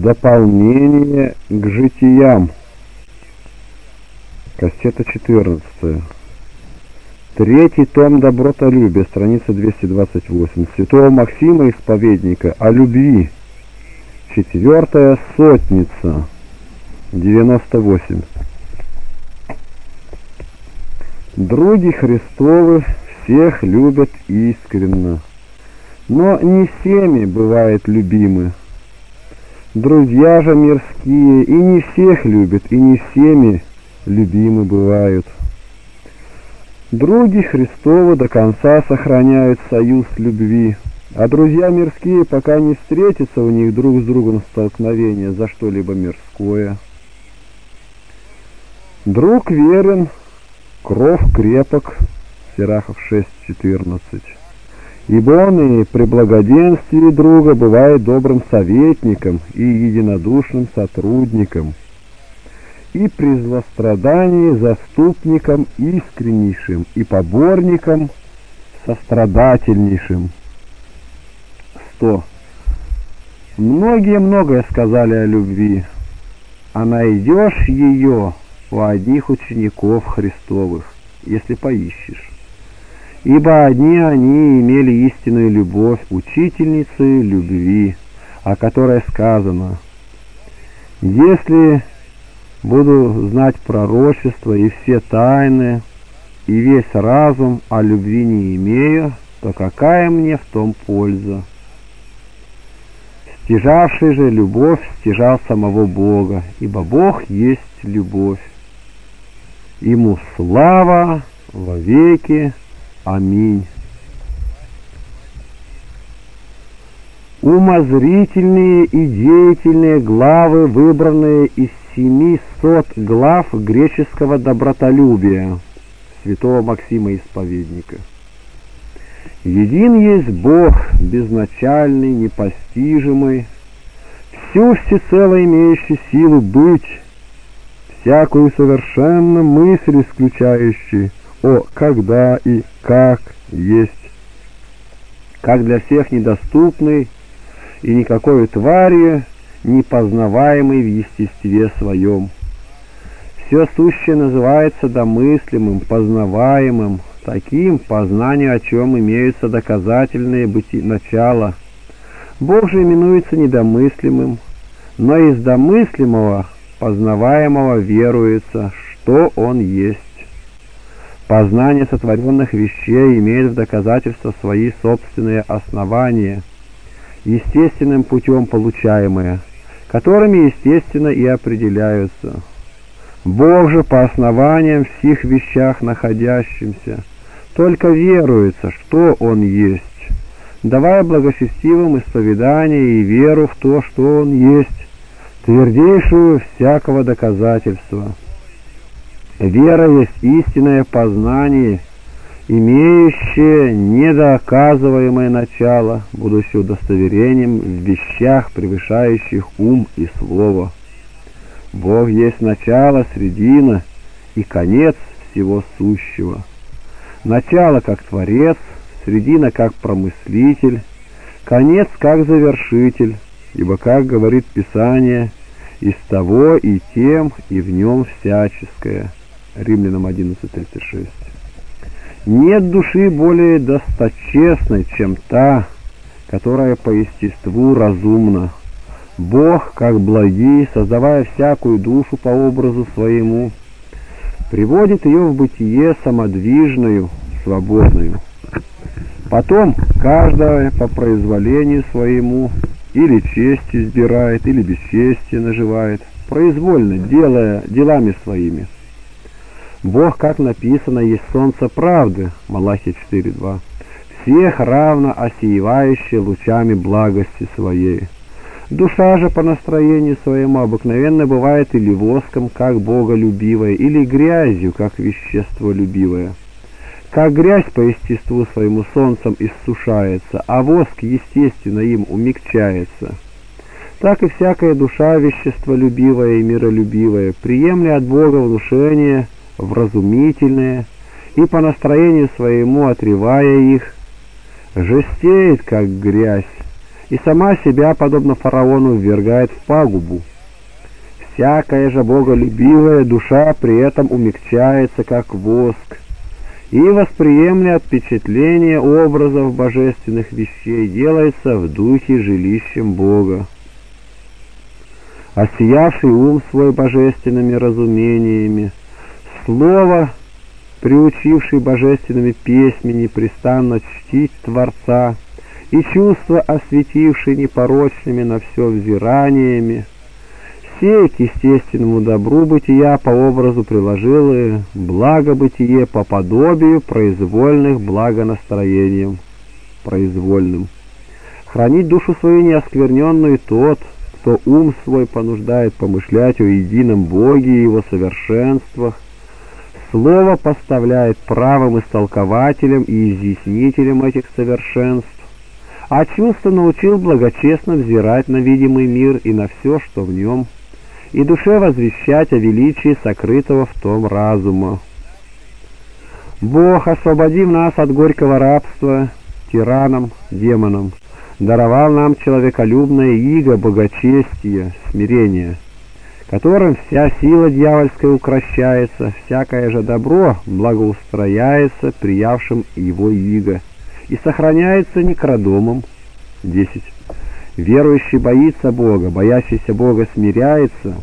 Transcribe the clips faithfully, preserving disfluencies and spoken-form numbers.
Дополнение к житиям. Кассета четырнадцатая. Третий том «Добротолюбие», страница двести двадцать восемь. Святого Максима Исповедника о любви. Четвертая сотница. девяносто восемь. Други Христовы всех любят искренно, но не всеми бывает любимы. Друзья же мирские и не всех любят, и не всеми любимы бывают. Други Христовы до конца сохраняют союз любви, а друзья мирские, пока не встретятся у них друг с другом столкновение за что-либо мирское. Друг верен, кров крепок, Сирахов шесть четырнадцать. Ибо он и при благоденствии друга бывает добрым советником и единодушным сотрудником, и при злострадании заступником искреннейшим и поборником сострадательнейшим. сто. Многие многое сказали о любви, а найдешь ее у одних учеников Христовых, если поищешь. Ибо одни они имели истинную любовь, учительницы любви, о которой сказано: «Если буду знать пророчество и все тайны, и весь разум, а любви не имею, то какая мне в том польза?» Стяжавший же любовь стяжал самого Бога, ибо Бог есть любовь. Ему слава во веки. Аминь. Умозрительные и деятельные главы, выбранные из семисот глав греческого добротолюбия святого Максима Исповедника. Един есть Бог, безначальный, непостижимый, всю всецело имеющий силу быть, всякую совершенно мысль исключающий, о когда и как есть, как для всех недоступный и никакой твари не познаваемый в естестве своем. Все сущее называется домыслимым, познаваемым, таким, по знанию о чем имеются доказательные быти начала. Бог же именуется недомыслимым, но из домыслимого, познаваемого веруется, что Он есть. Познание сотворенных вещей имеет в доказательство свои собственные основания, естественным путем получаемые, которыми естественно и определяются. Бог же по основаниям всех вещах находящимся только веруется, что Он есть, давая благочестивым исповедание и веру в то, что Он есть, твердейшую всякого доказательства. Вера есть истинное познание, имеющее недоказываемое начало, будучи удостоверением в вещах, превышающих ум и слово. Бог есть начало, средина и конец всего сущего. Начало как Творец, средина как Промыслитель, конец как Завершитель, ибо, как говорит Писание, из того и тем, и в нем всяческое. Римлянам одиннадцать тридцать шесть. Нет души более досточестной, чем та, которая по естеству разумна. Бог, как благий, создавая всякую душу по образу своему, приводит ее в бытие самодвижную, свободную. Потом каждая по произволению своему или честь избирает, или бесчестие наживает, произвольно, делая делами своими. Бог, как написано, есть солнце правды, Малахия четыре два, всех равно осеивающее лучами благости своей. Душа же по настроению своему обыкновенно бывает или воском, как боголюбивая, или грязью, как веществолюбивая. Как грязь по естеству своему солнцем иссушается, а воск естественно им умягчается, так и всякая душа веществолюбивая и миролюбивая, приемля от Бога внушение вразумительное и по настроению своему отревая их, жестеет, как грязь, и сама себя, подобно фараону, ввергает в пагубу. Всякая же боголюбивая душа при этом умягчается, как воск, и восприемля впечатление образов божественных вещей делается в духе жилищем Бога. Осиявший ум свой божественными разумениями, слово, приучивший божественными песнями непрестанно чтить Творца, и чувства, осветившие непорочными на все взираниями, все к естественному добру бытия по образу приложил и благо бытие по подобию произвольных благонастроениям произвольным. Хранить душу свою неоскверненную тот, кто ум свой понуждает помышлять о едином Боге и его совершенствах, слово поставляет правым истолкователем и изъяснителем этих совершенств, а чувство научил благочестно взирать на видимый мир и на все, что в нем, и душе возвещать о величии сокрытого в том разума. Бог, освободив нас от горького рабства тиранам, демонам, даровал нам человеколюбное иго богочестия, смирения, которым вся сила дьявольская укрощается, всякое же добро благоустрояется приявшим его иго и сохраняется некродомом. десять. Верующий боится Бога, боящийся Бога смиряется,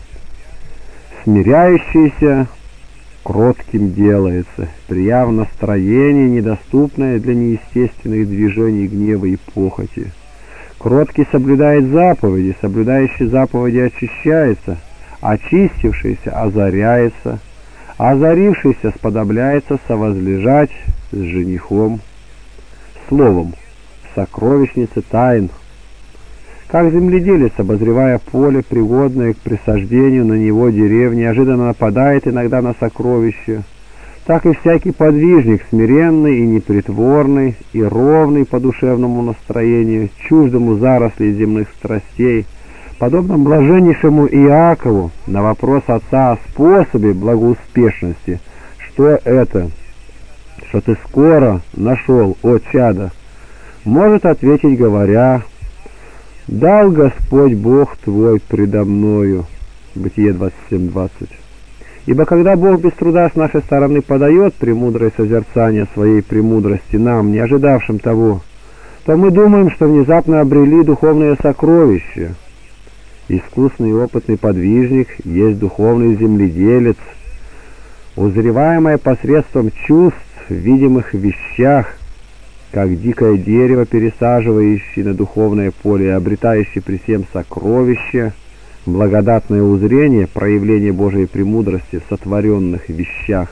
смиряющийся кротким делается, прияв настроение, недоступное для неестественных движений гнева и похоти. Кроткий соблюдает заповеди, соблюдающий заповеди очищается, очистившийся озаряется, озарившийся сподобляется совозлежать с женихом. Словом, в сокровищнице тайн. Как земледелец, обозревая поле, пригодное к присаждению на него дерев, неожиданно нападает иногда на сокровище, так и всякий подвижник, смиренный и непритворный, и ровный по душевному настроению, чуждому зарослей земных страстей, подобно блаженнейшему Иакову, на вопрос отца о способе благоуспешности, что это, что ты скоро нашел, о чадо, может ответить, говоря: «Дал Господь Бог твой предо мною». Бытие двадцать семь двадцать. Ибо когда Бог без труда с нашей стороны подает премудрое созерцание своей премудрости нам, не ожидавшим того, то мы думаем, что внезапно обрели духовное сокровище. Искусный и опытный подвижник есть духовный земледелец, узреваемое посредством чувств в видимых вещах, как дикое дерево, пересаживающее на духовное поле и обретающее при всем сокровище, благодатное узрение, проявление Божией премудрости в сотворенных вещах,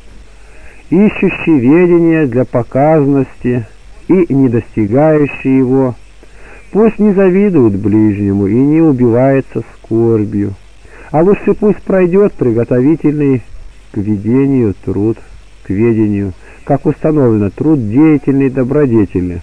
ищущий ведение для показности и не достигающий его, пусть не завидует ближнему и не убивается скорбью, а лучше пусть пройдет приготовительный к ведению труд, к ведению, как установлено, труд деятельный, добродетельный.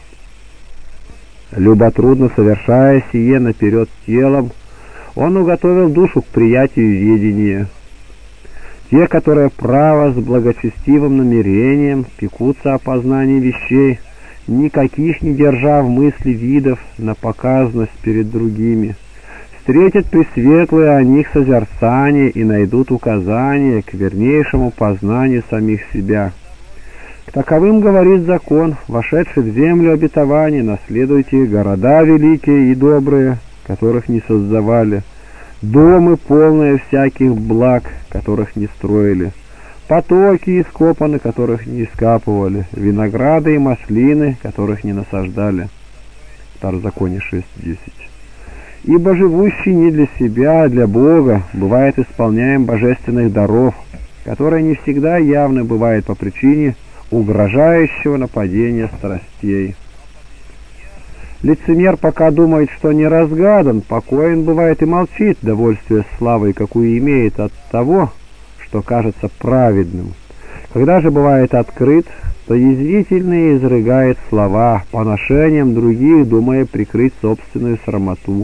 Люботрудно совершая сие наперед телом, он уготовил душу к приятию ведения. Те, которые право с благочестивым намерением пекутся о познании вещей, никаких не держа в мысли видов на показность перед другими, встретят пресветлое о них созерцание и найдут указание к вернейшему познанию самих себя. К таковым говорит закон, вошедший в землю обетования: наследуйте города великие и добрые, которых не создавали, домы, полные всяких благ, которых не строили, потоки ископаны, которых не искапывали, винограды и маслины, которых не насаждали. Второзаконие шесть десять. Ибо живущий не для себя, а для Бога, бывает исполняем божественных даров, которые не всегда явны бывают по причине угрожающего нападения страстей. Лицемер пока думает, что не разгадан, покоен бывает и молчит, довольствуясь славой, какую имеет от того, что кажется праведным. Когда же бывает открыт, то язвительно изрыгает слова, поношением других, думая прикрыть собственную срамоту.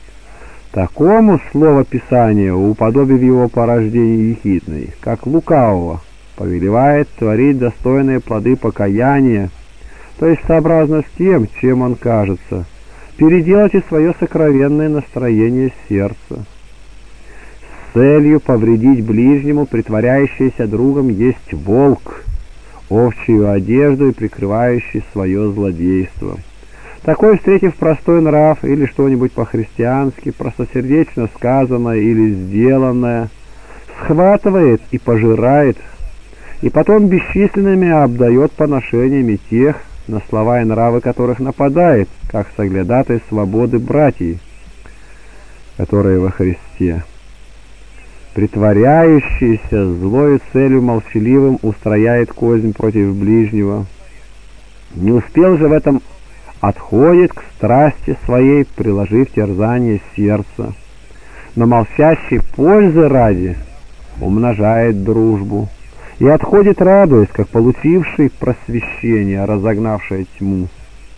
Такому слово Писания, уподобив его порождению ехидной, как лукавого, повелевает творить достойные плоды покаяния, то есть сообразно с тем, чем он кажется, переделайте свое сокровенное настроение сердца. С целью повредить ближнему, притворяющийся другом, есть волк, овчью одежду и прикрывающий свое злодейство. Такой, встретив простой нрав или что-нибудь по-христиански, простосердечно сказанное или сделанное, схватывает и пожирает, и потом бесчисленными обдает поношениями тех, на слова и нравы которых нападает, как соглядатай свободы братьев, которые во Христе. Притворяющийся злою целью молчаливым устрояет кознь против ближнего. Не успел же в этом, отходит к страсти своей, приложив терзание сердца. Но молчащий пользы ради умножает дружбу и отходит, радуясь, как получивший просвещение, разогнавшее тьму.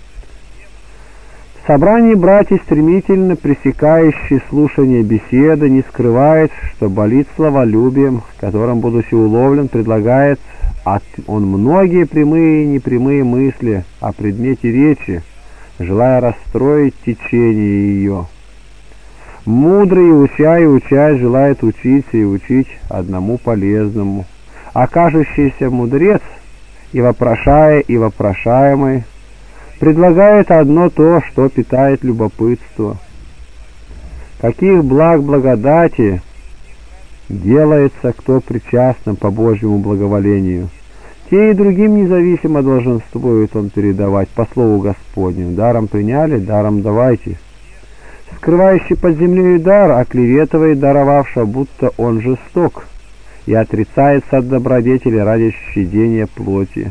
В собрании братьев, стремительно пресекающий слушание беседы, не скрывает, что болит словолюбием, которым, будучи уловлен, предлагает он многие прямые и непрямые мысли о предмете речи, желая расстроить течение ее. Мудрый, уча и учась, желает учиться и учить одному полезному. А кажущийся мудрец, и вопрошая, и вопрошаемый, предлагает одно то, что питает любопытство. Каких благ благодати делается кто причастным по Божьему благоволению, те и другим независимо долженствует он передавать по слову Господню. Даром приняли, даром давайте. Скрывающий под землей дар оклеветывает даровавшего, будто он жесток, и отрицается от добродетели ради щадения плоти.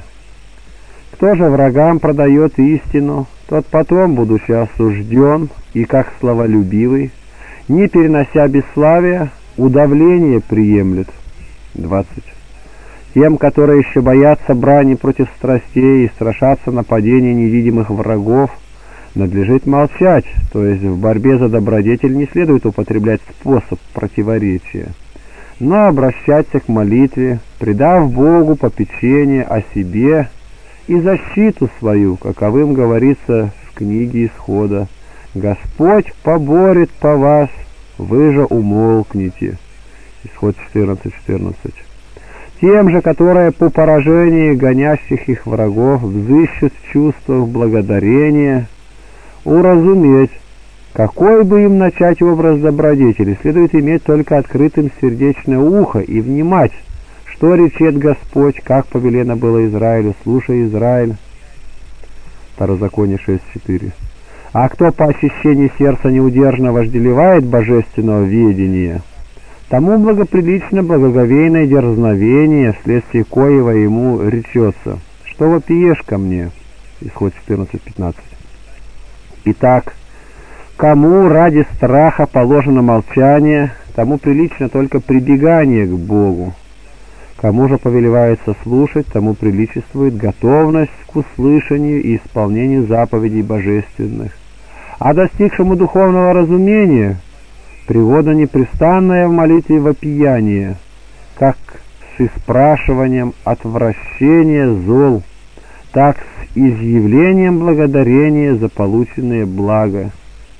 Кто же врагам продает истину, тот потом, будучи осужден и как словолюбивый, не перенося бесславия, удавление приемлет. двадцать. Тем, которые еще боятся брани против страстей и страшатся нападения невидимых врагов, надлежит молчать, то есть в борьбе за добродетель не следует употреблять способ противоречия, но обращаться к молитве, предав Богу попечение о себе и защиту свою, каковым говорится в книге Исхода: «Господь поборет по вас, вы же умолкните». Исход четырнадцать четырнадцать. Тем же, которые по поражении гонящих их врагов взыщут в чувствах благодарения, уразуметь, какой бы им начать образ добродетели, следует иметь только открытым сердечное ухо и внимать, что речет Господь, как повелено было Израилю: слушай, Израиль. Второзаконие шесть четыре. А кто по очищению сердца неудержно вожделевает божественного ведения, тому благоприлично благоговейное дерзновение, вследствие коего ему речется: что вопиешь ко мне? Исход четырнадцать пятнадцать. Итак, кому ради страха положено молчание, тому прилично только прибегание к Богу. Кому же повелевается слушать, тому приличествует готовность к услышанию и исполнению заповедей божественных. А достигшему духовного разумения пригодно непрестанное в молитве вопияние, как с испрашиванием отвращения зол, так с изъявлением благодарения за полученное благо.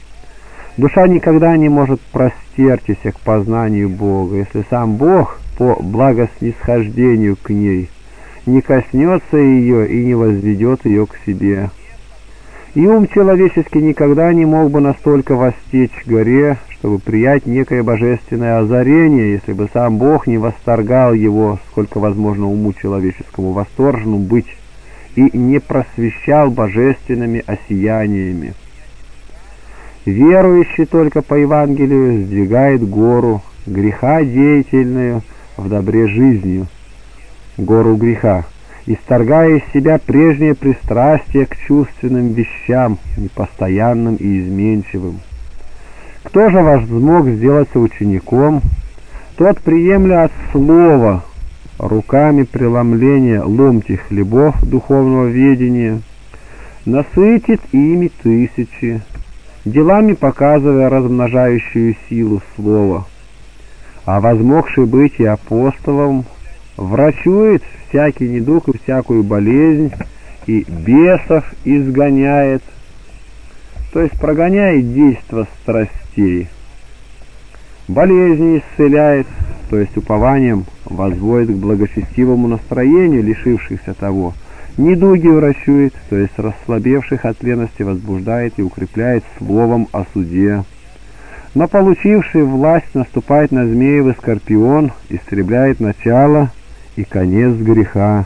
Душа никогда не может простертися к познанию Бога, если сам Бог по благоснисхождению к ней не коснется ее и не возведет ее к себе. И ум человеческий никогда не мог бы настолько востечь горе, чтобы приять некое божественное озарение, если бы сам Бог не восторгал его, сколько возможно уму человеческому восторженным быть, и не просвещал божественными осияниями. Верующий только по Евангелию сдвигает гору греха деятельную в добре жизнью, гору греха, исторгая из себя прежнее пристрастие к чувственным вещам, непостоянным и изменчивым. Кто же возмог сделаться учеником, тот, приемля от слова руками преломления ломти хлебов духовного ведения, насытит ими тысячи, делами показывая размножающую силу слова, а возмогший быть и апостолом, врачует всякий недуг и всякую болезнь, и бесов изгоняет. то есть прогоняет действо страстей. Болезни исцеляет, то есть упованием возводит к благочестивому настроению лишившихся того. Недуги врачует, то есть расслабевших от лености возбуждает и укрепляет словом о суде. Но получивший власть наступает на змеев и скорпион, истребляет начало и конец греха.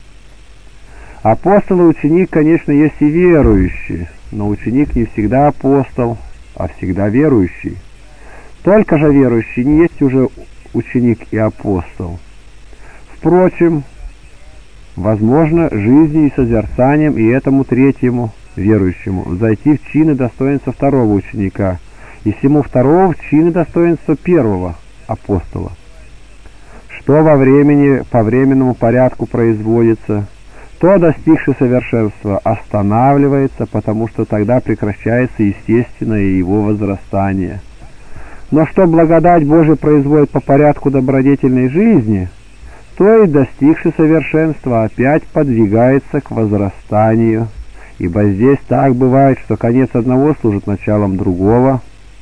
Апостол и ученик, конечно, есть и верующий, но ученик не всегда апостол, а всегда верующий. Только же верующий не есть уже ученик и апостол. Впрочем, возможно, жизнью и созерцанием и этому третьему, верующему, взойти в чины достоинства второго ученика, и всему второго в чины достоинства первого апостола. Что во времени по временному порядку производится, то, достигший совершенства, останавливается, потому что тогда прекращается естественное его возрастание. Но что благодать Божия производит по порядку добродетельной жизни, то и достигший совершенства опять подвигается к возрастанию, ибо здесь так бывает, что конец одного служит началом другого.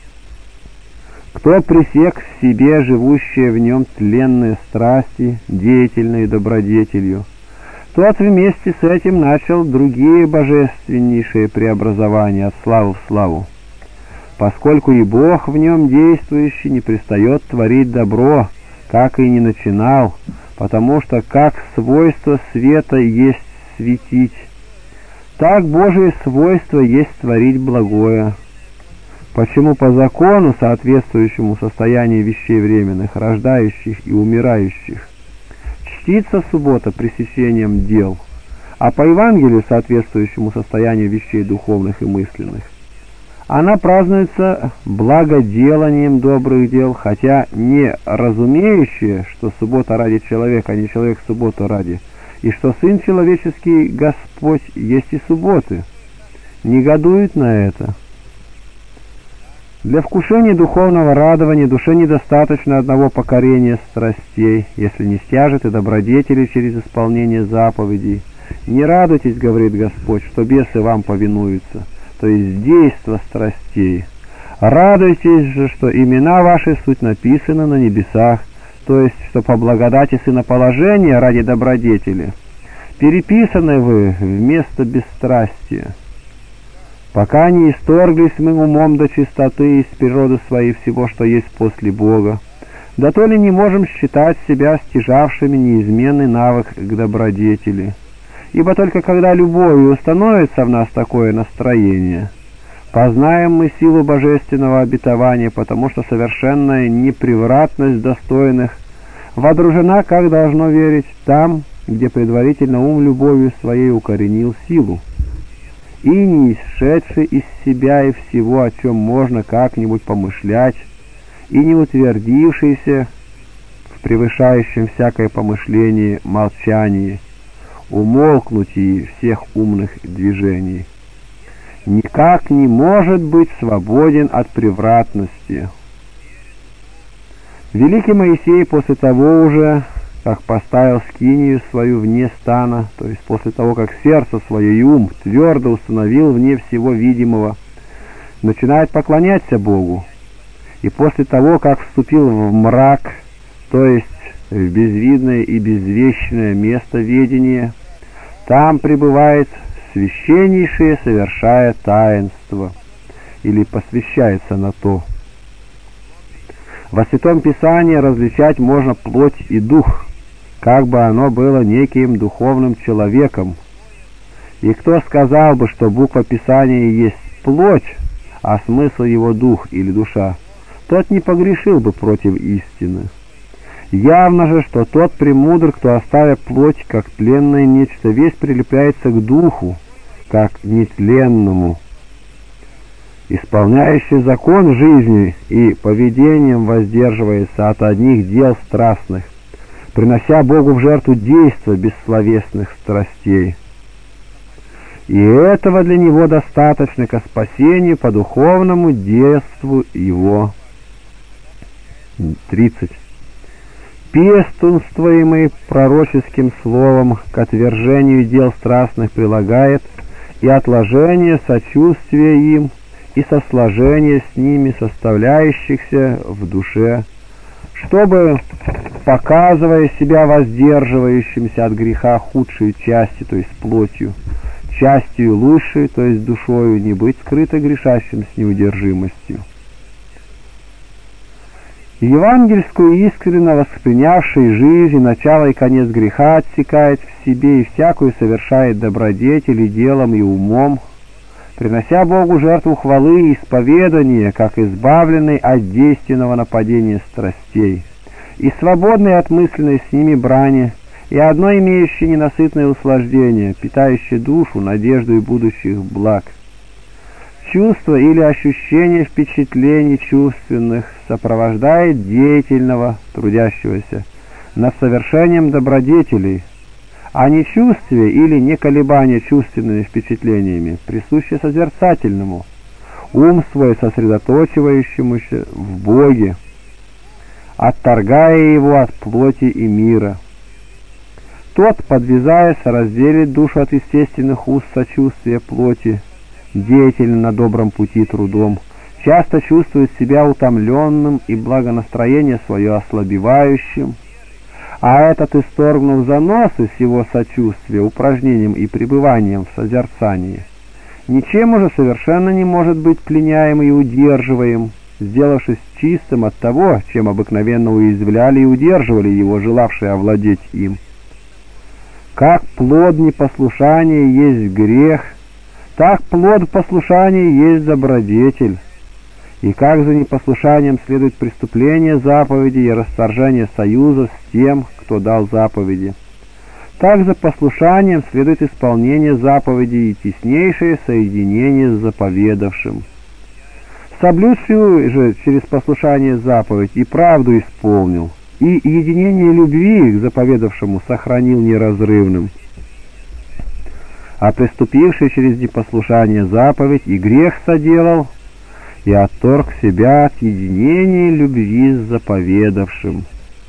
Кто пресек в себе живущие в нем тленные страсти, деятельные добродетелью, тот вместе с этим начал другие божественнейшие преобразования от славы в славу, поскольку и Бог в нем действующий не пристает творить добро, как и не начинал, потому что как свойство света есть светить, так Божие свойство есть творить благое. Почему по закону, соответствующему состоянию вещей временных, рождающих и умирающих, чтится суббота пресечением дел, а по Евангелию, соответствующему состоянию вещей духовных и мысленных, она празднуется благоделанием добрых дел, хотя не разумеющие, что суббота ради человека, а не человек субботу ради, и что Сын Человеческий Господь есть и субботы, негодуют на это. Для вкушения духовного радования душе недостаточно одного покорения страстей, если не стяжет и добродетели через исполнение заповедей. «Не радуйтесь, — говорит Господь, — что бесы вам повинуются», то есть действо страстей. «Радуйтесь же, что имена ваши суть написаны на небесах», то есть, что по благодати сыноположения ради добродетели переписаны вы вместо бесстрастия. Пока не исторглись мы умом до чистоты из природы своей всего, что есть после Бога, да то ли не можем считать себя стяжавшими неизменный навык к добродетели. Ибо только когда любовью установится в нас такое настроение, познаем мы силу божественного обетования, потому что совершенная непревратность достойных водружена, как должно верить, там, где предварительно ум любовью своей укоренил силу, и не исшедший из себя и всего, о чем можно как-нибудь помышлять, и не утвердившийся в превышающем всякое помышление молчании, умолкнуть и всех умных движений, никак не может быть свободен от превратности. Великий Моисей после того уже, как поставил скинию свою вне стана, то есть после того, как сердце свое и ум твердо установил вне всего видимого, начинает поклоняться Богу, и после того, как вступил в мрак, то есть в безвидное и безвещное место ведения, там пребывает священнейшее, совершая таинство, или посвящается на то. Во Святом Писании различать можно плоть и дух, как бы оно было неким духовным человеком. И кто сказал бы, что буква Писания есть плоть, а смысл его дух или душа, тот не погрешил бы против истины. Явно же, что тот премудр, кто, оставя плоть как тленное нечто, весь прилепляется к духу, как нетленному, исполняющий закон жизни и поведением воздерживается от одних дел страстных, принося Богу в жертву действа бессловесных страстей. И этого для него достаточно ко спасению по духовному действу его. тридцать. Пестунствуемый пророческим словом к отвержению дел страстных прилагает и отложение сочувствия им, и сосложения с ними, составляющихся в душе, чтобы, показывая себя воздерживающимся от греха худшей части, то есть плотью, частью лучшей, то есть душою, не быть скрыто грешащим с неудержимостью. Евангельскую искренно воспринявший жизнь, начало и конец греха отсекает в себе и всякую совершает добродетель и делом, и умом, принося Богу жертву хвалы и исповедания, как избавленный от действенного нападения страстей, и свободный от мысленной с ними брани, и одно имеющее ненасытное услаждение, питающее душу надежду и будущих благ. Чувство или ощущение впечатлений чувственных сопровождает деятельного, трудящегося над совершением добродетелей, а не чувствие или не колебание чувственными впечатлениями, присуще созерцательному, ум свой сосредоточивающемуся в Боге, отторгая его от плоти и мира. Тот, подвязаясь, разделит душу от естественных уз сочувствия плоти, деятельно на добром пути трудом, часто чувствует себя утомленным и благонастроение свое ослабевающим, а этот, исторгнув заносы всего сочувствия упражнением и пребыванием в созерцании, ничем уже совершенно не может быть пленяем и удерживаем, сделавшись чистым от того, чем обыкновенно уязвляли и удерживали его, желавшие овладеть им. Как плод непослушания есть грех, так плод послушания есть добродетель. И как за непослушанием следует преступление заповеди и расторжение союза с тем, кто дал заповеди, так за послушанием следует исполнение заповеди и теснейшее соединение с заповедавшим. Соблюдший же через послушание заповедь и правду исполнил, и единение любви к заповедавшему сохранил неразрывным, а преступивший через непослушание заповедь и грех соделал, и отторг себя от единения любви с заповедавшим.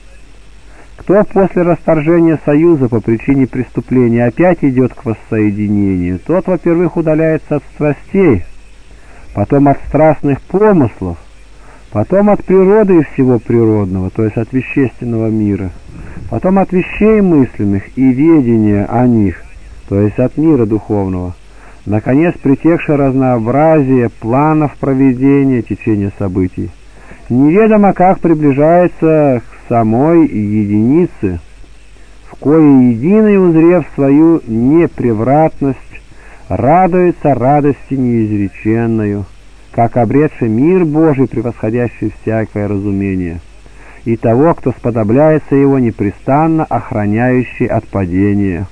Кто после расторжения союза по причине преступления опять идет к воссоединению, тот, во-первых, удаляется от страстей, потом от страстных помыслов, потом от природы и всего природного, то есть от вещественного мира, потом от вещей мысленных и ведения о них, то есть от мира духовного, наконец, притекшее разнообразие планов проведения течения событий, неведомо как приближается к самой единице, в кое единый, узрев свою непревратность, радуется радости неизреченною, как обретший мир Божий, превосходящий всякое разумение, и того, кто сподобляется его, непрестанно охраняющий от падения.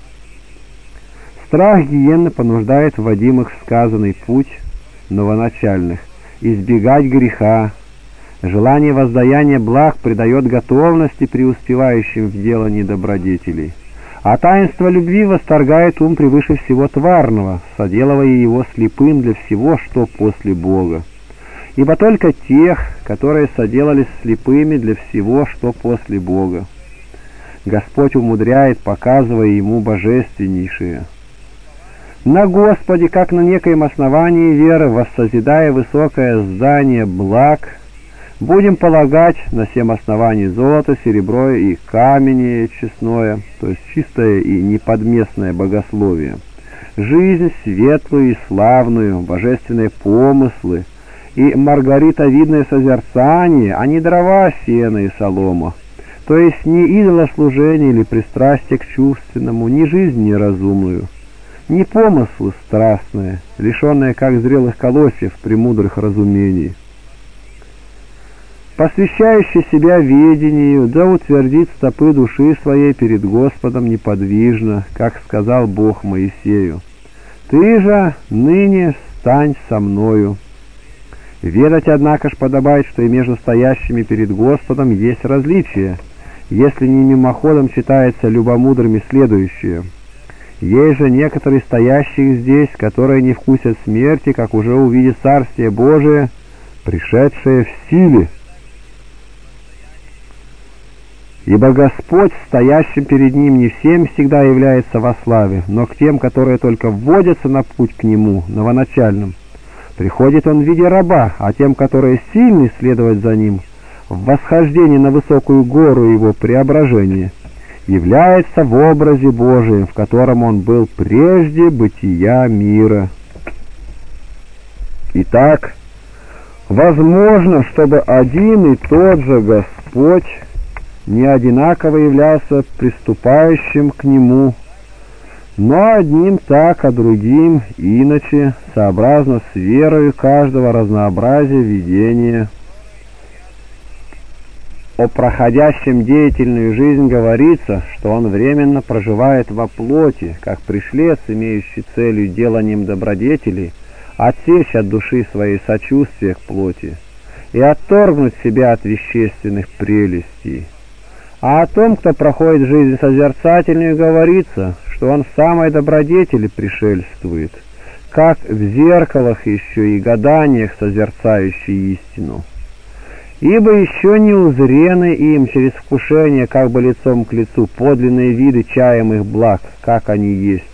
Страх гиенны понуждает вводимых в сказанный путь новоначальных избегать греха. Желание воздаяния благ придает готовности преуспевающим в делании добродетелей, а таинство любви восторгает ум превыше всего тварного, соделывая его слепым для всего, что после Бога. Ибо только тех, которые соделались слепыми для всего, что после Бога, Господь умудряет, показывая ему божественнейшее. На Господе, как на некоем основании веры, воссозидая высокое здание благ, будем полагать на сем основании золото, серебро и камень честное, то есть чистое и неподместное богословие, жизнь светлую и славную, божественные помыслы и маргаритовидное созерцание, а не дрова, сена и солома, то есть не идолослужение или пристрастие к чувственному, ни жизнь неразумную, ни помыслы страстные, лишенные как зрелых колосьев премудрых разумений. Посвящающий себя ведению, да утвердит стопы души своей перед Господом неподвижно, как сказал Бог Моисею: «Ты же ныне стань со мною». Ведать, однако ж, подобает, что и между стоящими перед Господом есть различие, если не мимоходом читается любомудрыми следующее: «Есть же некоторые стоящие здесь, которые не вкусят смерти, как уже увидят Царствие Божие, пришедшее в силе». Ибо Господь, стоящим перед Ним, не всем всегда является во славе, но к тем, которые только вводятся на путь к Нему, новоначальным, Приходит он в виде раба, а тем, которые сильны следовать за ним, в восхождении на высокую гору его преображения, является в образе Божием, в котором он был прежде бытия мира. Итак, возможно, чтобы один и тот же Господь не одинаково являлся приступающим к Нему, но одним так, а другим иначе, сообразно с верою каждого разнообразия видения. О проходящем деятельную жизнь говорится, что он временно проживает во плоти, как пришлец, имеющий целью деланием добродетелей отсечь от души своей сочувствие к плоти и отторгнуть себя от вещественных прелестей. А о том, кто проходит жизнь созерцательную, говорится, что он в самой добродетели пришельствует, как в зеркалах еще и гаданиях созерцающий истину. Ибо еще не узрены им через вкушение как бы лицом к лицу подлинные виды чаемых благ, как они есть.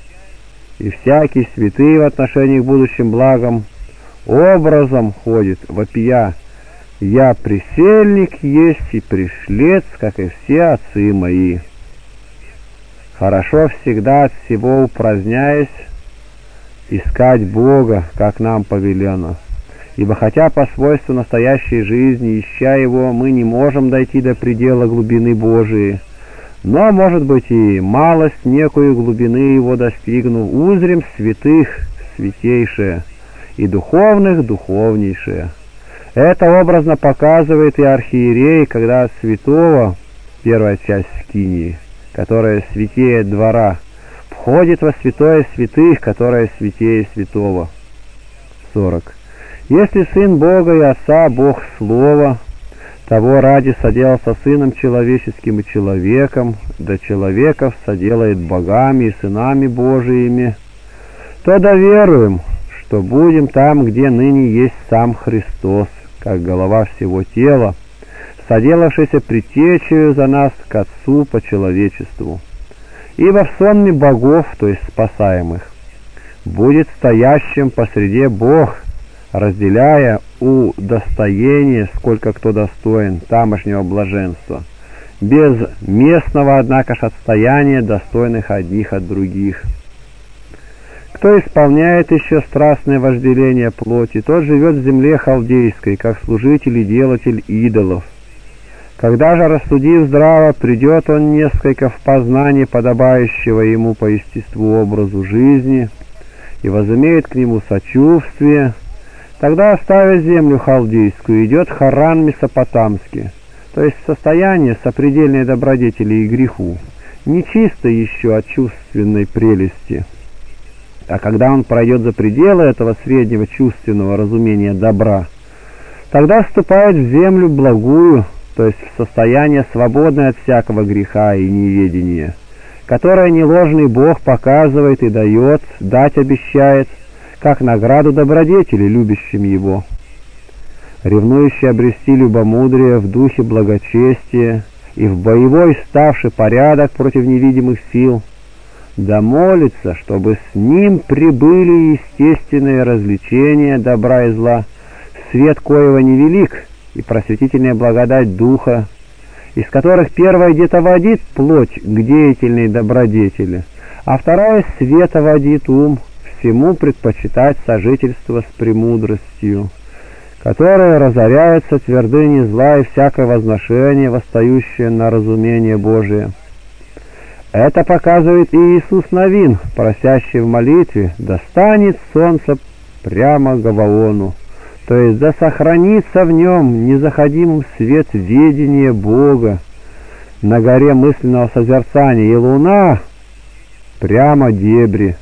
И всякий святый в отношении к будущим благам образом ходит, вопия: «Я присельник есть и пришлец, как и все отцы мои». Хорошо всегда от всего упраздняясь искать Бога, как нам повелено. Ибо хотя по свойству настоящей жизни, ища Его, мы не можем дойти до предела глубины Божией, но, может быть, и малость некую глубины Его достигнув, узрим святых святейшее и духовных духовнейшее. Это образно показывает и архиерей, когда от святого, первая часть скинии, которая святее двора, входит во святое святых, которое святее святого. сорок. Если Сын Бога и Отца, Бог Слова, того ради соделался Сыном человеческим и человеком, да человеков соделает богами и сынами Божиими, то доверуем, что будем там, где ныне есть сам Христос, как голова всего тела, соделавшийся предтечею за нас к Отцу по человечеству. Ибо в сонме богов, то есть спасаемых, будет стоящим посреди Бог, разделяя удостоение, сколько кто достоин тамошнего блаженства, без местного, однако ж, отстояния достойных одних от других. Кто исполняет еще страстное вожделение плоти, тот живет в земле халдейской, как служитель и делатель идолов. Когда же, рассудив здраво, придет он несколько в познание подобающего ему по естеству образу жизни и возымеет к нему сочувствие, тогда, оставя землю халдейскую, идет Харан Месопотамский, то есть состояние сопредельной добродетели и греху, не чисто еще от чувственной прелести. А когда он пройдет за пределы этого среднего чувственного разумения добра, тогда вступает в землю благую, то есть в состояние свободное от всякого греха и неведения, которое неложный Бог показывает и дает, дать обещает, как награду добродетели, любящим Его. Ревнующий обрести любомудрие в духе благочестия и в боевой ставший порядок против невидимых сил, да молится, чтобы с ним прибыли естественные развлечения добра и зла, свет коего невелик, и просветительная благодать Духа, из которых первая детоводит плоть к деятельной добродетели, а вторая световодит ум всему предпочитать сожительство с премудростью, которая разоряется твердыни зла и всякое возношение, восстающее на разумение Божие. Это показывает и Иисус Навин, просящий в молитве: «Достанет солнце прямо к Гаваону», то есть да сохранится в нем незаходимым свет ведения Бога на горе мысленного созерцания, и луна прямо дебри.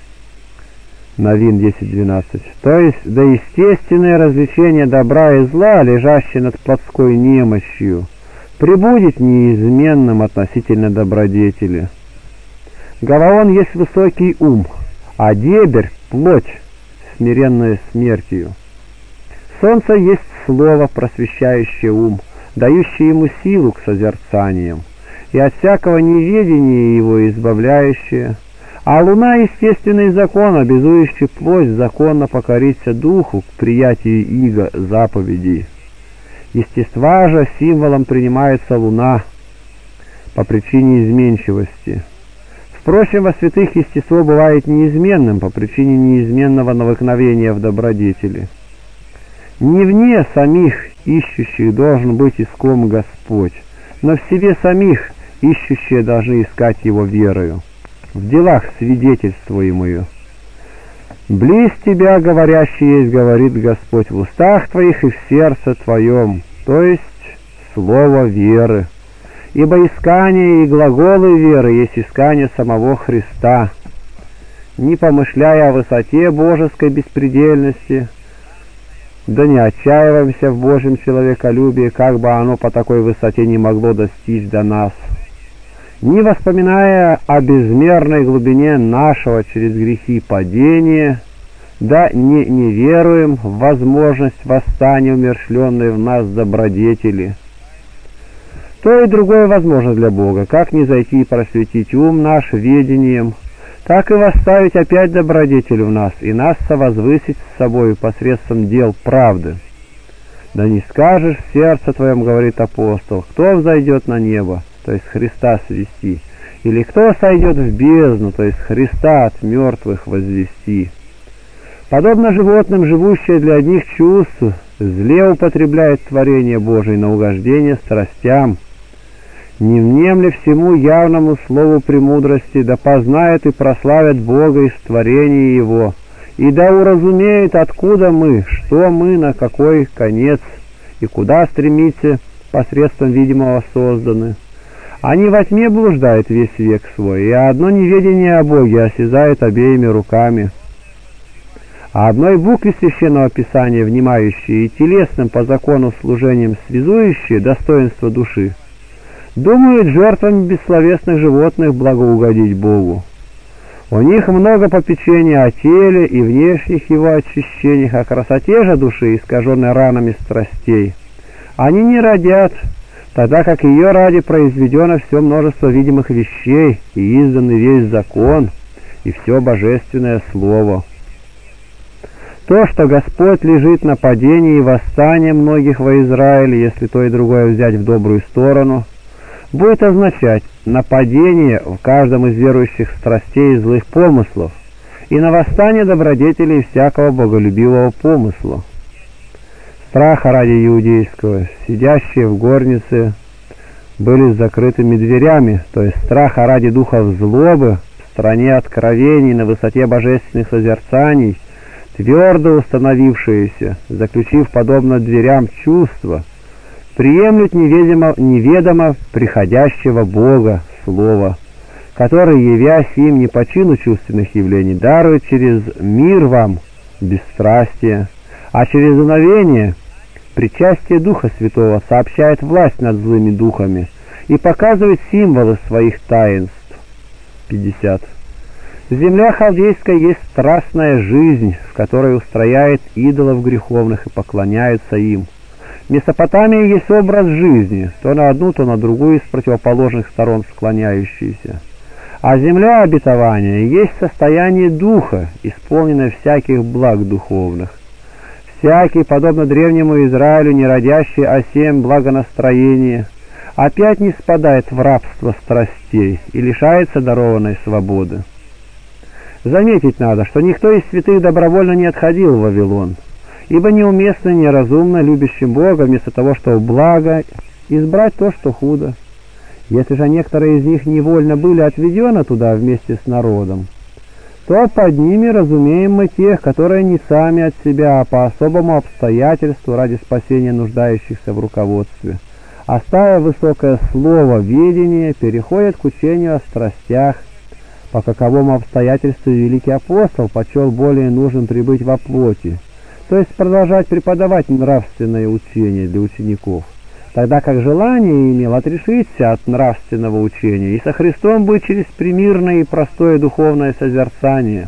Навин десять двенадцать. То есть да естественное развлечение добра и зла, лежащее над плотской немощью, пребудет неизменным относительно добродетели. Гаваон есть высокий ум, а дебрь — плоть, смиренная смертью. Солнце есть слово, просвещающее ум, дающее ему силу к созерцаниям, и от всякого неведения его избавляющее, А луна — естественный закон, обязующий плоть законно покориться духу к приятию иго заповедей. Естества же символом принимается луна по причине изменчивости. Впрочем, во святых естество бывает неизменным по причине неизменного навыкновения в добродетели. Не вне самих ищущих должен быть иском Господь, но в себе самих ищущие должны искать Его верою, в делах свидетельствуемую. «Близ тебя говорящий есть, говорит Господь, в устах твоих и в сердце твоем», то есть слово веры. Ибо искание и глаголы веры есть искание самого Христа. Не помышляя о высоте божеской беспредельности, да не отчаиваемся в Божьем человеколюбии, как бы оно по такой высоте не могло достичь до нас. Не воспоминая о безмерной глубине нашего через грехи падения, да не, не веруем в возможность восстания умерщвленной в нас добродетели. То и другое возможно для Бога, как не зайти и просветить ум наш ведением, так и восставить опять добродетель в нас, и нас совозвысить с собой посредством дел правды. Да не скажешь в сердце твоем, говорит апостол, кто взойдет на небо, то есть Христа свести, или кто сойдет в бездну, то есть Христа от мертвых возвести. Подобно животным, живущее для одних чувств, зле употребляет творение Божие на угождение страстям, не внемля всему явному слову премудрости, да познает и прославит Бога из творения Его, и да уразумеет, откуда мы, что мы, на какой конец, и куда стремиться посредством видимого созданы. Они во тьме блуждают весь век свой, и одно неведение о Боге осязают обеими руками. А одной букве Священного Писания, внимающей и телесным по закону служением связующие достоинство души, думают жертвами бессловесных животных благоугодить Богу. У них много попечения о теле и внешних его очищениях, о красоте же души, искаженной ранами страстей. Они не родят, тогда как ее ради произведено все множество видимых вещей, и изданный весь закон, и все божественное слово. То, что Господь лежит на падении и восстании многих во Израиле, если то и другое взять в добрую сторону, будет означать нападение в каждом из верующих страстей и злых помыслов, и на восстание добродетелей всякого боголюбивого помысла. Страха ради иудейского, сидящие в горнице были с закрытыми дверями, то есть страха ради духов злобы в стране откровений на высоте божественных созерцаний, твердо установившиеся, заключив подобно дверям чувства, приемлют неведомо, неведомо приходящего Бога Слова, который, явясь им не по чину чувственных явлений, дарует через мир вам бесстрастие, а через уновение причастие Духа Святого сообщает власть над злыми духами и показывает символы своих таинств. пятьдесят. Земля халдейская есть страстная жизнь, в которой устрояет идолов греховных и поклоняются им. Месопотамия есть образ жизни, то на одну, то на другую из противоположных сторон склоняющийся. А земля обетования есть состояние духа, исполненное всяких благ духовных. Всякий, подобно древнему Израилю, не родящий о сем благонастроения, опять не спадает в рабство страстей и лишается дарованной свободы. Заметить надо, что никто из святых добровольно не отходил в Вавилон, ибо неуместно и неразумно любящим Бога вместо того, что благо, избрать то, что худо. Если же некоторые из них невольно были отведены туда вместе с народом, то под ними разумеем мы тех, которые не сами от себя, а по особому обстоятельству ради спасения нуждающихся в руководстве, оставив высокое слово ведения, переходят к учению о страстях. По каковому обстоятельству великий апостол почел более нужным прибыть во плоти, то есть продолжать преподавать нравственное учение для учеников, тогда как желание имел отрешиться от нравственного учения и со Христом быть через примирное и простое духовное созерцание.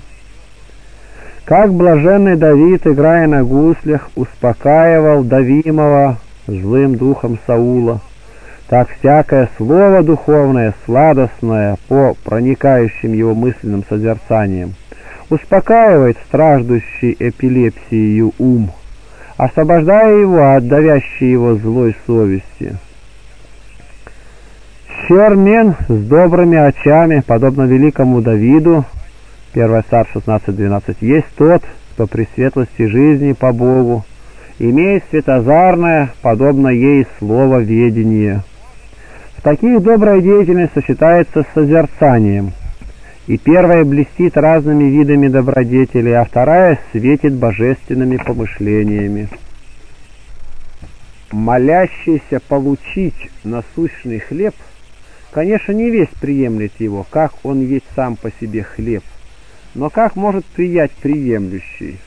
Как блаженный Давид, играя на гуслях, успокаивал давимого злым духом Саула, Так всякое слово духовное, сладостное по проникающим его мысленным созерцаниям, успокаивает страждущий эпилепсией ум, освобождая его от давящей его злой совести. Чермен с добрыми очами, подобно великому Давиду, первое Царств шестнадцать двенадцать, есть тот, кто при светлости жизни по Богу имеет светозарное, подобно ей, слово ведение. В таких добрая деятельность сочетается с созерцанием, и первая блестит разными видами добродетели, а вторая светит божественными помышлениями. Молящийся получить насущный хлеб, конечно, не весь приемлет его, как он есть сам по себе хлеб, но как может приять приемлющий?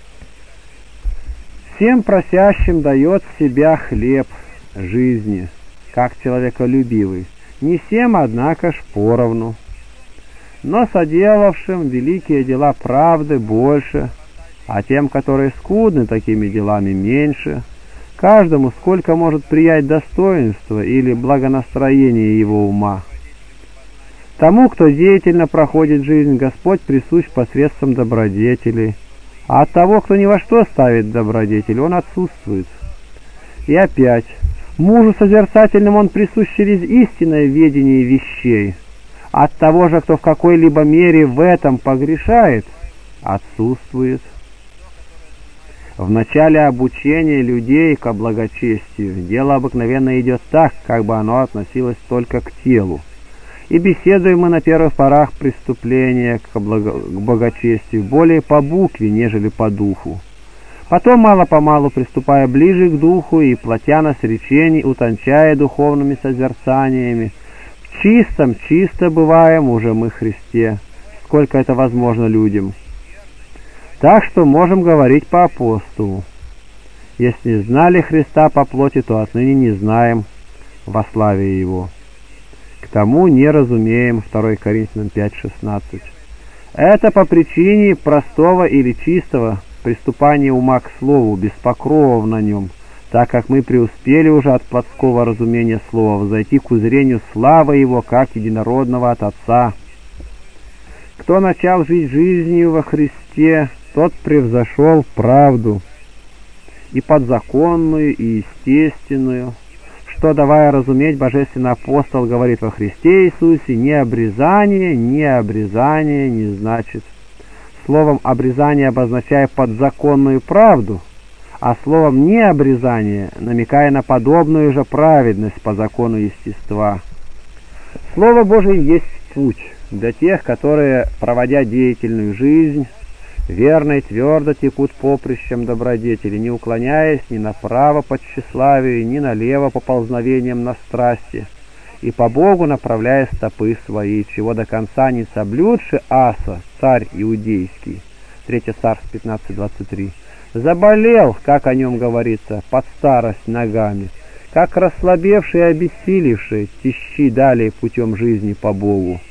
Всем просящим дает себя хлеб жизни, как человеколюбивый, не всем, однако ж, поровну, но соделавшим великие дела правды больше, а тем, которые скудны такими делами, меньше, каждому сколько может приять достоинства или благонастроение его ума. Тому, кто деятельно проходит жизнь, Господь присущ посредством добродетелей, а от того, кто ни во что ставит добродетель, он отсутствует. И опять, мужу созерцательному он присущ через истинное ведение вещей, от того же, кто в какой-либо мере в этом погрешает, отсутствует. В начале обучения людей к благочестию дело обыкновенно идет так, как бы оно относилось только к телу. И беседуем мы на первых порах преступления к, благо... к благочестию более по букве, нежели по духу. Потом, мало-помалу приступая ближе к духу и плотя нас речений, утончая духовными созерцаниями, в чистом чисто бываем уже мы Христе, сколько это возможно людям. Так что можем говорить по апостолу: если не знали Христа по плоти, то отныне не знаем во славе Его. К тому не разумеем, второе Коринфянам пять шестнадцать. Это по причине простого или чистого приступания ума к слову, без покровов на нем, так как мы преуспели уже от плотского разумения слова взойти к узрению славы Его, как единородного от Отца. Кто начал жить жизнью во Христе, тот превзошел правду, и подзаконную, и естественную, что, давая разуметь, божественный апостол говорит: во Христе Иисусе ни обрезание, ни обрезание не значит. Словом обрезание обозначая подзаконную правду, а словом необрезание намекая на подобную же праведность по закону естества. Слово Божие есть путь для тех, которые, проводя деятельную жизнь, верно и твердо текут поприщем добродетели, не уклоняясь ни направо по тщеславию, ни налево по ползновениям на страсти, и по Богу направляя стопы свои, чего до конца не соблюдши Аса, царь иудейский, третье Царств пятнадцать двадцать три, заболел, как о нем говорится, под старость ногами, как расслабевший и обессилевший, тищи далее путем жизни по Богу.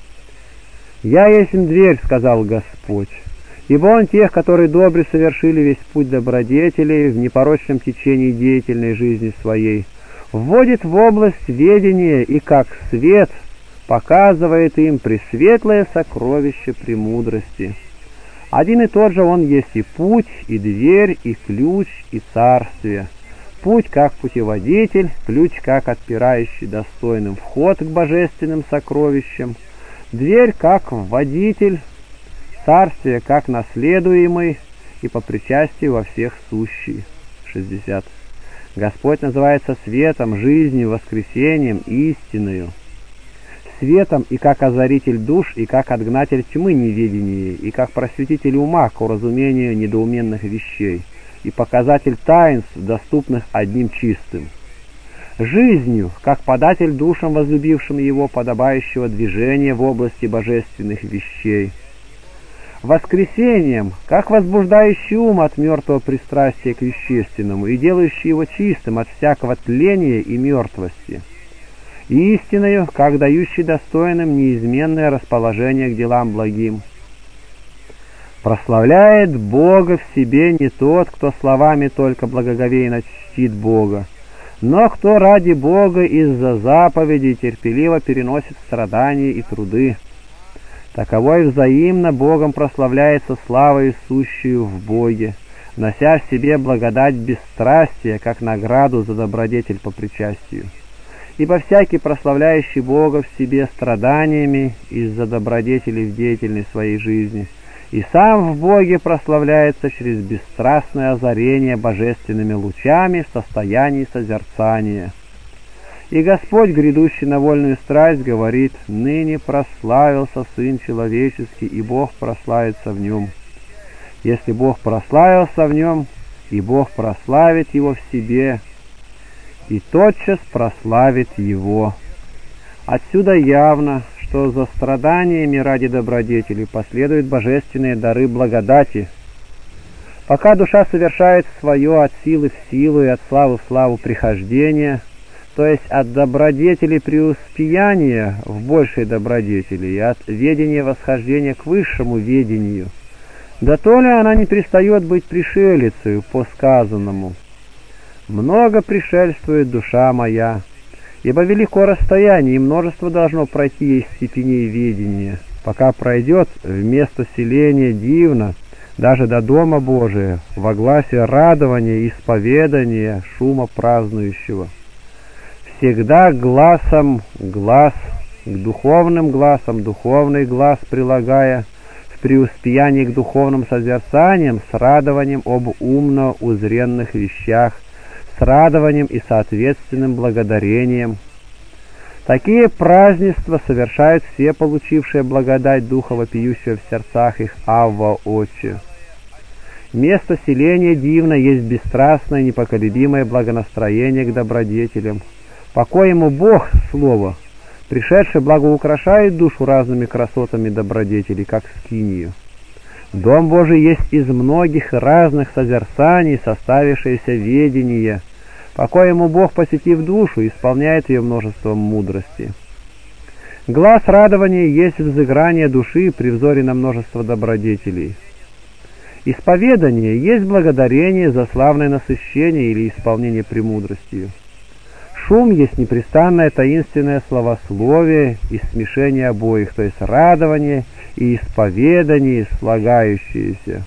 «Я есть дверь, — сказал Господь, — ибо он тех, которые добре совершили весь путь добродетелей в непорочном течении деятельной жизни своей, вводит в область ведения и как свет показывает им пресветлое сокровище премудрости. Один и тот же он есть и путь, и дверь, и ключ, и царствие. Путь как путеводитель, ключ как отпирающий достойным вход к божественным сокровищам, дверь как вводитель, царствие как наследуемый и по причастию во всех сущий». шестьдесят. Господь называется светом, жизнью, воскресением, истиною. Светом и как озаритель душ, и как отгнатель тьмы неведения, и как просветитель ума к уразумению недоуменных вещей, и показатель таинств, доступных одним чистым. Жизнью, как податель душам, возлюбившим его, подобающего движения в области божественных вещей. Воскресением, как возбуждающий ум от мертвого пристрастия к вещественному и делающий его чистым от всякого тления и мертвости. Истиною, как дающий достойным неизменное расположение к делам благим. Прославляет Бога в себе не тот, кто словами только благоговейно чтит Бога, Но кто ради Бога из-за заповедей терпеливо переносит страдания и труды, таковой взаимно Богом прославляется славою сущую в Боге, нося в себе благодать бесстрастия, как награду за добродетель по причастию. Ибо всякий, прославляющий Бога в себе страданиями из-за добродетели в деятельной своей жизни, и сам в Боге прославляется через бесстрастное озарение божественными лучами в состоянии созерцания. И Господь, грядущий на вольную страсть, говорит: «Ныне прославился Сын Человеческий, и Бог прославится в нем». Если Бог прославился в нем, и Бог прославит его в себе, и тотчас прославит его. Отсюда явно, что за страданиями ради добродетели последуют божественные дары благодати. Пока душа совершает свое от силы в силу и от славы в славу прихождения, то есть от добродетели преуспеяния в большей добродетели и от ведения восхождения к высшему ведению, да то ли она не перестает быть пришелицей по сказанному: «Много пришельствует душа моя, ибо велико расстояние, и множество должно пройти ей степеней ведения, пока пройдет вместо селения дивно, даже до Дома Божия, во гласе радования, исповедания, шума празднующего. Всегда гласом глаз, к духовным глазам духовный глаз прилагая, в преуспеянии к духовным созерцаниям с радованием об умно узренных вещах, с радованием и соответственным благодарением. Такие празднества совершают все получившие благодать Духа, вопиющего в сердцах их: «Авва, Отче». Место селения дивно есть бесстрастное, непоколебимое благонастроение к добродетелям, по коему Бог, Слово, пришедший, благоукрашает душу разными красотами добродетелей, как скинию. Дом Божий есть из многих разных созерцаний составившееся ведение, по коему Бог, посетив душу, исполняет ее множеством мудрости. Глаз радования есть взыграние души при взоре на множество добродетелей. Исповедание есть благодарение за славное насыщение или исполнение премудростью. Шум есть непрестанное таинственное словословие и смешение обоих, то есть радование и исповедание, слагающиеся.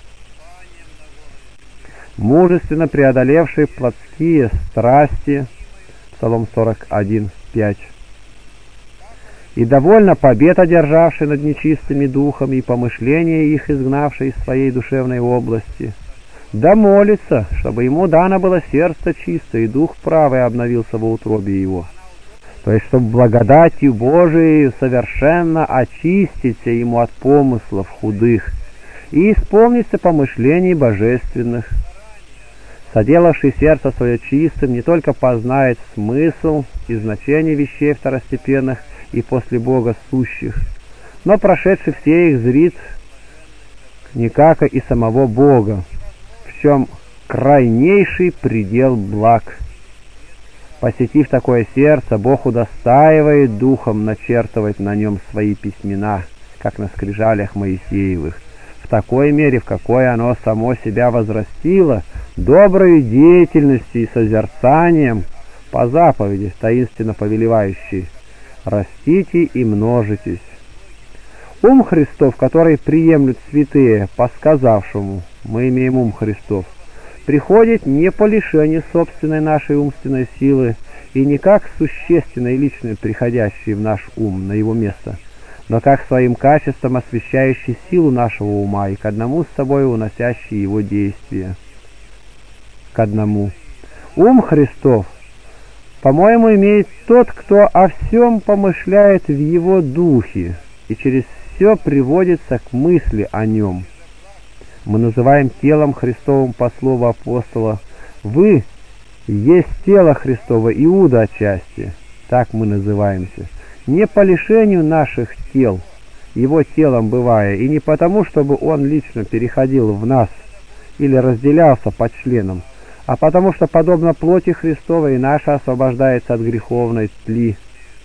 Мужественно преодолевший плотские страсти, Псалом сорок один, пять. И довольно побед одержавший над нечистыми духами и помышления их изгнавший из своей душевной области, да молится, чтобы ему дано было сердце чистое, и дух правый обновился во утробе его. То есть, чтобы благодатью Божией совершенно очиститься ему от помыслов худых и исполниться помышлений божественных. Соделавший сердце свое чистым не только познает смысл и значение вещей второстепенных и после Бога сущих, но прошедший все их зрит никако и самого Бога, в чем крайнейший предел благ. Посетив такое сердце, Бог удостаивает духом начертывать на нем свои письмена, как на скрижалях Моисеевых, в такой мере, в какой оно само себя возрастило, доброй деятельностью и созерцанием по заповеди, таинственно повелевающей: «Растите и множитесь». Ум Христов, который приемлют святые по сказавшему, мы имеем ум Христов, приходит не по лишению собственной нашей умственной силы и не как существенной личной, приходящей в наш ум на его место, но как своим качеством освещающий силу нашего ума и к одному с собой уносящий его действия. К одному. Ум Христов, по-моему, имеет тот, кто о всем помышляет в его духе и через все приводится к мысли о нем. Мы называем телом Христовым по слову апостола: «Вы есть тело Христово, Иуда отчасти». Так мы называемся. Не по лишению наших тел, его телом бывая, и не потому, чтобы он лично переходил в нас или разделялся по членам, а потому что, подобно плоти Христовой, наша освобождается от греховной тли.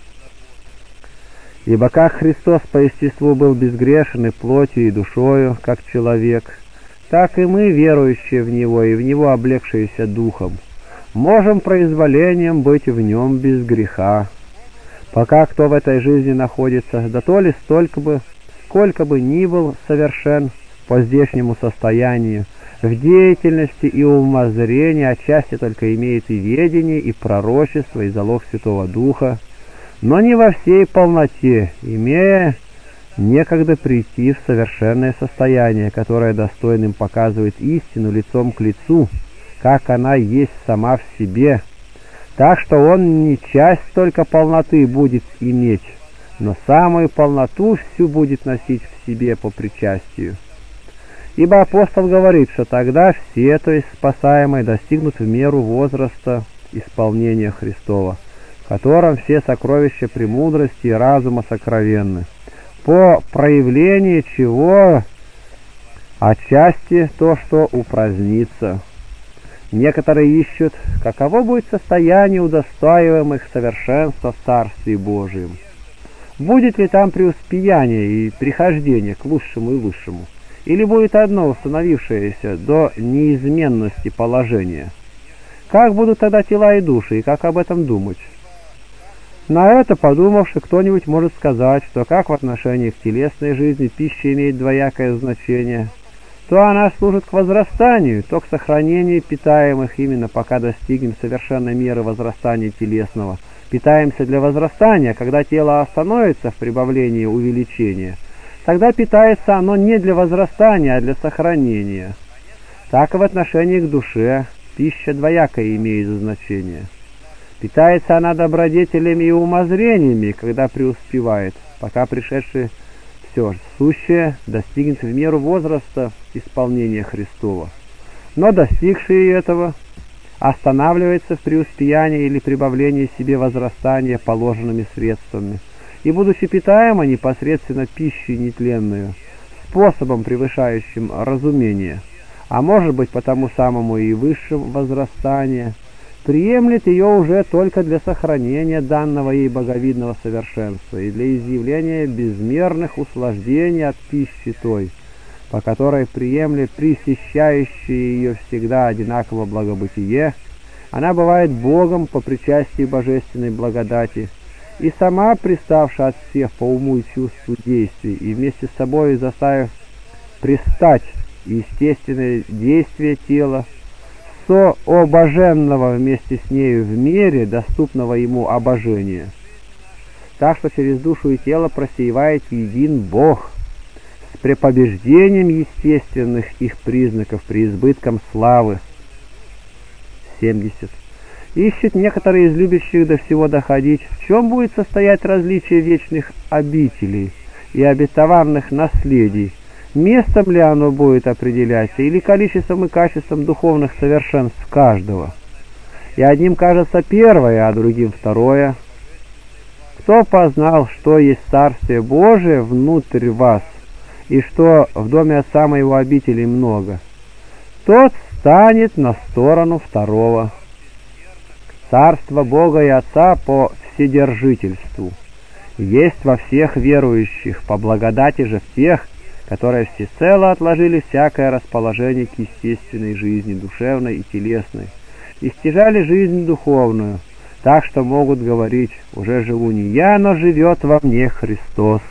Ибо как Христос по естеству был безгрешен и плотью, и душою, как человек, так и мы, верующие в Него и в Него облегшиеся Духом, можем произволением быть в нем без греха. Пока кто в этой жизни находится, да то ли столько бы, сколько бы ни был совершен по здешнему состоянию, в деятельности и умозрении отчасти только имеет и ведение, и пророчество, и залог Святого Духа, но не во всей полноте, имея некогда прийти в совершенное состояние, которое достойным показывает истину лицом к лицу, как она есть сама в себе, так что он не часть только полноты будет иметь, но самую полноту всю будет носить в себе по причастию. Ибо апостол говорит, что тогда все, то есть спасаемые, достигнут в меру возраста исполнения Христова, в котором все сокровища премудрости и разума сокровенны, по проявлению чего отчасти то, что упразднится. Некоторые ищут, каково будет состояние удостаиваемых совершенства в Царстве Божием. Будет ли там преуспеяние и прихождение к лучшему и высшему, или будет одно установившееся до неизменности положение? Как будут тогда тела и души, и как об этом думать? На это, подумавши, кто-нибудь может сказать, что как в отношении к телесной жизни пища имеет двоякое значение, то она служит к возрастанию, то к сохранению питаемых, именно пока достигнем совершенной меры возрастания телесного. Питаемся для возрастания, когда тело остановится в прибавлении увеличения, тогда питается оно не для возрастания, а для сохранения. Так и в отношении к душе пища двоякое имеет значение. Питается она добродетелями и умозрениями, когда преуспевает, пока пришедший все сущее достигнет в меру возраста исполнения Христова. Но достигшие этого останавливается в преуспеянии или прибавлении себе возрастания положенными средствами, и, будучи питаемо непосредственно пищей нетленную, способом, превышающим разумение, а может быть по тому самому и высшим возрастания, приемлет ее уже только для сохранения данного ей боговидного совершенства и для изъявления безмерных услаждений от пищи той, по которой приемлет пресыщающее ее всегда одинаково благобытие, она бывает Богом по причастии божественной благодати, и сама, приставшая от всех по уму и чувству действий, и вместе с собой заставив пристать естественное действие тела, со обоженного вместе с нею в мере, доступного ему обожения. Так что через душу и тело просеивает един Бог, с препобеждением естественных их признаков преизбытком славы. семьдесят. Ищет некоторые из любящих до всего доходить, в чем будет состоять различие вечных обителей и обетованных наследий, местом ли оно будет определяться, или количеством и качеством духовных совершенств каждого. И одним кажется первое, а другим второе. Кто познал, что есть Царствие Божие внутрь вас, и что в доме Отца Моего обителей много, тот станет на сторону второго. Царство Бога и Отца по вседержительству есть во всех верующих, по благодати же в тех, которые всецело отложили всякое расположение к естественной жизни, душевной и телесной, и стяжали жизнь духовную, так что могут говорить: «Уже живу не я, но живет во мне Христос».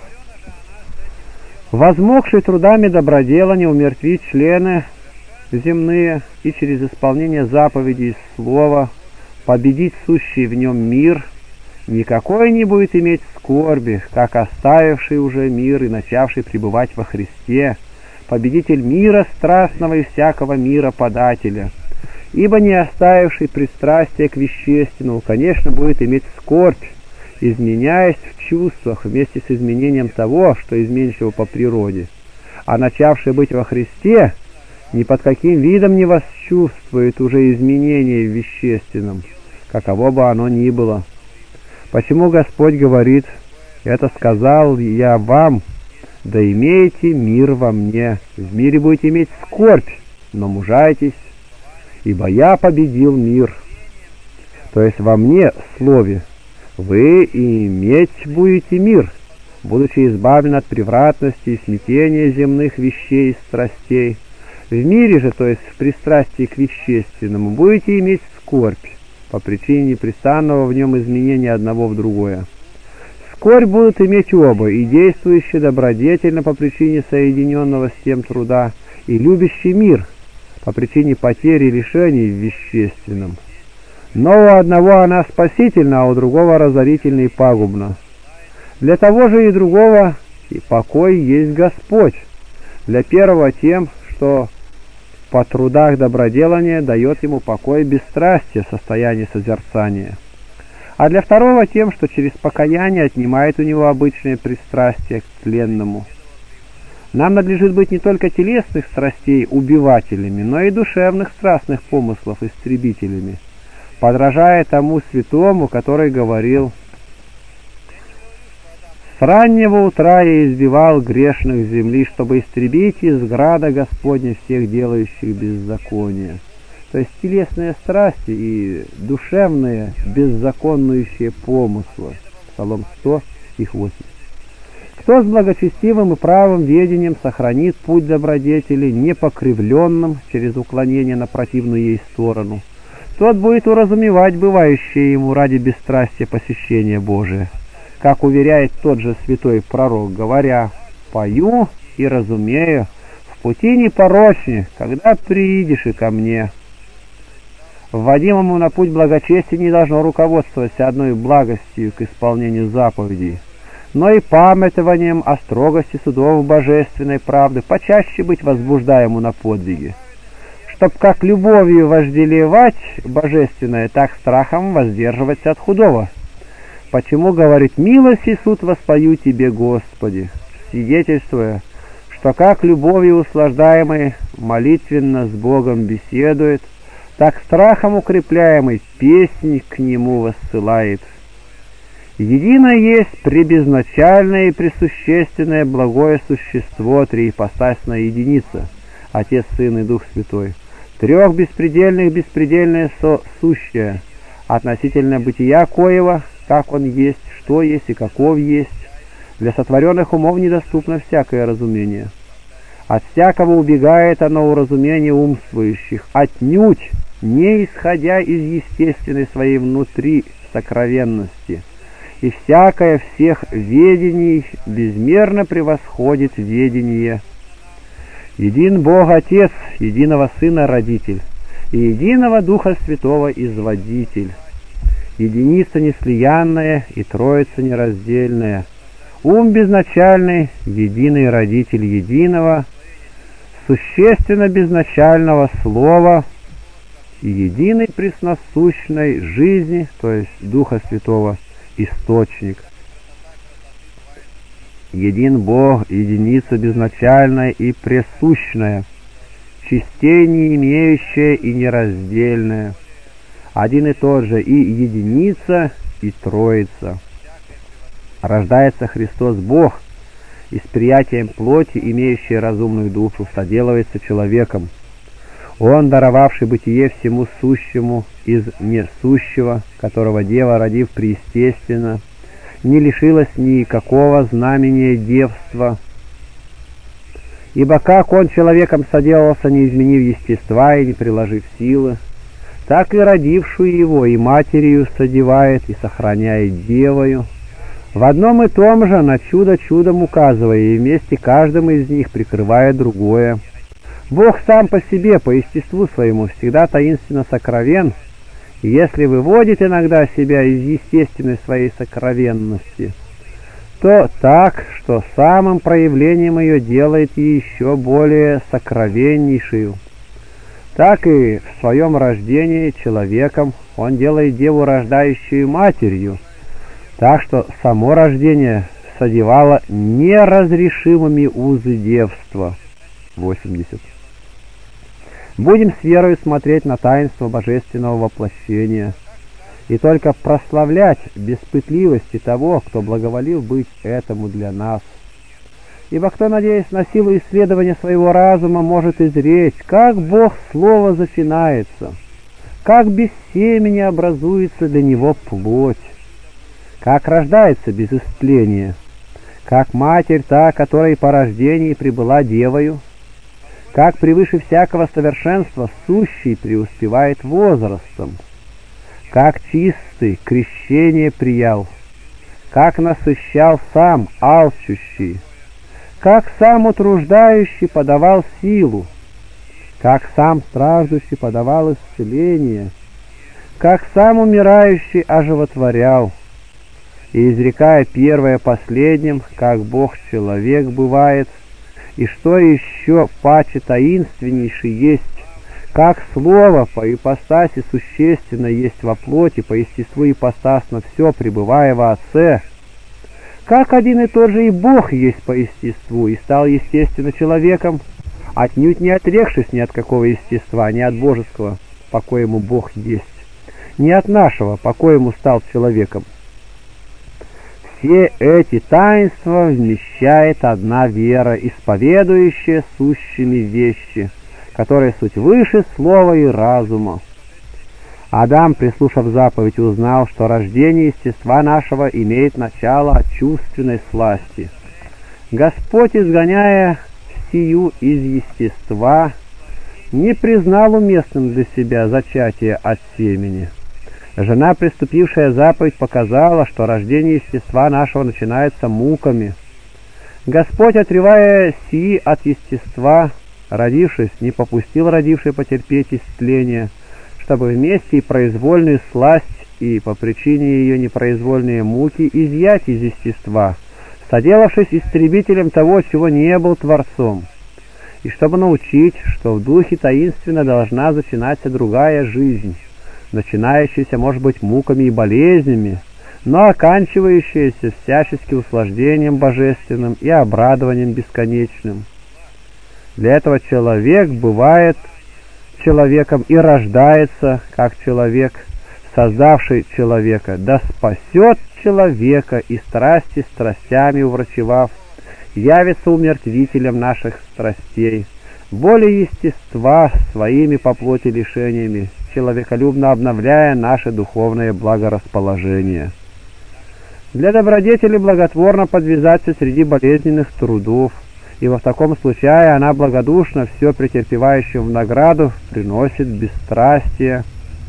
Возмогший трудами добродела не умертвить члены земные и через исполнение заповедей слова победить сущий в нем мир, никакой не будет иметь скорби, как оставивший уже мир и начавший пребывать во Христе, победитель мира страстного и всякого мира подателя. Ибо не оставивший пристрастие к вещественному, конечно, будет иметь скорбь, изменяясь в чувствах вместе с изменением того, что изменчиво по природе, а начавший быть во Христе ни под каким видом не восчувствует уже изменения в вещественном, каково бы оно ни было. Почему Господь говорит: «Это сказал я вам, да имеете мир во мне, в мире будете иметь скорбь, но мужайтесь, ибо я победил мир». То есть во мне, слове, вы иметь будете мир, будучи избавлены от превратности и смятения земных вещей и страстей. В мире же, то есть в пристрастии к вещественному, будете иметь скорбь, по причине непрестанного в нем изменения одного в другое. Скорбь будут иметь оба, и действующий добродетельно по причине соединенного с тем труда, и любящий мир по причине потери и лишений в вещественном. Но у одного она спасительна, а у другого разорительна и пагубна. Для того же и другого и покой есть Господь. Для первого тем, что по трудах доброделания дает ему покой бесстрастия в состоянии созерцания, а для второго тем, что через покаяние отнимает у него обычное пристрастие к тленному. Нам надлежит быть не только телесных страстей убивателями, но и душевных страстных помыслов истребителями, подражая тому святому, который говорил: «С раннего утра я избивал грешных земли, чтобы истребить из града Господня всех делающих беззаконие». То есть телесные страсти и душевные беззаконнующие помыслы. Псалом сто, стих восемь. Кто с благочестивым и правым ведением сохранит путь добродетели, непокривленным через уклонение на противную ей сторону, тот будет уразумевать бывающее ему ради бесстрастия посещение Божие, как уверяет тот же святой пророк, говоря: «Пою и разумею, в пути непорочни, когда приидешь и ко мне». Вводимому на путь благочестия не должно руководствоваться одной благостью к исполнению заповедей, но и памятованием о строгости судов божественной правды, почаще быть возбуждаему на подвиги, чтоб как любовью вожделевать божественное, так страхом воздерживаться от худого. Почему, говорит, милость и суд воспою тебе, Господи, свидетельствуя, что как любовью услаждаемый молитвенно с Богом беседует, так страхом укрепляемый песнь к Нему воссылает. Едино есть пребезначальное и пресущественное благое существо, триипостасная единица, Отец, Сын и Дух Святой, трех беспредельных беспредельное со сущее, относительно бытия коего, как он есть, что есть и каков есть, для сотворенных умов недоступно всякое разумение. От всякого убегает оно уразумение умствующих, отнюдь не исходя из естественной своей внутри сокровенности, и всякое всех ведений безмерно превосходит ведение. Един Бог Отец, единого Сына Родитель, и единого Духа Святого Изводитель, единица неслиянная и Троица нераздельная, ум безначальный, единый Родитель единого, существенно безначального Слова и единой пресносущной жизни, то есть Духа Святого, Источник. Един Бог, единица безначальная и пресущная, частей не имеющая и нераздельная, один и тот же и единица, и Троица. Рождается Христос Бог, и с приятием плоти, имеющей разумную душу, соделывается человеком. Он, даровавший бытие всему сущему из несущего, которого Дева, родив преестественно, не лишилась никакого знамения девства. Ибо как он человеком соделался, не изменив естества и не приложив силы, так и родившую его и матерью содевает и сохраняет девою, в одном и том же на чудо чудом указывая, и вместе каждым из них прикрывая другое. Бог сам по себе, по естеству своему, всегда таинственно сокровен, и если выводит иногда себя из естественной своей сокровенности, то так, что самым проявлением ее делает еще более сокровеннейшую. Так и в своем рождении человеком он делает деву рождающую матерью, так что само рождение содевало неразрешимыми узы девства. восемьдесят. Будем с верой смотреть на таинство божественного воплощения и только прославлять беспытливости того, кто благоволил быть этому для нас. Ибо кто, надеясь на силу исследования своего разума, может изречь, как Бог Слово запинается, как без семени образуется для него плоть, как рождается без истления, как Матерь та, которой по рождении прибыла девою, как превыше всякого совершенства сущий преуспевает возрастом, как чистый крещение приял, как насыщал сам алчущий, как сам утруждающий подавал силу, как сам страждущий подавал исцеление, как сам умирающий оживотворял, и изрекая первое последним, как Бог-человек бывает, и что еще паче таинственнейший есть, как Слово по ипостаси существенно есть во плоти, по естеству ипостасно все, пребывая во Отце, как один и тот же и Бог есть по естеству, и стал естественно человеком, отнюдь не отрекшись ни от какого естества, ни от божеского, по коему Бог есть, ни от нашего, по коему стал человеком. Все эти таинства вмещает одна вера, исповедующая сущими вещи, которые суть выше слова и разума. Адам, прислушав заповедь, узнал, что рождение естества нашего имеет начало от чувственной сласти. Господь, изгоняя сию из естества, не признал уместным для себя зачатие от семени. Жена, приступившая заповедь, показала, что рождение естества нашего начинается муками. Господь, отрывая сии от естества, родившись, не попустил родившей потерпеть исцеление, чтобы вместе и произвольную сласть, и по причине ее непроизвольные муки изъять из естества, соделавшись истребителем того, чего не был Творцом, и чтобы научить, что в духе таинственно должна начинаться другая жизнь, начинающаяся, может быть, муками и болезнями, но оканчивающаяся всячески услаждением божественным и обрадованием бесконечным. Для этого человек бывает человеком и рождается как человек, создавший человека, да спасет человека и страсти страстями уврачевав, явится умертвителем наших страстей, волей естества своими по плоти лишениями, человеколюбно обновляя наше духовное благорасположение. Для добродетели благотворно подвязаться среди болезненных трудов, ибо в таком случае она благодушно все претерпевающим в награду приносит бесстрастие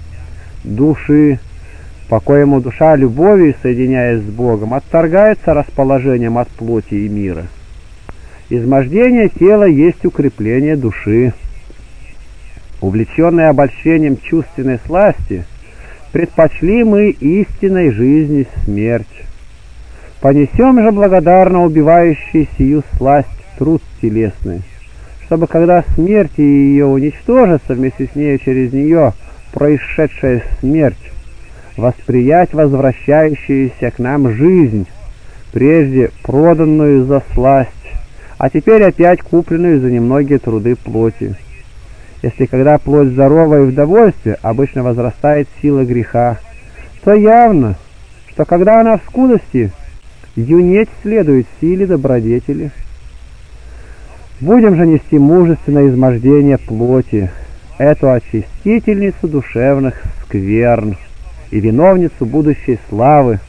души, по коему душа любовью, соединяясь с Богом, отторгается расположением от плоти и мира. Измождение тела есть укрепление души. Увлеченные обольщением чувственной сласти, предпочли мы истинной жизни смерть. Понесем же благодарно убивающий сию сласть труд телесный, чтобы когда смерть ее уничтожится, вместе с нею через нее происшедшая смерть, восприять возвращающуюся к нам жизнь, прежде проданную за сласть, а теперь опять купленную за немногие труды плоти. Если когда плоть здорова и в довольстве обычно возрастает сила греха, то явно, что когда она в скудости, юнеть следует силе добродетели. Будем же нести мужественное измождение плоти, эту очистительницу душевных скверн и виновницу будущей славы,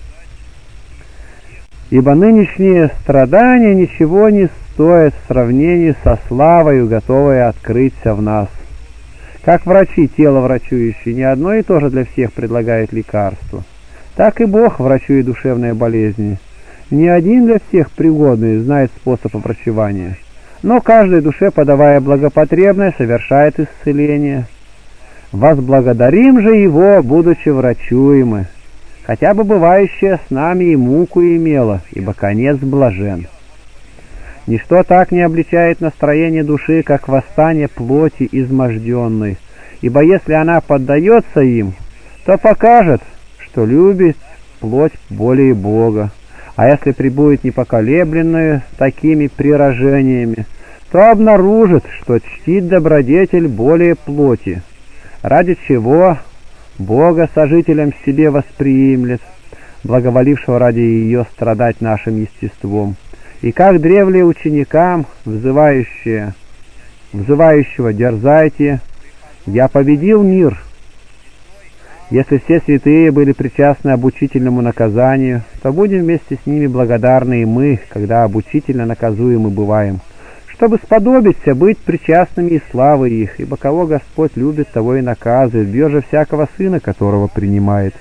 ибо нынешние страдания ничего не стоят в сравнении со славою, готовой открыться в нас. Как врачи, тело врачующие, не одно и то же для всех предлагает лекарство, так и Бог врачует душевные болезни. Не один для всех пригодный знает способ обрачевания, но каждой душе, подавая благопотребное, совершает исцеление. Возблагодарим же Его, будучи врачуемы, хотя бы бывающее с нами и муку имело, ибо конец блажен. Ничто так не обличает настроение души, как восстание плоти изможденной, ибо если она поддается им, то покажет, что любит плоть более Бога, а если пребудет непоколебленную такими прирожениями, то обнаружит, что чтит добродетель более плоти, ради чего Бога сожителем в себе восприимлет, благоволившего ради ее страдать нашим естеством. И как древле ученикам, взывающие, взывающего «Дерзайте, я победил мир». Если все святые были причастны обучительному наказанию, то будем вместе с ними благодарны и мы, когда обучительно наказуемы бываем, чтобы сподобиться быть причастными и славы их, ибо кого Господь любит, того и наказывает, бьет же всякого сына, которого принимает.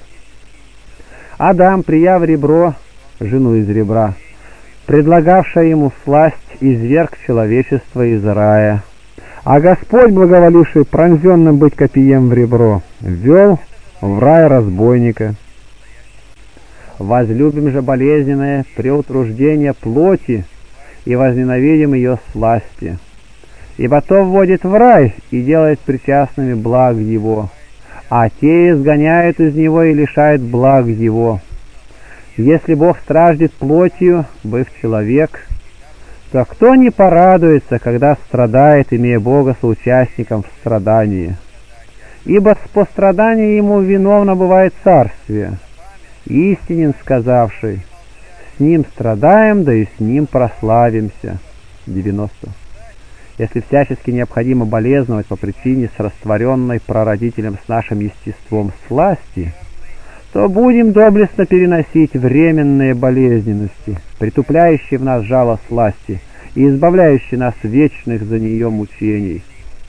Адам, прияв ребро, жену из ребра, предлагавшая ему сласть, изверг человечество из рая. А Господь, благоволивший пронзенным быть копьем в ребро, ввел в рай разбойника. Возлюбим же болезненное преутруждение плоти и возненавидим ее сласти, ибо то вводит в рай и делает причастными благ его, а те изгоняют из него и лишают благ его. Если Бог страждет плотью, быв человек, то кто не порадуется, когда страдает, имея Бога соучастником в страдании? Ибо по страданию ему виновно бывает царствие. Истинен сказавший: с ним страдаем, да и с ним прославимся. девяносто. Если всячески необходимо болезновать по причине срастворенной прародителем с нашим естеством сласти, то будем доблестно переносить временные болезненности, притупляющие в нас жало сласти и избавляющие нас вечных за нее мучений.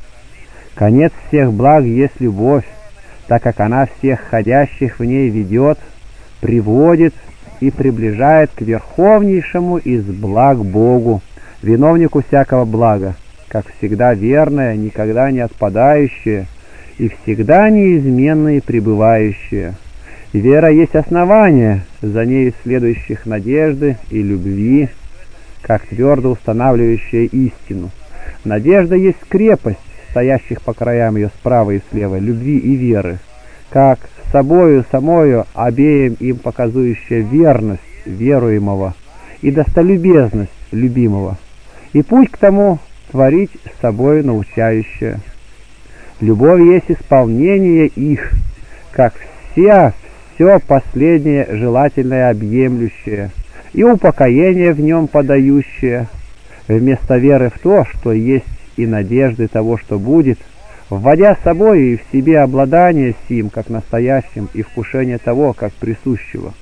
Конец всех благ есть любовь, так как она всех ходящих в ней ведет, приводит и приближает к верховнейшему из благ Богу, виновнику всякого блага, как всегда верное, никогда не отпадающее и всегда неизменное и пребывающее. И вера есть основание, за ней следующих надежды и любви, как твердо устанавливающая истину. Надежда есть крепость, стоящих по краям ее справа и слева, любви и веры, как собою самою обеим им показующая верность веруемого и достолюбезность любимого, и путь к тому творить собою научающая. Любовь есть исполнение их, как вся все последнее желательное объемлющее, и упокоение в нем подающее, вместо веры в то, что есть, и надежды того, что будет, вводя с собой и в себе обладание сим, как настоящим, и вкушение того, как присущего.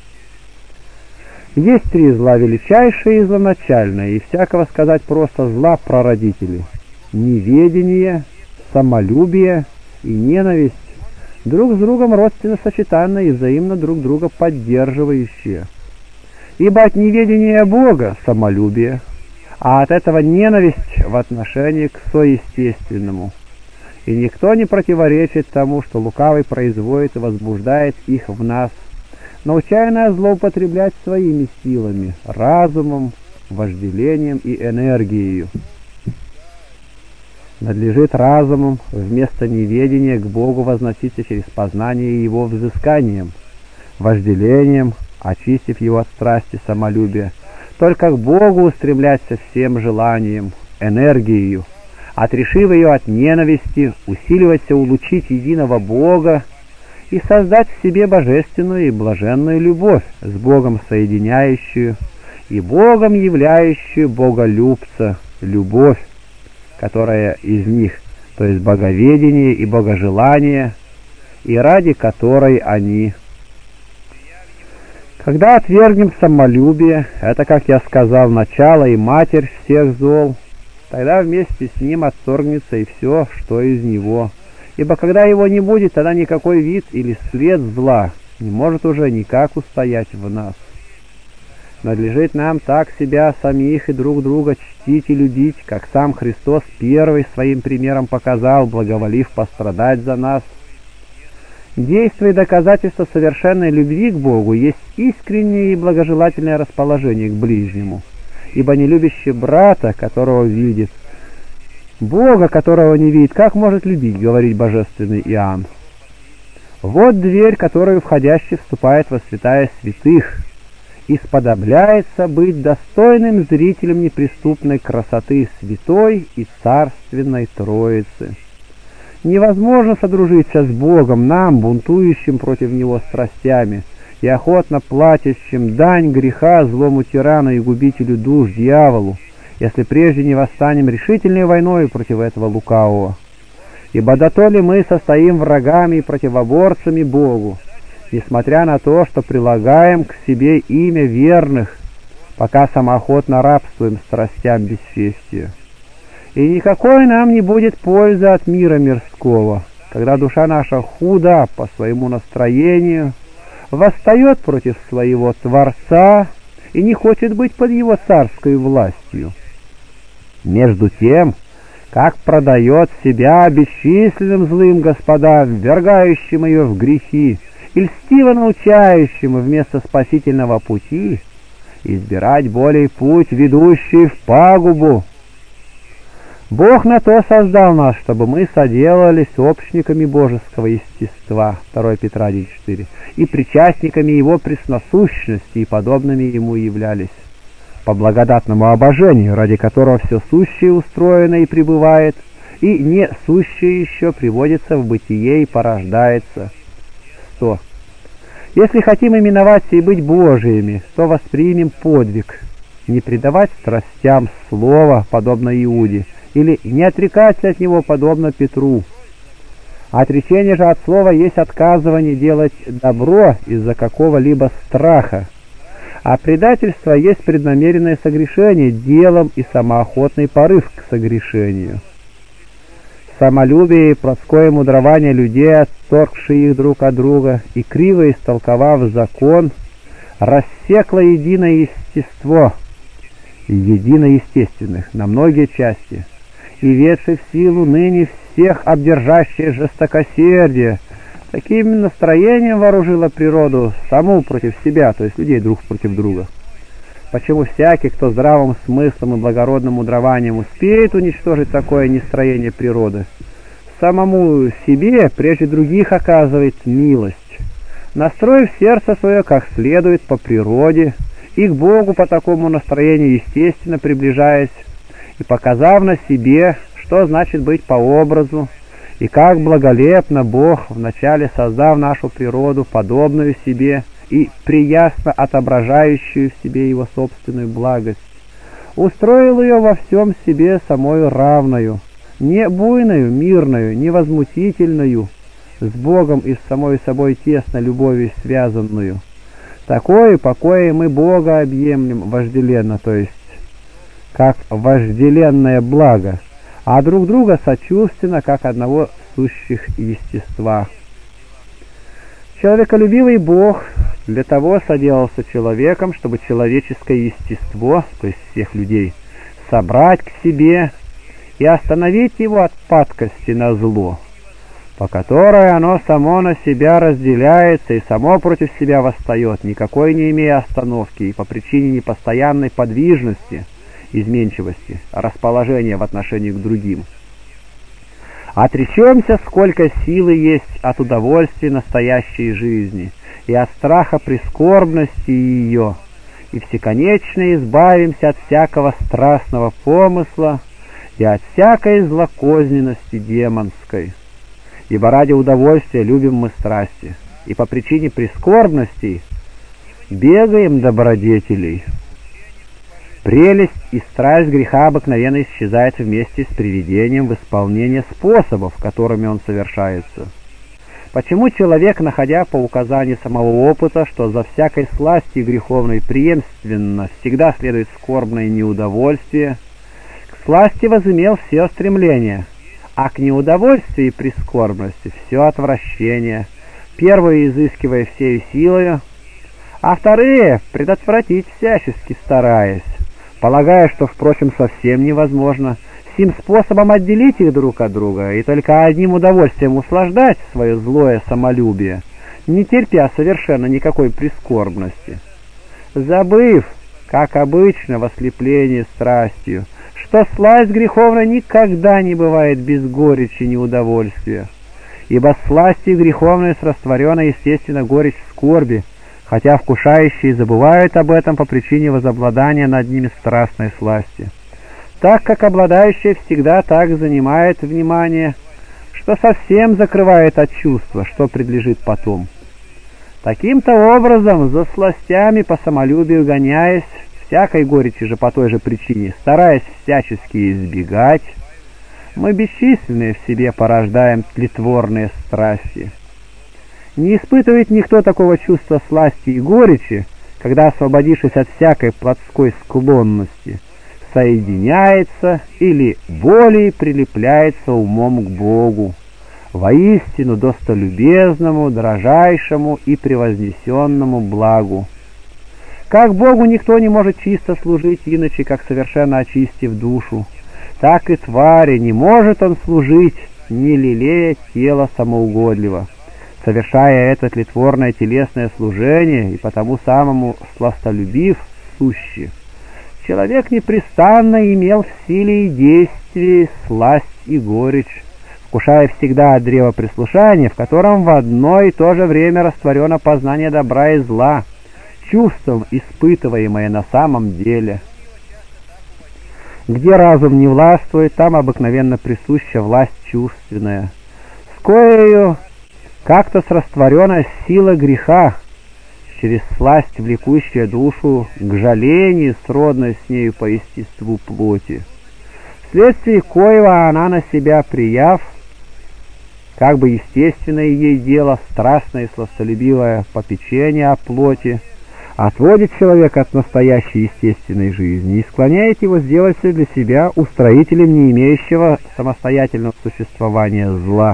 Есть три зла величайшие и злоначальные, и всякого сказать просто зла прародители: неведение, самолюбие и ненависть, друг с другом родственно сочетанные и взаимно друг друга поддерживающие. Ибо от неведения Бога самолюбие, а от этого ненависть в отношении к соестественному. И никто не противоречит тому, что лукавый производит и возбуждает их в нас, научая нас злоупотреблять своими силами, разумом, вожделением и энергией. Надлежит разумом вместо неведения к Богу возноситься через познание Его взысканием, вожделением, очистив его от страсти самолюбия, только к Богу устремляться всем желанием, энергией, отрешив ее от ненависти, усиливаться улучшить единого Бога и создать в себе божественную и блаженную любовь, с Богом соединяющую и Богом являющую боголюбца, любовь, которая из них, то есть боговедение и богожелание, и ради которой они. Когда отвергнем самолюбие, это, как я сказал, начало и матерь всех зол, тогда вместе с ним отторгнется и все, что из него. Ибо когда его не будет, тогда никакой вид или след зла не может уже никак устоять в нас. Надлежит нам так себя самих и друг друга чтить и любить, как сам Христос первый своим примером показал, благоволив пострадать за нас. Действие и доказательство совершенной любви к Богу есть искреннее и благожелательное расположение к ближнему, ибо не любящий брата, которого видит, Бога, которого не видит, как может любить, говорит божественный Иоанн. Вот дверь, которую входящий вступает во святая святых, и сподобляется быть достойным зрителем неприступной красоты святой и царственной Троицы. Невозможно содружиться с Богом нам, бунтующим против Него страстями, и охотно платящим дань греха злому тирану и губителю душ дьяволу, если прежде не восстанем решительной войной против этого лукавого. Ибо дотоле мы состоим врагами и противоборцами Богу, несмотря на то, что прилагаем к себе имя верных, пока самоохотно рабствуем страстям бесчестия. И никакой нам не будет пользы от мира мирского, когда душа наша худа по своему настроению, восстает против своего Творца и не хочет быть под его царской властью. Между тем, как продает себя бесчисленным злым господам, ввергающим ее в грехи, и льстиво научающим вместо спасительного пути избирать более путь, ведущий в пагубу. Бог на то создал нас, чтобы мы соделались общниками божеского естества, второе Петра один четыре, и причастниками его пресносущности, и подобными ему являлись, по благодатному обожению, ради которого все сущее устроено и пребывает, и не сущее еще приводится в бытие и порождается. сто. Если хотим именоваться и быть Божиими, то воспримем подвиг, не предавать страстям слова, подобно Иуде, или не отрекаться от него, подобно Петру. Отречение же от слова есть отказывание делать добро из-за какого-либо страха, а предательство есть преднамеренное согрешение делом и самоохотный порыв к согрешению. Самолюбие и плотское мудрование людей, отторгшие их друг от друга и криво истолковав закон, рассекло единое естество, едино естественных, на многие части, и ведший в силу ныне всех обдержащее жестокосердие, таким настроением вооружило природу саму против себя, то есть людей друг против друга. Почему всякий, кто здравым смыслом и благородным мудрованием успеет уничтожить такое нестроение природы, самому себе прежде других оказывает милость, настроив сердце свое как следует по природе и к Богу по такому настроению естественно приближаясь, и показав на себе, что значит быть по образу, и как благолепно Бог, вначале создав нашу природу, подобную себе, и приясно отображающую в себе его собственную благость, устроил ее во всем себе самою равною, не буйною, мирною, не возмутительную, с Богом и с самой собой тесно любовью связанную. Такое покое мы Бога объемлем вожделенно, то есть как вожделенное благо, а друг друга сочувственно, как одного сущих естества. Человеколюбивый Бог для того соделался человеком, чтобы человеческое естество, то есть всех людей, собрать к себе и остановить его от падкости на зло, по которой оно само на себя разделяется и само против себя восстает, никакой не имея остановки и по причине непостоянной подвижности, изменчивости, расположения в отношении к другим. Отречемся, сколько силы есть от удовольствия настоящей жизни и от страха прискорбности ее, и всеконечно избавимся от всякого страстного помысла и от всякой злокозненности демонской. Ибо ради удовольствия любим мы страсти, и по причине прискорбности бегаем добродетелей. Прелесть и страсть греха обыкновенно исчезает вместе с приведением в исполнение способов, которыми он совершается. Почему человек, находя по указанию самого опыта, что за всякой сластью греховной преемственно всегда следует скорбное неудовольствие, к сласти возымел все стремления, а к неудовольствию и прискорбности все отвращение, первые изыскивая всею силою, а вторые предотвратить всячески стараясь, полагая, что, впрочем, совсем невозможно сим способом отделить их друг от друга и только одним удовольствием услаждать свое злое самолюбие, не терпя совершенно никакой прискорбности, забыв, как обычно в ослеплении страстью, что сласть греховна никогда не бывает без горечи неудовольствия, ибо сластью греховной срастворена, естественно, горечь скорби, хотя вкушающие забывают об этом по причине возобладания над ними страстной сласти, так как обладающая всегда так занимает внимание, что совсем закрывает от чувства, что предлежит потом. Таким-то образом, за сластями по самолюбию гоняясь, всякой горечи же по той же причине, стараясь всячески избегать, мы бесчисленные в себе порождаем тлетворные страсти. Не испытывает никто такого чувства сласти и горечи, когда, освободившись от всякой плотской склонности, соединяется или более прилепляется умом к Богу, воистину достолюбезному, дрожайшему и превознесенному благу. Как Богу никто не может чисто служить иначе, как совершенно очистив душу, так и твари не может он служить, не лелея тело самоугодливо, совершая это тлетворное телесное служение и потому самому сластолюбив суще. Человек непрестанно имел в силе и действии сласть и горечь, вкушая всегда от древа прислушания, в котором в одно и то же время растворено познание добра и зла, чувством, испытываемое на самом деле. Где разум не властвует, там обыкновенно присуща власть чувственная, с коею как-то срастворена сила греха, через сласть, влекущая душу к жалению, сродной с нею по естеству плоти, вследствие коего она на себя прияв, как бы естественное ей дело, страстное и сластолюбивое попечение о плоти, отводит человека от настоящей естественной жизни и склоняет его сделаться для себя устроителем не имеющего самостоятельного существования зла.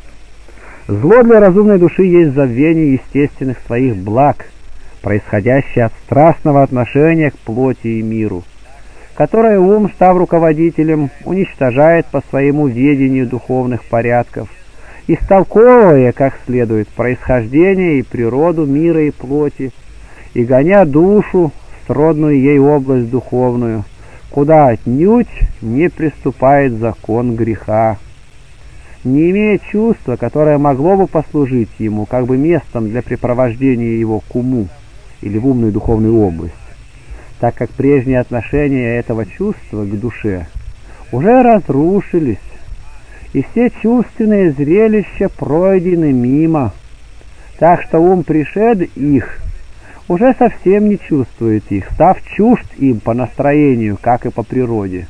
Зло для разумной души есть забвение естественных своих благ, происходящее от страстного отношения к плоти и миру, которое ум, став руководителем, уничтожает по своему ведению духовных порядков, истолковывая как следует происхождение и природу мира и плоти, и гоня душу в сродную ей область духовную, куда отнюдь не приступает закон греха, не имея чувства, которое могло бы послужить ему как бы местом для препровождения его к уму или в умную духовную область, так как прежние отношения этого чувства к душе уже разрушились, и все чувственные зрелища пройдены мимо, так что ум, пришед их, уже совсем не чувствует их, став чужд им по настроению, как и по природе.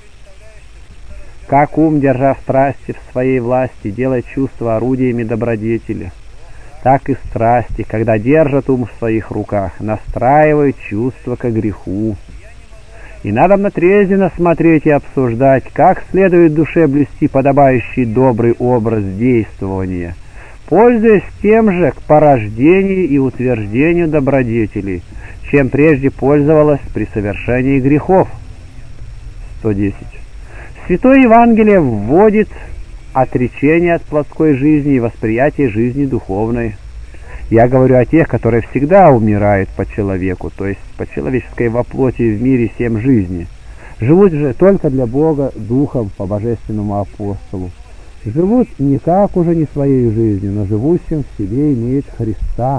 Как ум, держа страсти в своей власти, делает чувства орудиями добродетели, так и страсти, когда держат ум в своих руках, настраивают чувства ко греху. И надо натрезво смотреть и обсуждать, как следует душе блюсти подобающий добрый образ действования, пользуясь тем же к порождению и утверждению добродетелей, чем прежде пользовалась при совершении грехов. сто десять. Святое Евангелие вводит отречение от плотской жизни и восприятие жизни духовной. Я говорю о тех, которые всегда умирают по человеку, то есть по человеческой во плоти в мире семь жизни. Живут же только для Бога духом по божественному апостолу. Живут никак уже не своей жизнью, но живущим в себе имеют Христа.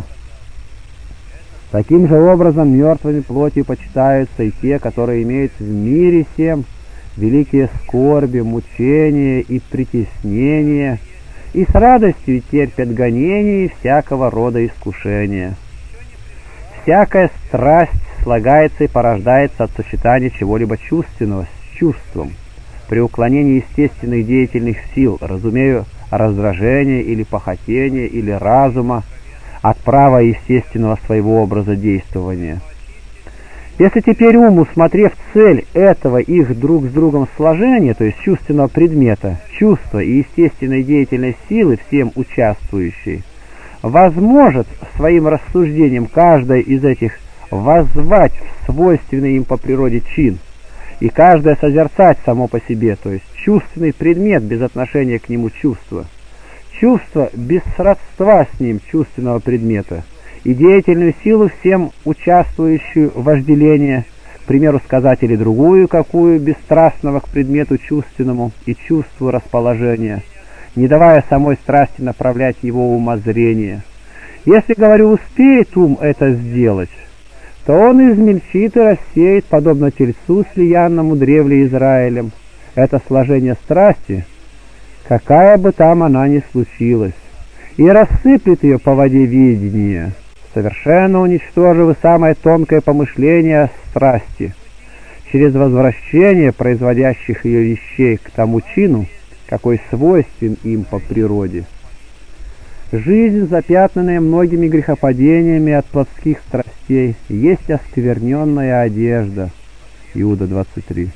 Таким же образом мертвыми плотью почитаются и те, которые имеют в мире сем великие скорби, мучения и притеснения, и с радостью терпят гонения и всякого рода искушения. Всякая страсть слагается и порождается от сочетания чего-либо чувственного с чувством. При уклонении естественных деятельных сил, разумею, раздражения или похотения или разума от права естественного своего образа действования. Если теперь ум, усмотрев цель этого их друг с другом сложения, то есть чувственного предмета, чувства и естественной деятельной силы, всем участвующей, возможет своим рассуждением каждое из этих воззвать в свойственный им по природе чин, и каждое созерцать само по себе, то есть чувственный предмет без отношения к нему чувства, чувство без сродства с ним чувственного предмета, и деятельную силу всем участвующую в вожделении, к примеру, сказать или другую какую, бесстрастного к предмету чувственному и чувству расположения, не давая самой страсти направлять его умозрение. Если, говорю, успеет ум это сделать, то он измельчит и рассеет, подобно тельцу, слиянному древле Израилем, это сложение страсти, какая бы там она ни случилась, и рассыплет ее по воде видения, совершенно уничтожив и самое тонкое помышление страсти, через возвращение производящих ее вещей к тому чину, какой свойствен им по природе. Жизнь, запятнанная многими грехопадениями от плотских страстей, есть оскверненная одежда. Иуда двадцать три.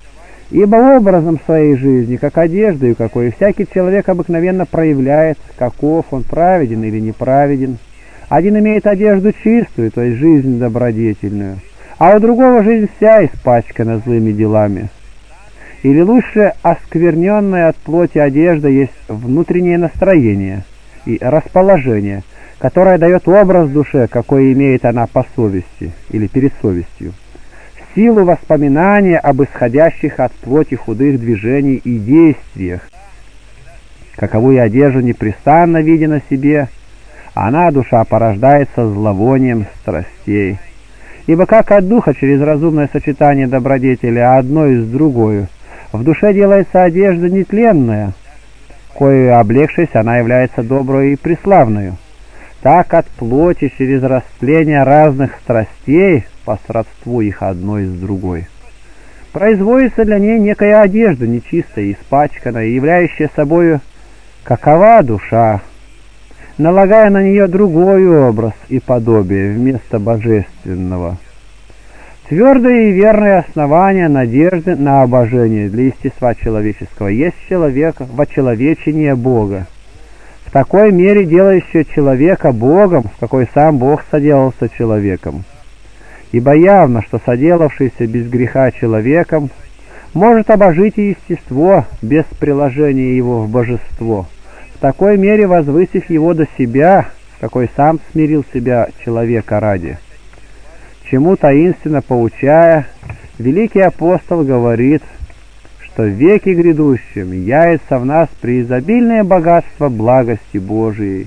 Ибо образом своей жизни, как одеждою какой, всякий человек обыкновенно проявляет, каков он, праведен или неправеден. Один имеет одежду чистую, то есть жизнь добродетельную, а у другого жизнь вся испачкана злыми делами. Или лучше, оскверненная от плоти одежда есть внутреннее настроение и расположение, которое дает образ душе, какой имеет она по совести или перед совестью, в силу воспоминания об исходящих от плоти худых движений и действиях. Каковую одежду непрестанно видя на себе, она, душа, порождается зловонием страстей. Ибо как от духа через разумное сочетание добродетели одной с другою в душе делается одежда нетленная, кою облегшись она является доброю и преславную, так от плоти через растление разных страстей по сродству их одной с другой производится для ней некая одежда нечистая и испачканная, являющая собою какова душа, налагая на нее другой образ и подобие вместо божественного. Твердое и верное основание надежды на обожение для естества человеческого есть человек в очеловечении Бога, в такой мере делающее человека Богом, в какой сам Бог соделался человеком. Ибо явно, что соделавшийся без греха человеком может обожить и естество без приложения его в божество, в такой мере возвысив его до себя, в какой сам смирил себя человека ради. Чему таинственно поучая, великий апостол говорит, что в веке грядущем явится в нас преизобильное богатство благости Божией.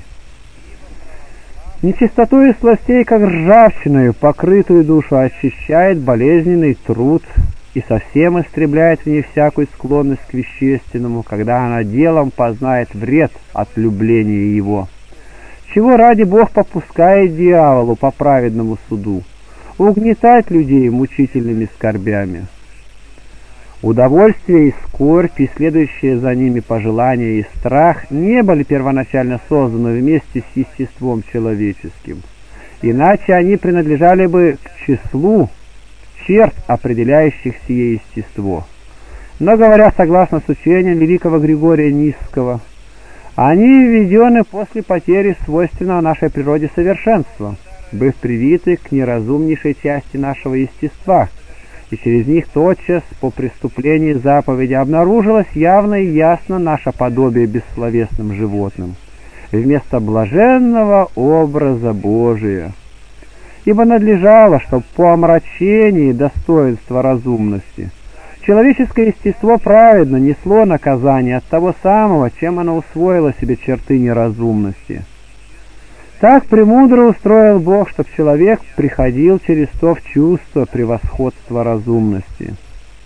Нечистотою сластей, как ржавчиною, покрытую душу очищает болезненный труд и совсем истребляет в ней всякую склонность к вещественному, когда она делом познает вред от любления его. Чего ради Бог попускает дьяволу по праведному суду угнетать людей мучительными скорбями. Удовольствие и скорбь, и следующие за ними пожелания и страх не были первоначально созданы вместе с естеством человеческим, иначе они принадлежали бы к числу черт, определяющих сие естество. Но, говоря согласно с учением великого Григория Нисского, они введены после потери свойственного нашей природе совершенства, быв привиты к неразумнейшей части нашего естества, и через них тотчас по преступлении заповеди обнаружилось явно и ясно наше подобие бессловесным животным, вместо блаженного образа Божия. Ибо надлежало, чтобы по омрачении достоинства разумности человеческое естество праведно несло наказание от того самого, чем оно усвоило себе черты неразумности. Так премудро устроил Бог, чтоб человек приходил через то в чувство превосходства разумности.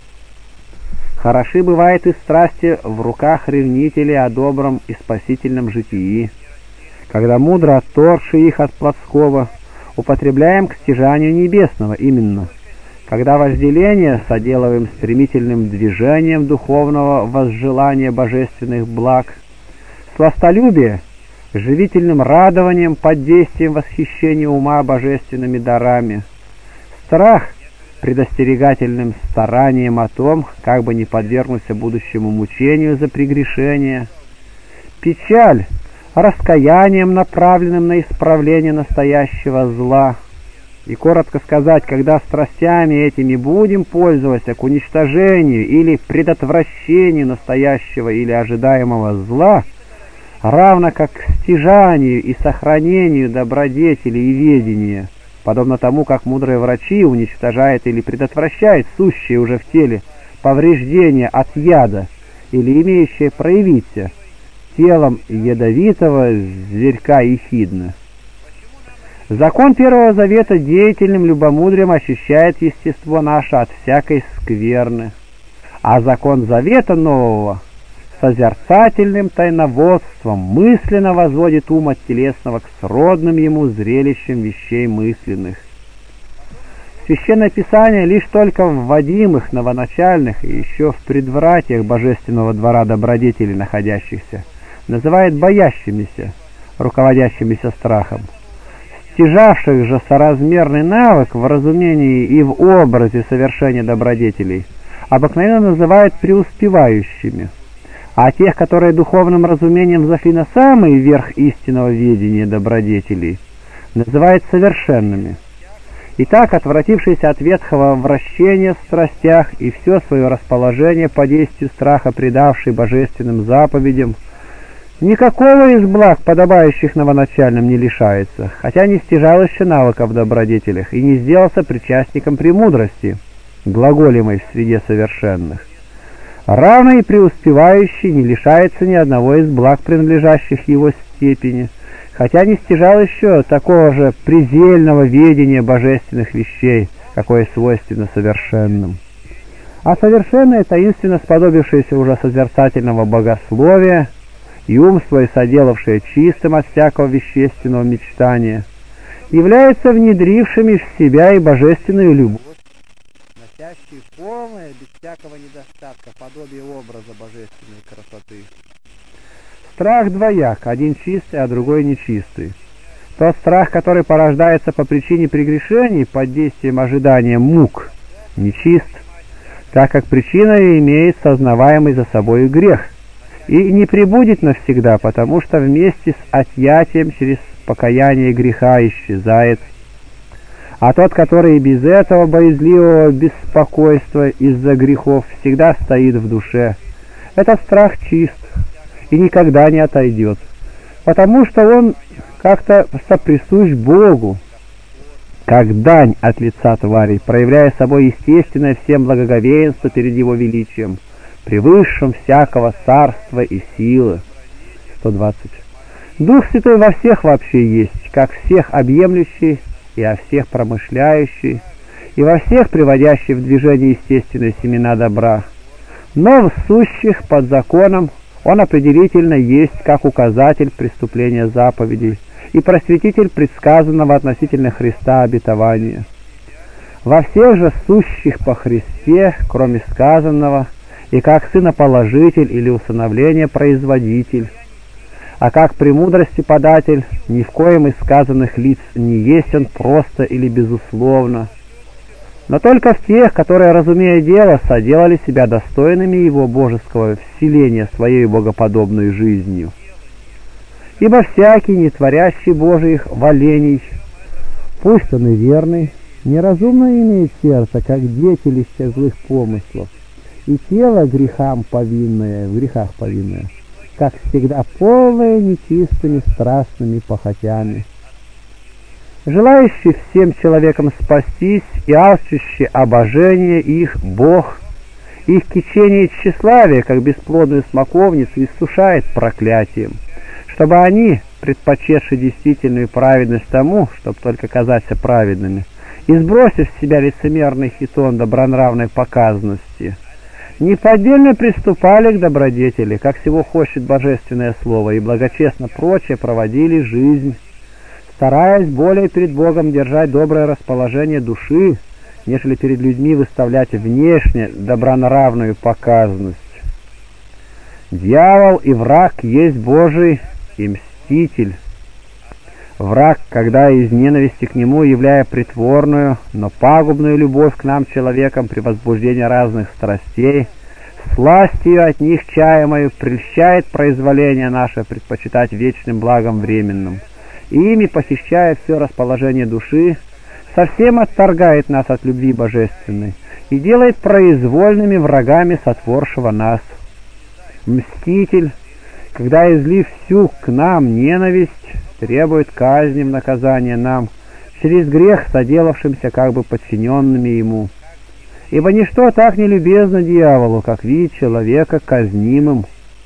Хороши бывает и страсти в руках ревнителей о добром и спасительном житии, когда мудро отторгши их от плотского, употребляем к стяжанию небесного, именно, когда вожделение соделываем стремительным движением духовного возжелания божественных благ, сластолюбие живительным радованием под действием восхищения ума божественными дарами, страх предостерегательным старанием о том, как бы не подвергнуться будущему мучению за прегрешение, печаль раскаянием, направленным на исправление настоящего зла. И, коротко сказать, когда страстями этими будем пользоваться к уничтожению или предотвращению настоящего или ожидаемого зла, равно как к стяжанию и сохранению добродетели и ведения, подобно тому, как мудрые врачи уничтожают или предотвращают сущие уже в теле повреждения от яда или имеющие проявиться телом ядовитого зверька ехидны. Закон Первого Завета деятельным любомудрием очищает естество наше от всякой скверны, а закон Завета Нового созерцательным тайноводством мысленно возводит ум от телесного к сродным ему зрелищам вещей мысленных. Священное Писание лишь только вводимых новоначальных и еще в предвратиях божественного двора добродетелей находящихся называет боящимися, руководящимися страхом. Стяжавших же соразмерный навык в разумении и в образе совершения добродетелей обыкновенно называют преуспевающими, а тех, которые духовным разумением взошли на самый верх истинного ведения добродетелей, называют совершенными. Итак, отвратившийся от ветхого вращения в страстях и все свое расположение по действию страха, предавший божественным заповедям, никакого из благ, подобающих новоначальным, не лишается, хотя не стяжал еще навыка в добродетелях и не сделался причастником премудрости, глаголемой в среде совершенных. Равно и преуспевающий не лишается ни одного из благ, принадлежащих его степени, хотя не стяжал еще такого же презельного ведения божественных вещей, какое свойственно совершенным. А совершенное, таинственно сподобившееся уже созерцательного богословия и ум свой соделавшее чистым от всякого вещественного мечтания, является внедрившими в себя и божественную любовь, носящие полное, без всякого недостатка, подобие образа божественной красоты. Страх двояк, один чистый, а другой нечистый. Тот страх, который порождается по причине прегрешений под действием ожидания мук, нечист, так как причина имеет сознаваемый за собой грех, и не пребудет навсегда, потому что вместе с отъятием через покаяние греха исчезает. А тот, который и без этого боязливого беспокойства из-за грехов всегда стоит в душе, этот страх чист и никогда не отойдет, потому что он как-то соприсущ Богу, как дань от лица тварей, проявляя собой естественное всем благоговенство перед Его величием, превысшим всякого царства и силы. сто двадцать. Дух Святой во всех вообще есть, как всех объемлющий и о всех промышляющий, и во всех приводящий в движение естественные семена добра. Но в сущих под законом он определительно есть как указатель преступления заповедей и просветитель предсказанного относительно Христа обетования. Во всех же сущих по Христе, кроме сказанного, и как сыноположитель или усыновление производитель, а как премудрости податель, ни в коем из сказанных лиц не есть он просто или безусловно, но только в тех, которые, разумея дело, соделали себя достойными его божеского вселения своей богоподобной жизнью. Ибо всякий, не творящий Божиих волений, пусть он и верный, неразумно имеет сердце, как детелище злых помыслов, и тело грехам повинное, в грехах повинное, как всегда полное нечистыми страстными похотями. Желающий всем человекам спастись и алчущий обожение их Бог, их кичение и тщеславие, как бесплодную смоковницу, иссушает проклятием, чтобы они, предпочетши действительную праведность тому, чтобы только казаться праведными, и сбросив с себя лицемерный хитон добронравной показности, неподдельно приступали к добродетели, как всего хочет божественное слово, и благочестно прочее проводили жизнь, стараясь более перед Богом держать доброе расположение души, нежели перед людьми выставлять внешне добронравную показность. Дьявол и враг есть Божий и мститель. Враг, когда из ненависти к нему, являя притворную, но пагубную любовь к нам, человекам, при возбуждении разных страстей, сластью от них чаемою прельщает произволение наше предпочитать вечным благом временным, и ими, похищая все расположение души, совсем отторгает нас от любви божественной и делает произвольными врагами сотворшего нас. Мститель, когда, излив всю к нам ненависть, требует казни в наказание нам, через грех, соделавшимся как бы подчиненными ему. Ибо ничто так не любезно дьяволу, как видеть человека казнимым.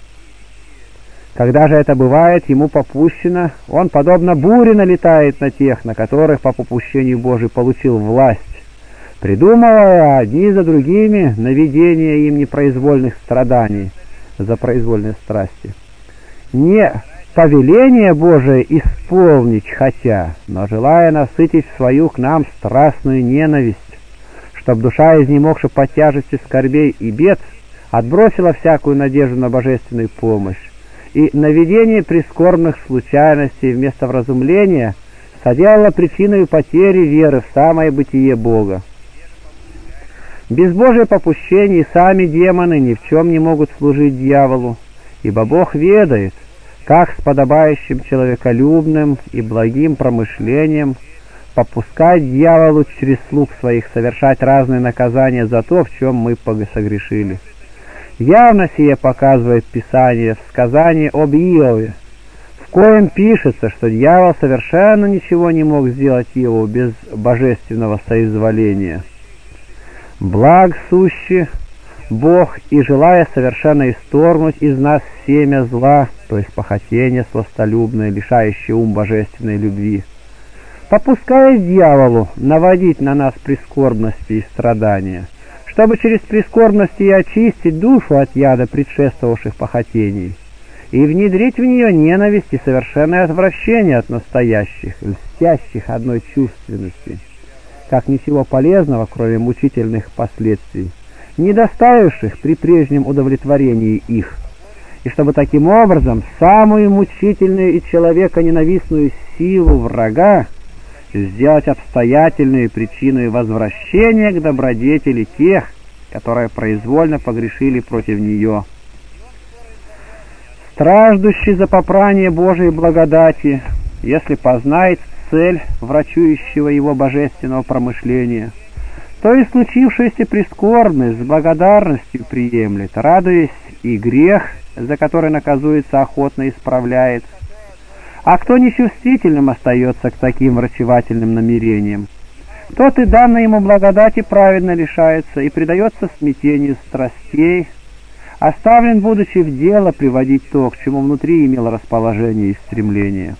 Когда же это бывает ему попущено, он, подобно буре, налетает на тех, на которых по попущению Божию получил власть, придумывая одни за другими наведение им непроизвольных страданий за произвольные страсти. Не повеление Божие исполнить хотя, но желая насытить свою к нам страстную ненависть, чтоб душа, изнемогши под тяжестью скорбей и бед, отбросила всякую надежду на божественную помощь, и наведение прискорбных случайностей вместо вразумления соделало причиной потери веры в самое бытие Бога. Без Божьей попущения сами демоны ни в чем не могут служить дьяволу, ибо Бог ведает, как с подобающим человеколюбным и благим промышлением попускать дьяволу через слуг своих совершать разные наказания за то, в чем мы согрешили. Явно сие показывает Писание в сказании об Иове, в коем пишется, что дьявол совершенно ничего не мог сделать Иову без божественного соизволения. Благ сущий Бог, и желая совершенно исторгнуть из нас семя зла, то есть похотение сластолюбное, лишающее ум божественной любви, попускает дьяволу наводить на нас прискорбности и страдания, чтобы через прискорбности и очистить душу от яда предшествовавших похотений, и внедрить в нее ненависть и совершенное отвращение от настоящих, льстящих одной чувственности, как ничего полезного, кроме мучительных последствий, не доставивших при прежнем удовлетворении их, и чтобы таким образом самую мучительную и человеконенавистную силу врага сделать обстоятельной причиной возвращения к добродетели тех, которые произвольно погрешили против нее. Страждущий за попрание Божией благодати, если познает цель врачующего его божественного промышления, то и случившееся прискорбность с благодарностью приемлет, радуясь, и грех, за который наказуется, охотно исправляет. А кто нечувствительным остается к таким врачевательным намерениям, тот и данной ему благодати праведно лишается и предается смятению страстей, оставлен, будучи в дело приводить то, к чему внутри имел расположение и стремление.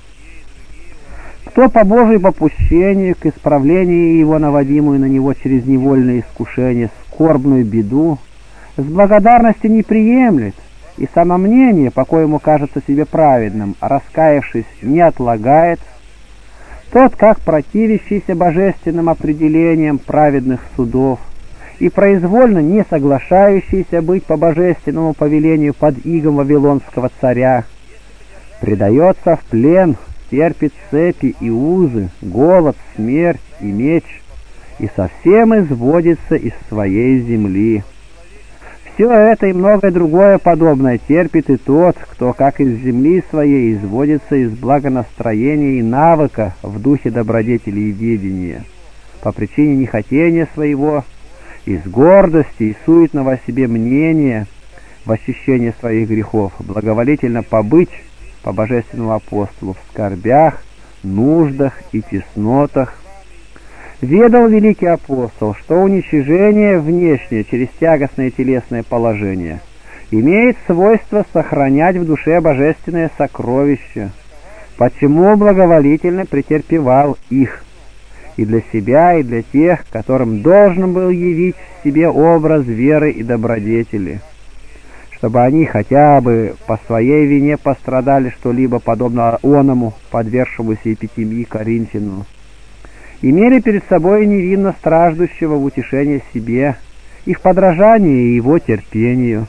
Кто по Божьей попущению к исправлению его наводимую на него через невольное искушение скорбную беду, с благодарностью не приемлет, и самомнение, по коему кажется себе праведным, раскаявшись, не отлагает, тот, как противящийся божественным определениям праведных судов и произвольно не соглашающийся быть по божественному повелению под игом вавилонского царя, предается в плен, терпит цепи и узы, голод, смерть и меч, и совсем изводится из своей земли. Все это и многое другое подобное терпит и тот, кто, как из земли своей, изводится из благонастроения и навыка в духе добродетели и ведения, по причине нехотения своего, из гордости и суетного о себе мнения, в ощущении своих грехов, благоволительно побыть по божественному апостолу в скорбях, нуждах и теснотах. Ведал великий апостол, что уничижение внешнее через тягостное телесное положение имеет свойство сохранять в душе божественное сокровище, почему благоволительно претерпевал их и для себя, и для тех, которым должен был явить в себе образ веры и добродетели, чтобы они хотя бы по своей вине пострадали что-либо подобно оному, подвергшемуся эпитемии Коринфяну, имели перед собой невинно страждущего в утешение себе и в подражании его терпению.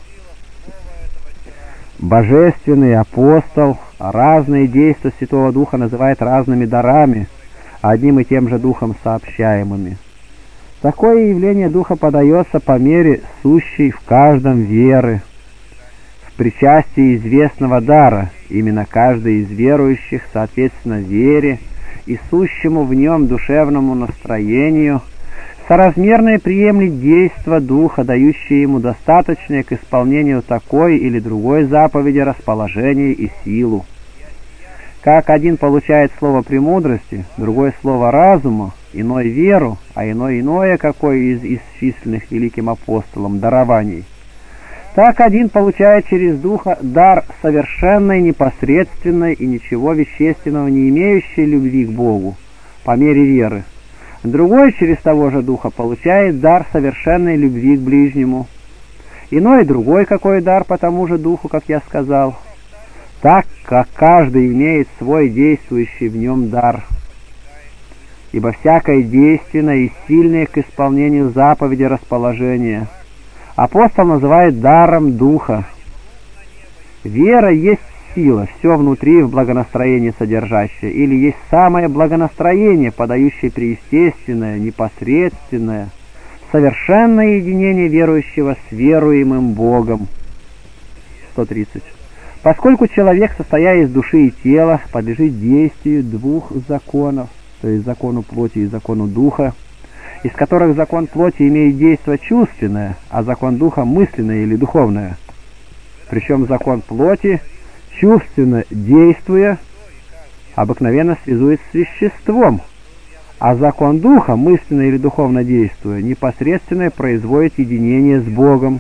Божественный апостол разные действия Святого Духа называет разными дарами, одним и тем же Духом сообщаемыми. Такое явление Духа подается по мере сущей в каждом веры, в причастии известного дара, именно каждый из верующих, соответственно вере и сущему в нем душевному настроению, соразмерное приемлет действо Духа, дающее ему достаточное к исполнению такой или другой заповеди расположение и силу. Как один получает слово премудрости, другой слово разума, иной веру, а иной иное, какое из исчисленных великим апостолом дарований, так один получает через Духа дар совершенной, непосредственной и ничего вещественного не имеющей любви к Богу по мере веры. Другой через того же Духа получает дар совершенной любви к ближнему. Иной другой какой дар по тому же Духу, как я сказал, так как каждый имеет свой действующий в нем дар. Ибо всякое действенное и сильное к исполнению заповеди расположение апостол называет даром Духа. Вера есть сила, все внутри в благонастроении содержащее, или есть самое благонастроение, подающее преестественное, непосредственное, совершенное единение верующего с веруемым Богом. сто тридцать. Поскольку человек, состоя из души и тела, подлежит действию двух законов, то есть закону плоти и закону духа, из которых закон плоти имеет действие чувственное, а закон духа мысленное или духовное. Причем закон плоти, чувственно действуя, обыкновенно связует с веществом, а закон духа, мысленно или духовно действуя, непосредственно производит единение с Богом.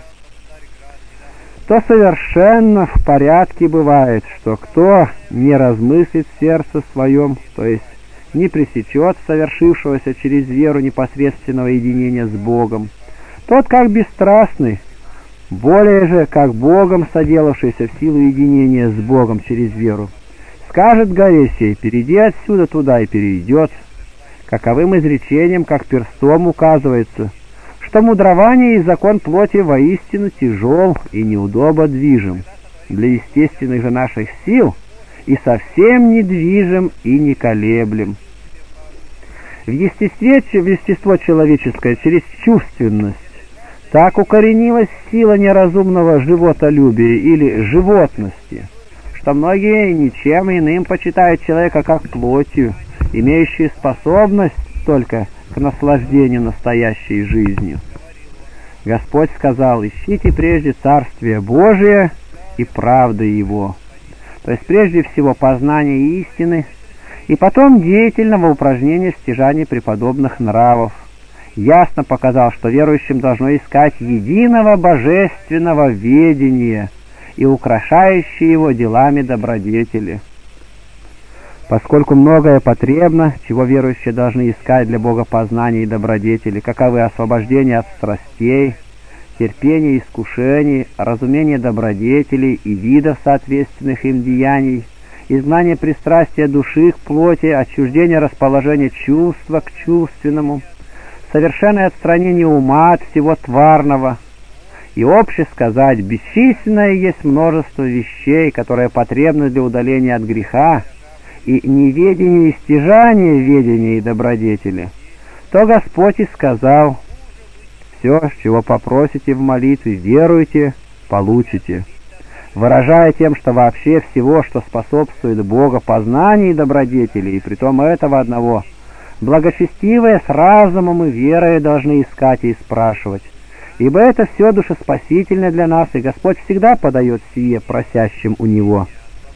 То совершенно в порядке бывает, что кто не размыслит в сердце своем, то есть не пресечет совершившегося через веру непосредственного единения с Богом, тот как бесстрастный, более же как Богом соделавшийся в силу единения с Богом через веру, скажет горе сей: перейди отсюда туда, и перейдет. Каковым изречением, как перстом указывается, что мудрование и закон плоти воистину тяжел и неудобо движим для естественных же наших сил, и совсем не движим и не колеблем. В естестве, в естество человеческое через чувственность так укоренилась сила неразумного животолюбия или животности, что многие ничем иным почитают человека как плотью, имеющую способность только к наслаждению настоящей жизнью. Господь сказал: ищите прежде Царствие Божие и правды Его, то есть прежде всего познание истины, и потом деятельного упражнения в стяжании преподобных нравов. Ясно показал, что верующим должно искать единого божественного ведения и украшающие его делами добродетели. Поскольку многое потребно, чего верующие должны искать для богопознания и добродетели, каковы освобождение от страстей, терпение искушений, разумение добродетелей и видов соответственных им деяний, изгнание пристрастия души к плоти, отчуждение расположения чувства к чувственному, совершенное отстранение ума от всего тварного, и обще сказать, бесчисленное есть множество вещей, которые потребны для удаления от греха, и неведение и стяжание ведения и добродетели, то Господь и сказал: все, чего попросите в молитве, веруйте, получите, выражая тем, что вообще всего, что способствует Бога познанию и добродетели, и притом этого одного, благочестивые с разумом и верой должны искать и спрашивать, ибо это все душеспасительно для нас, и Господь всегда подает сие просящим у Него.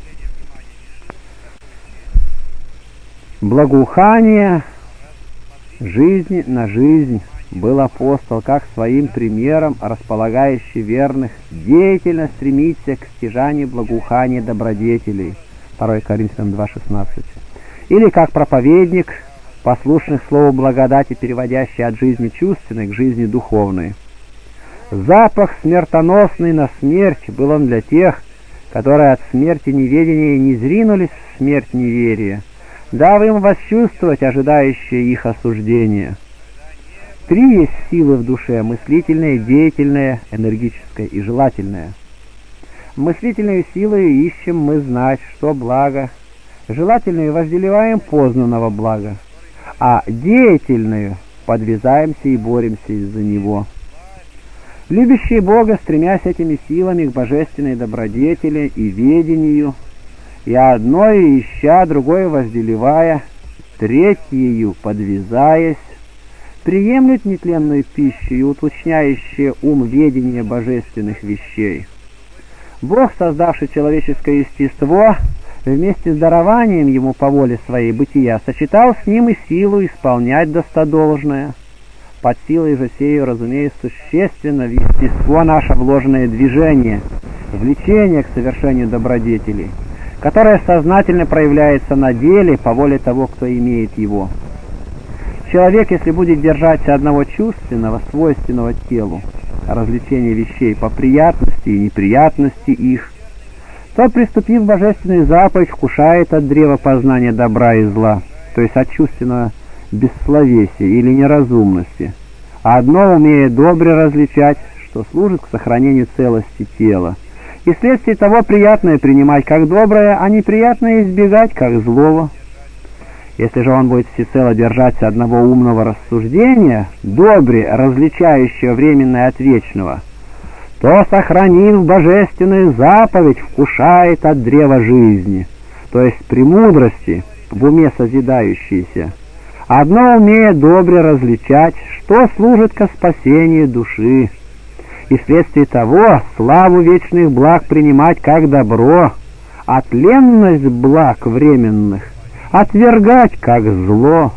Благоухание жизни на жизнь был апостол, как своим примером располагающий верных деятельно стремиться к стяжанию благоухания добродетелей. второе Коринфянам два шестнадцать. Или как проповедник, послушных слову благодати, переводящий от жизни чувственной к жизни духовной. Запах смертоносный на смерть был он для тех, которые от смерти неведения не зринулись в смерть неверия, дав им восчувствовать ожидающее их осуждение. Три есть силы в душе: мыслительная, деятельная, энергическая и желательная. Мыслительную силу ищем мы знать, что благо, желательную возделеваем познанного блага, а деятельную подвязаемся и боремся из-за него. Любящие Бога, стремясь этими силами к божественной добродетели и ведению, и одно ища, другое возделевая, третьею подвязаясь, приемлют нетленную пищу и уточняющее ум ведения божественных вещей. Бог, создавший человеческое естество, вместе с дарованием ему по воле своей бытия, сочетал с ним и силу исполнять достодолжное. Под силой же сею, разумеется, существенно в естество наше вложенное движение, влечение к совершению добродетелей, которое сознательно проявляется на деле по воле того, кто имеет его. Человек, если будет держаться одного чувственного, свойственного телу, развлечения вещей по приятности и неприятности их, то, приступив к божественной заповедь, вкушает от древа познания добра и зла, то есть от чувственного бессловесия или неразумности, а одно умеет добре различать, что служит к сохранению целости тела, и вследствие того приятное принимать как доброе, а неприятное избегать как злого. Если же он будет всецело держаться одного умного рассуждения, добре различающего временное от вечного, то, сохранив божественную заповедь, вкушает от древа жизни, то есть премудрости, в уме созидающейся, одно умеет добре различать, что служит ко спасению души, и вследствие того славу вечных благ принимать как добро, а тленность благ временных отвергать как зло.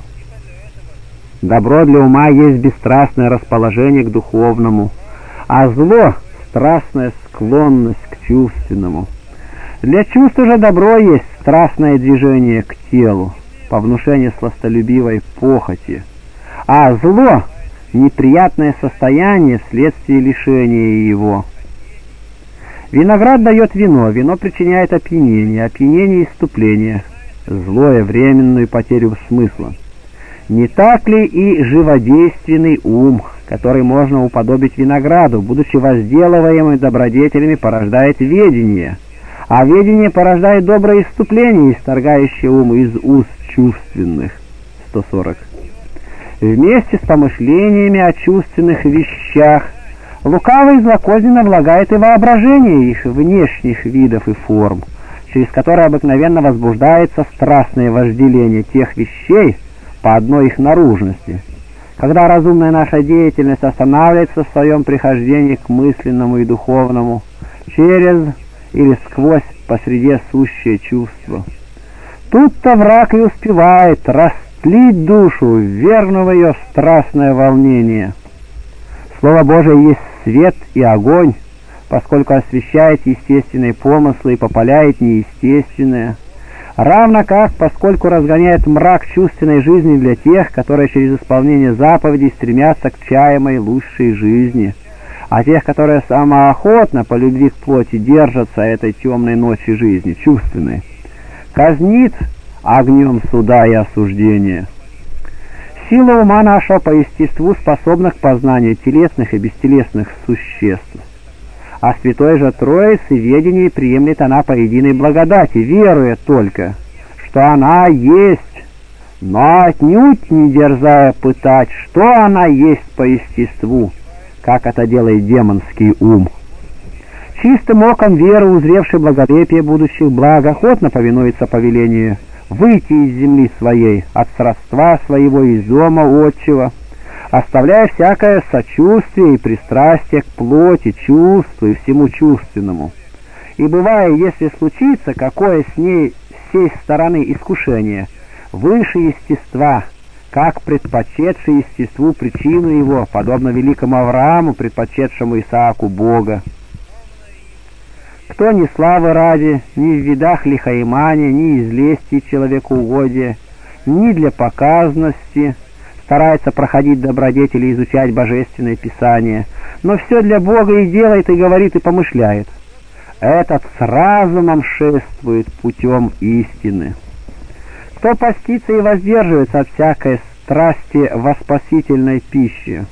Добро для ума есть бесстрастное расположение к духовному, а зло — страстная склонность к чувственному. Для чувства же добро есть страстное движение к телу, по внушению сластолюбивой похоти, а зло — неприятное состояние вследствие лишения его. Виноград дает вино, вино причиняет опьянение, опьянение — исступление, злое — временную потерю смысла. Не так ли и живодейственный ум, который можно уподобить винограду, будучи возделываемым добродетелями, порождает ведение, а ведение порождает доброе исступление, исторгающее ум из уст чувственных. сто сорок. Вместе с помышлениями о чувственных вещах лукавый злокозненно влагает и воображение их внешних видов и форм, через которые обыкновенно возбуждается страстное вожделение тех вещей по одной их наружности. Когда разумная наша деятельность останавливается в своем прихождении к мысленному и духовному, через или сквозь посреди сущее чувство, тут-то враг и успевает растлить душу, вернув ее в страстное волнение. Слово Божие есть свет и огонь, поскольку освещает естественные помыслы и попаляет неестественное, равно как, поскольку разгоняет мрак чувственной жизни для тех, которые через исполнение заповедей стремятся к чаемой лучшей жизни, а тех, которые самоохотно по любви к плоти держатся этой темной ночи жизни, чувственной, казнит огнем суда и осуждения. Сила ума нашего по естеству способна к познанию телесных и бестелесных существ. А Святой же Троицы ведение приемлет она по единой благодати, веруя только, что она есть, но отнюдь не дерзая пытать, что она есть по естеству, как это делает демонский ум. Чистым оком веры, узревший благолепие будущих благ, охотно повинуется повелению выйти из земли своей, от сродства своего из дома отчего, оставляя всякое сочувствие и пристрастие к плоти, чувству и всему чувственному. И бывая, если случится какое с ней с сей стороны искушение, выше естества, как предпочетший естеству причину его, подобно великому Аврааму, предпочетшему Исааку Бога. Кто ни славы ради, ни в видах лихоимания, ни из лести человекоугодия, ни для показности старается проходить добродетели и изучать Божественное Писание, но все для Бога и делает, и говорит, и помышляет. Этот с разумом шествует путем истины. Кто постится и воздерживается от всякой страсти воспасительной пищи,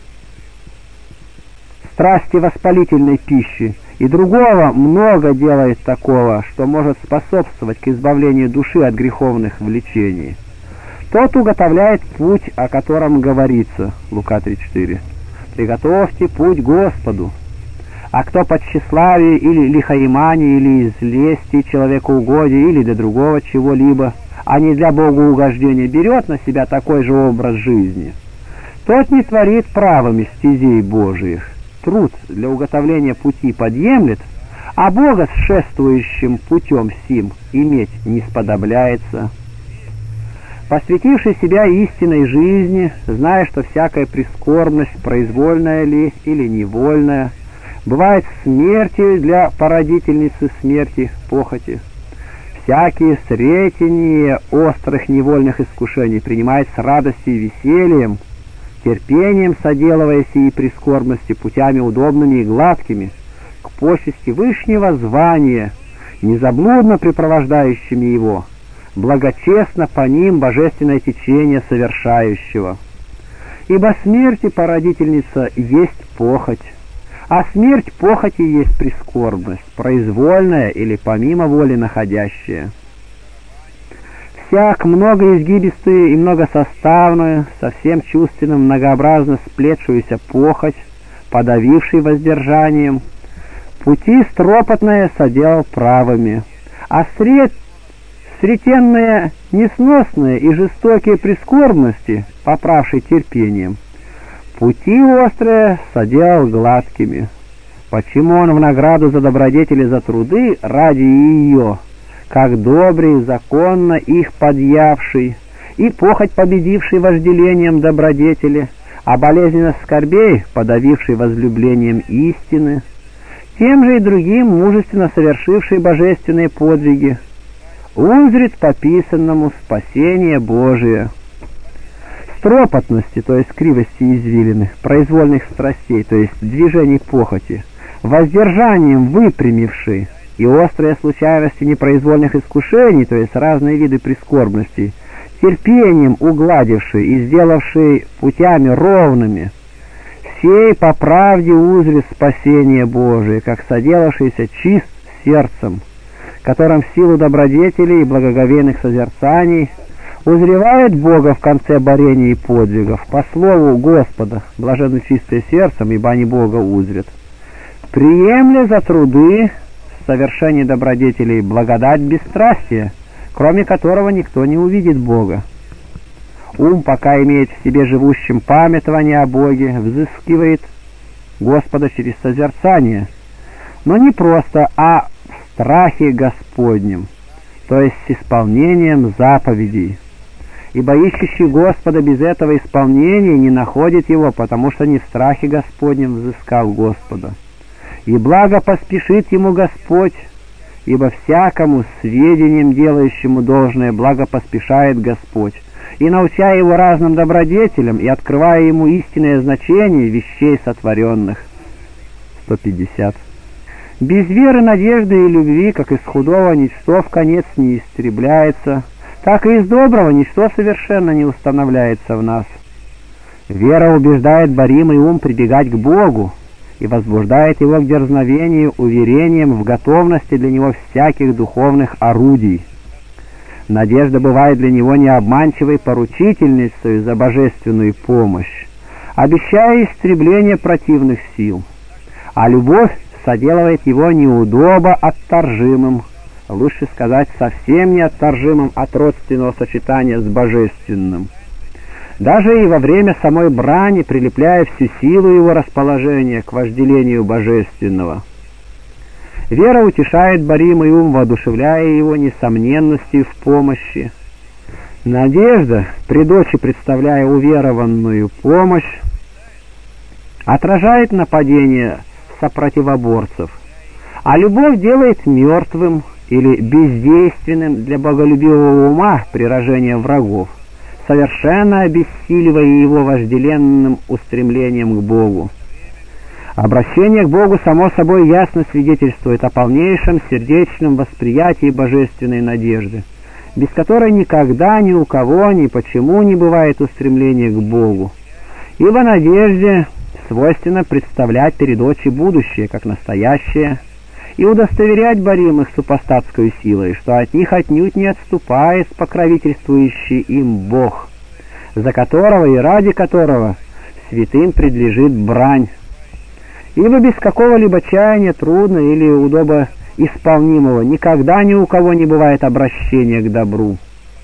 страсти воспалительной пищи, и другого много делает такого, что может способствовать к избавлению души от греховных влечений, тот уготовляет путь, о котором говорится, Лука три четыре. «Приготовьте путь Господу». А кто по тщеславию или лихоимании, или из лести человекоугодия, или для другого чего-либо, а не для богоугождения, берет на себя такой же образ жизни, тот не творит правыми стезей Божиих, труд для уготовления пути подъемлет, а Бога с шествующим путем сим иметь не сподобляется. Посвятивший себя истинной жизни, зная, что всякая прискорбность, произвольная ли или невольная, бывает смертью для породительницы смерти, похоти, всякие сретения острых невольных искушений принимает с радостью и весельем, терпением соделывая сии прискорбности путями удобными и гладкими, к почести вышнего звания, незаблудно препровождающими его, благочестно по ним божественное течение совершающего. Ибо смерть и породительница есть похоть, а смерть похоти есть прискорбность, произвольная или помимо воли находящая. всяк многоизгибистую и многосоставную, совсем чувственным многообразно сплетшуюся похоть, подавивший воздержанием, пути стропотное соделал правыми, а сред... сретенные несносные и жестокие прискорбности, поправший терпением, пути острые соделал гладкими. Почему он в награду за добродетели за труды ради ее, как добрый, законно их подъявший, и похоть победивший вожделением добродетели, а болезненность скорбей подавивший возлюблением истины, тем же и другим мужественно совершивший божественные подвиги, узрит по писанному спасение Божие. Стропотности, то есть кривости извилины, произвольных страстей, то есть движений похоти, воздержанием выпрямивший и острые случайности непроизвольных искушений, то есть разные виды прискорбностей, терпением угладивший и сделавший путями ровными, сей по правде узрит спасение Божие, как соделавшийся чист сердцем, которым в силу добродетелей и благоговейных созерцаний узревает Бога в конце борения и подвигов, по слову Господа, блаженно чистое сердцем, ибо они Бога узрят. Приемля за труды в совершении добродетелей благодать бесстрастия, кроме которого никто не увидит Бога. Ум, пока имеет в себе живущим памятование о Боге, взыскивает Господа через созерцание, но не просто, а в страхе Господнем, то есть с исполнением заповедей. Ибо ищущий Господа без этого исполнения не находит Его, потому что не в страхе Господнем взыскал Господа. И благо поспешит ему Господь, ибо всякому сведением, делающему должное, благо поспешает Господь, и научая его разным добродетелям, и открывая ему истинное значение вещей сотворенных. сто пятьдесят. Без веры, надежды и любви, как из худого ничто в конец не истребляется, так и из доброго ничто совершенно не устанавливается в нас. Вера убеждает боримый ум прибегать к Богу и возбуждает его к дерзновению уверением в готовности для него всяких духовных орудий. Надежда бывает для него необманчивой поручительницей за божественную помощь, обещая истребление противных сил, а любовь соделывает его неудобо отторжимым, лучше сказать, совсем неотторжимым от родственного сочетания с божественным. Даже и во время самой брани, прилепляя всю силу его расположения к вожделению божественного. Вера утешает боримый ум, воодушевляя его несомненностью в помощи. Надежда, при дочи представляя уверованную помощь, отражает нападение сопротивоборцев, а любовь делает мертвым или бездейственным для боголюбивого ума при поражении врагов, совершенно обессиливая его вожделенным устремлением к Богу. Обращение к Богу само собой ясно свидетельствует о полнейшем сердечном восприятии божественной надежды, без которой никогда ни у кого ни почему не бывает устремления к Богу, ибо надежде свойственно представлять перед очи будущее как настоящее и удостоверять боримых супостатской силой, что от них отнюдь не отступает покровительствующий им Бог, за которого и ради которого святым предлежит брань. Ибо без какого-либо чаяния трудно или удобо исполнимого никогда ни у кого не бывает обращения к добру.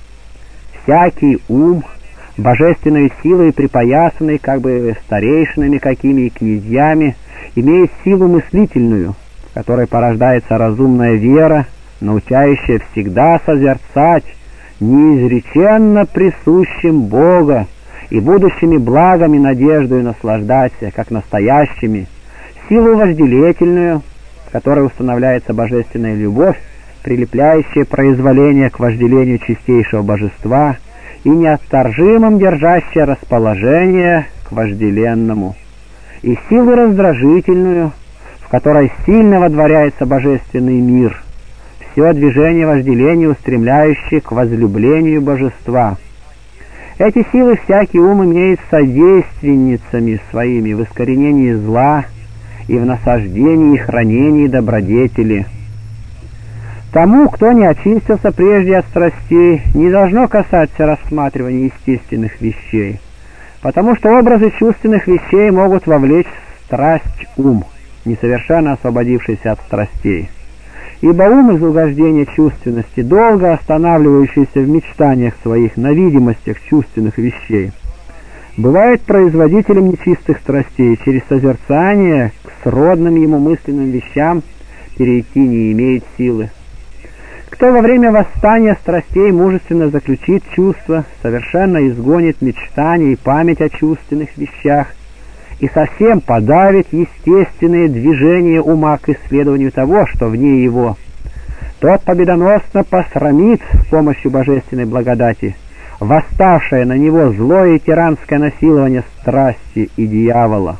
Всякий ум, божественной силой припоясанный как бы старейшинами какими и князьями, имеет силу мыслительную, в которой порождается разумная вера, научающая всегда созерцать неизреченно присущим Бога и будущими благами надеждою наслаждаться, как настоящими, силу вожделительную, в которой устанавливается божественная любовь, прилепляющая произволение к вожделению чистейшего божества и неотторжимым держащая расположение к вожделенному, и силу раздражительную, в которой сильно водворяется божественный мир, все движение вожделения, устремляющее к возлюблению божества. Эти силы всякий ум имеет содейственницами своими в искоренении зла и в насаждении и хранении добродетели. Тому, кто не очистился прежде от страстей, не должно касаться рассматривания естественных вещей, потому что образы чувственных вещей могут вовлечь страсть ум, несовершенно освободившийся от страстей. Ибо ум из угождения чувственности, долго останавливающийся в мечтаниях своих на видимостях чувственных вещей, бывает производителем нечистых страстей, через созерцание к сродным ему мысленным вещам перейти не имеет силы. Кто во время восстания страстей мужественно заключит чувство, совершенно изгонит мечтания и память о чувственных вещах и совсем подавит естественные движения ума к исследованию того, что вне его, тот победоносно посрамит с помощью божественной благодати восставшее на него злое и тиранское насилование страсти и дьявола.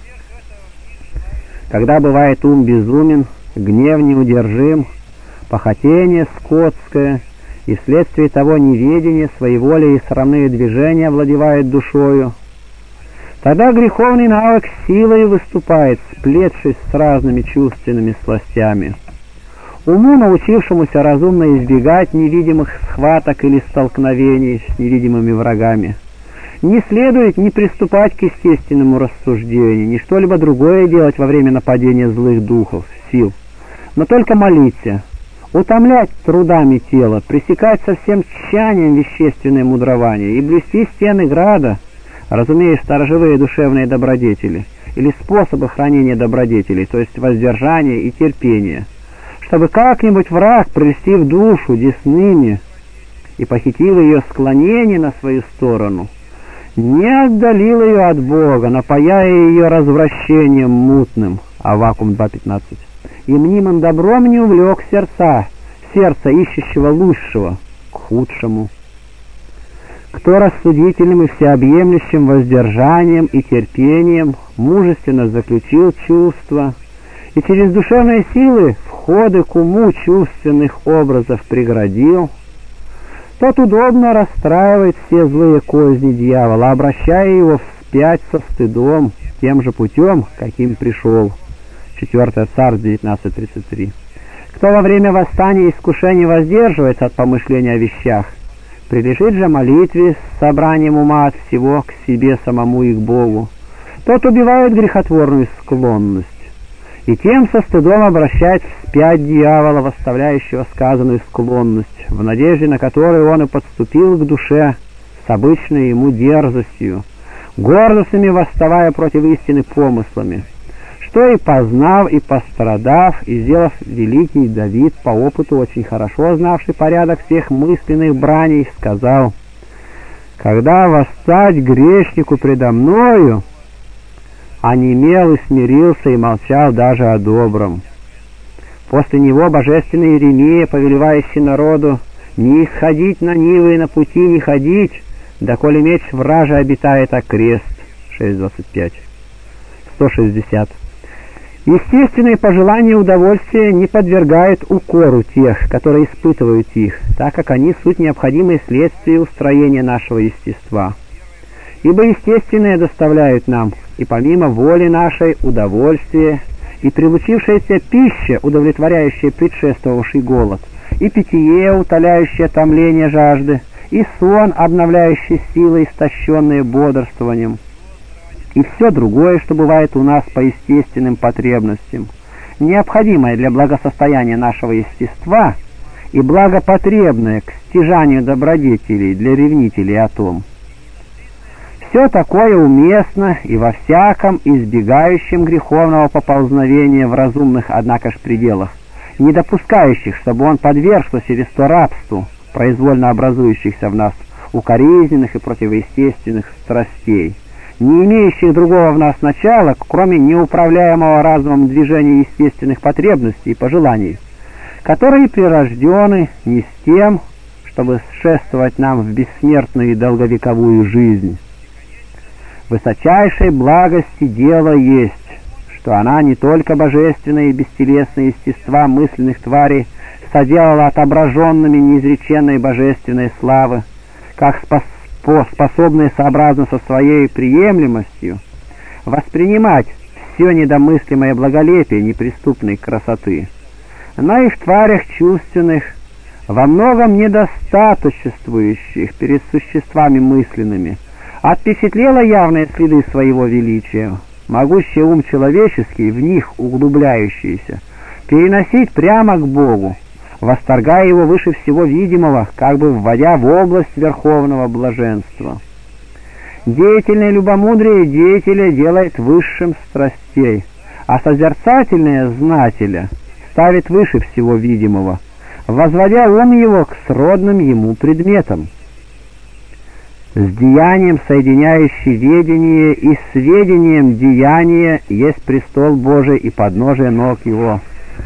Когда бывает ум безумен, гнев неудержим, похотение скотское, и вследствие того неведение, своеволие и срамные движения овладевает душою, тогда греховный навык силой выступает, сплетшись с разными чувственными сластями. Уму, научившемуся разумно избегать невидимых схваток или столкновений с невидимыми врагами, не следует ни приступать к естественному рассуждению, ни что-либо другое делать во время нападения злых духов, сил, но только молиться, утомлять трудами тело, пресекать со всем тщанием вещественное мудрование и блюсти стены града, разумея сторожевые душевные добродетели или способы хранения добродетелей, то есть воздержание и терпение, чтобы как-нибудь враг, прельстив душу десными и похитив ее склонение на свою сторону, не отдалил ее от Бога, напояя ее развращением мутным, Аввакум два пятнадцать, и мнимым добром не увлек сердца, сердца ищущего лучшего к худшему. Кто рассудительным и всеобъемлющим воздержанием и терпением мужественно заключил чувства и через душевные силы входы к уму чувственных образов преградил, тот удобно расстраивает все злые козни дьявола, обращая его вспять со стыдом тем же путем, каким пришел. четвёртое Царств девятнадцать тридцать три. Кто во время восстания и искушений воздерживается от помышления о вещах, прилежит же молитве с собранием ума от всего к себе самому и к Богу, тот убивает грехотворную склонность и тем со стыдом обращает вспять дьявола, восставляющего сказанную склонность, в надежде на которую он и подступил к душе с обычной ему дерзостью, гордостями восставая против истины помыслами, что и познав, и пострадав, и сделав великий Давид, по опыту очень хорошо знавший порядок всех мысленных браней, сказал: «Когда восстать грешнику предо мною, онемел и смирился и молчал даже о добром». После него божественный Иеремия, повелевающий народу не исходить на нивы и на пути не ходить, доколе меч вражий обитает окрест. шесть двадцать пять. сто шестьдесят. Естественные пожелания и удовольствия не подвергают укору тех, которые испытывают их, так как они суть необходимые следствия устроения нашего естества. Ибо естественные доставляют нам и помимо воли нашей удовольствие, и прилучившаяся пища, удовлетворяющая предшествовавший голод, и питье, утоляющее томление жажды, и сон, обновляющий силы, истощенные бодрствованием, и все другое, что бывает у нас по естественным потребностям, необходимое для благосостояния нашего естества и благопотребное к стяжанию добродетелей для ревнителей о том. Все такое уместно и во всяком избегающем греховного поползновения в разумных, однако ж, пределах, не допускающих, чтобы он подвергся через то рабству, произвольно образующихся в нас укоризненных и противоестественных страстей, не имеющих другого в нас начала, кроме неуправляемого разумом движения естественных потребностей и пожеланий, которые прирождены не с тем, чтобы шествовать нам в бессмертную и долговековую жизнь. Высочайшей благости дело есть, что она не только божественные и бестелесные естества мысленных тварей соделала отображенными неизреченной божественной славы, как способные сообразно со своей приемлемостью воспринимать все недомыслимое благолепие неприступной красоты, но и в тварях чувственных во многом недостаточествующих перед существами мысленными, отпечатлела явные следы своего величия, могущий ум человеческий, в них углубляющийся, переносить прямо к Богу, восторгая его выше всего видимого, как бы вводя в область верховного блаженства. Деятельное любомудрие деятеля делает высшим страстей, а созерцательное знателя ставит выше всего видимого, возводя ум его к сродным ему предметам. С деянием, соединяющий ведение, и с ведением деяния есть престол Божий и подножие ног его.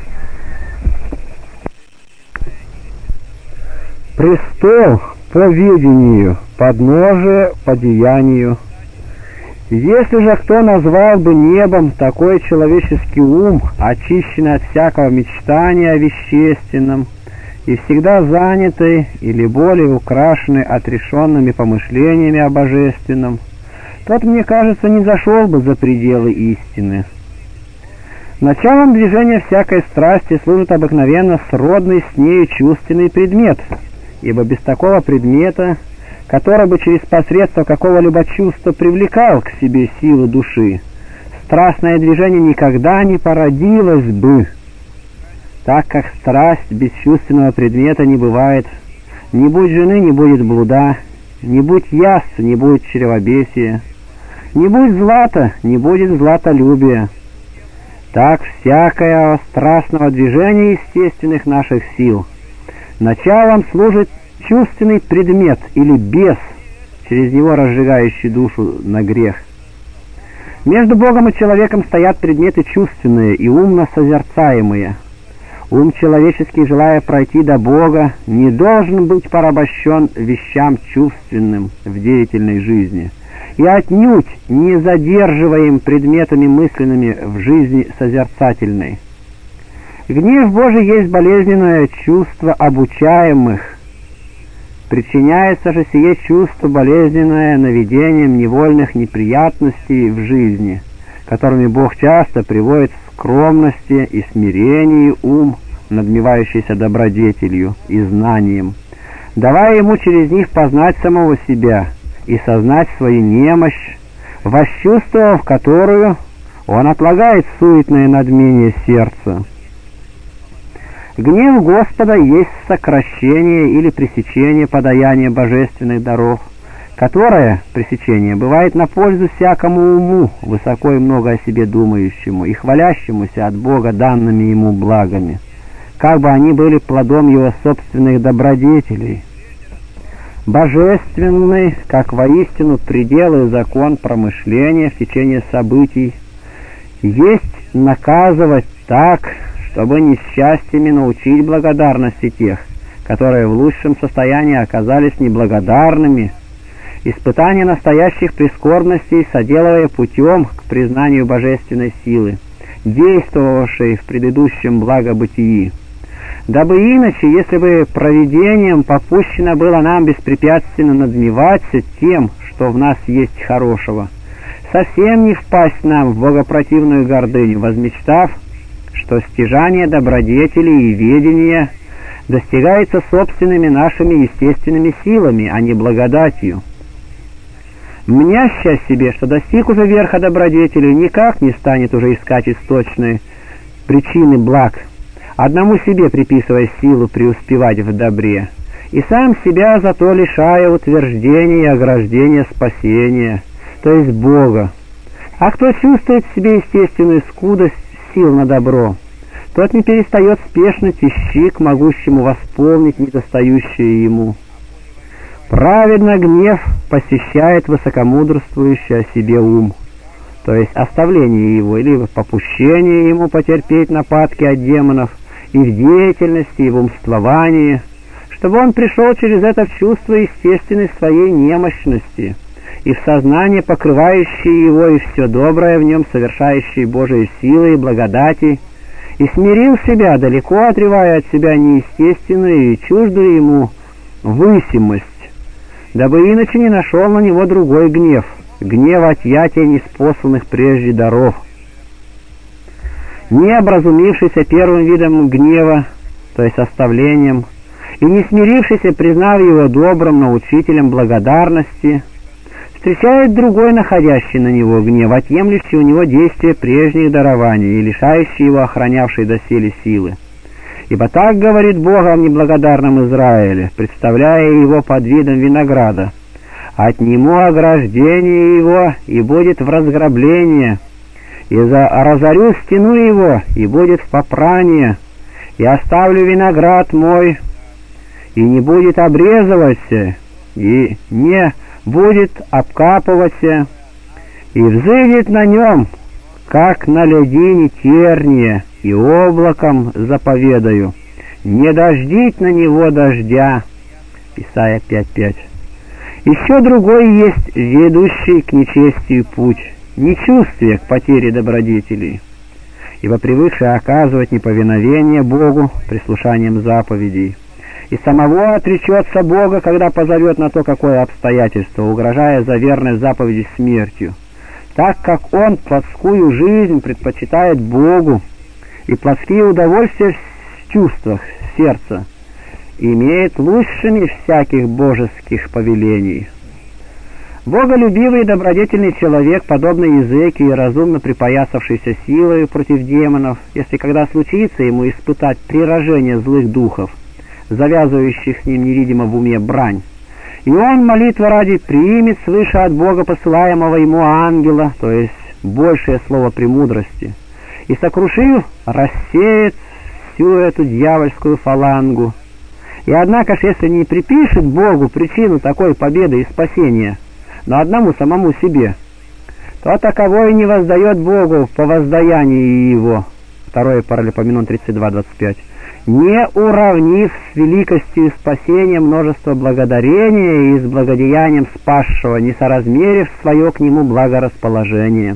Престол по ведению, подножие по деянию. Если же кто назвал бы небом такой человеческий ум, очищенный от всякого мечтания о вещественном, и всегда занятый или более украшенный отрешенными помышлениями о божественном, тот, мне кажется, не зашел бы за пределы истины. Началом движения всякой страсти служит обыкновенно сродный с нею чувственный предмет, ибо без такого предмета, который бы через посредство какого-либо чувства привлекал к себе силы души, страстное движение никогда не породилось бы, так как страсть без чувственного предмета не бывает. Не будь жены, не будет блуда, не будь ясца, не будет чревобесия, не будь злата, не будет златолюбия. Так всякое страстного движения естественных наших сил началом служит чувственный предмет или бес, через него разжигающий душу на грех. Между Богом и человеком стоят предметы чувственные и умно созерцаемые. Ум человеческий, желая пройти до Бога, не должен быть порабощен вещам чувственным в деятельной жизни и отнюдь не задерживаем предметами мысленными в жизни созерцательной. Гнев Божий есть болезненное чувство обучаемых. Причиняется же сие чувство болезненное наведением невольных неприятностей в жизни, которыми Бог часто приводит в скромности и смирении ум, надмевающийся добродетелью и знанием, давая ему через них познать самого себя и сознать свою немощь, восчувствовав которую он отлагает суетное надмение сердца. Гнев Господа есть сокращение или пресечение подаяния божественных даров, которое пресечение бывает на пользу всякому уму, высоко и много о себе думающему и хвалящемуся от Бога данными ему благами, как бы они были плодом его собственных добродетелей. Божественный, как воистину предел и закон промышления в течение событий, есть наказывать так, чтобы несчастьями научить благодарности тех, которые в лучшем состоянии оказались неблагодарными, испытание настоящих прискорбностей соделывая путем к признанию божественной силы, действовавшей в предыдущем благобытии, дабы иначе, если бы провидением попущено было нам беспрепятственно надмеваться тем, что в нас есть хорошего, совсем не впасть нам в богопротивную гордыню, возмечтав, что стяжание добродетели и ведения достигается собственными нашими естественными силами, а не благодатью. Мнящий о себе, что достиг уже верха добродетели, никак не станет уже искать источные причины благ, одному себе приписывая силу преуспевать в добре, и сам себя зато лишая утверждения и ограждения спасения, то есть Бога. А кто чувствует в себе естественную скудость сил на добро, тот не перестает спешно тещи к могущему восполнить недостающее ему. Праведно гнев посещает высокомудрствующий о себе ум, то есть оставление его или попущение ему потерпеть нападки от демонов и в деятельности, и в умствовании, чтобы он пришел через это в чувство естественной своей немощности и в сознание, покрывающее его и все доброе в нем, совершающее Божией силой и благодати, и смирил себя, далеко отрывая от себя неестественную и чуждую ему высимость, дабы иначе не нашел на него другой гнев, гнев отъятия неспосланных прежде даров. Не образумившийся первым видом гнева, то есть оставлением, и не смирившийся, признав его добрым научителем благодарности, встречает другой, находящий на него гнев, отъемлющий у него действие прежних дарований и лишающий его охранявшей доселе силы. Ибо так говорит Бог о неблагодарном Израиле, представляя его под видом винограда: «Отниму ограждение его, и будет в разграбление, и за разорю стену его, и будет в попрание, и оставлю виноград мой, и не будет обрезываться, и не будет обкапываться, и взыдет на нем, как на ледине терния, и облаком заповедаю, не дождить на него дождя». Исайя пять пять. Еще другой есть ведущий к нечестию путь, нечувствие к потере добродетелей, ибо привыкший оказывать неповиновение Богу прислушанием заповедей, и самого отречется Бога, когда позовет на то какое обстоятельство, угрожая за верность заповеди смертью, так как он плотскую жизнь предпочитает Богу, и плотские удовольствия в чувствах сердца имеет лучшими всяких божеских повелений. Боголюбивый и добродетельный человек, подобно Иезекию и разумно припоясавшийся силой против демонов, если когда случится ему испытать приражение злых духов, завязывающих с ним невидимо в уме брань, и он, молитва ради, примет свыше от Бога посылаемого ему ангела, то есть большее слово премудрости, и, сокрушив, рассеет всю эту дьявольскую фалангу. И однако ж, если не припишет Богу причину такой победы и спасения, но одному самому себе, то таковой не воздает Богу по воздаянии его. Второе Паралипоменон тридцать два двадцать пять. Не уравнив с великостью спасения множество благодарения и с благодеянием спасшего, не соразмерив свое к нему благорасположение.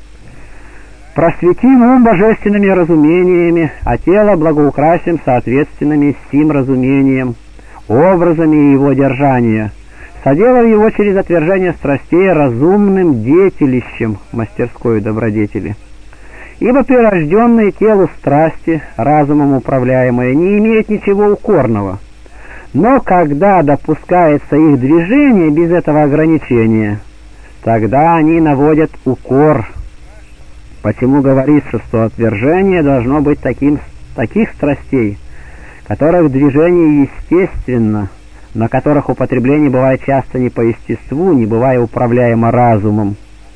Просветим ум божественными разумениями, а тело благоукрасим соответственными сим разумением, образами его держания, соделав его через отвержение страстей разумным детелищем мастерской добродетели. Ибо прирожденные телу страсти, разумом управляемые, не имеют ничего укорного, но когда допускается их движение без этого ограничения, тогда они наводят укор. Почему говорится, что отвержение должно быть таким, таких страстей, которых движение естественно, на которых употребление бывает часто не по естеству, не бывая управляемо разумом.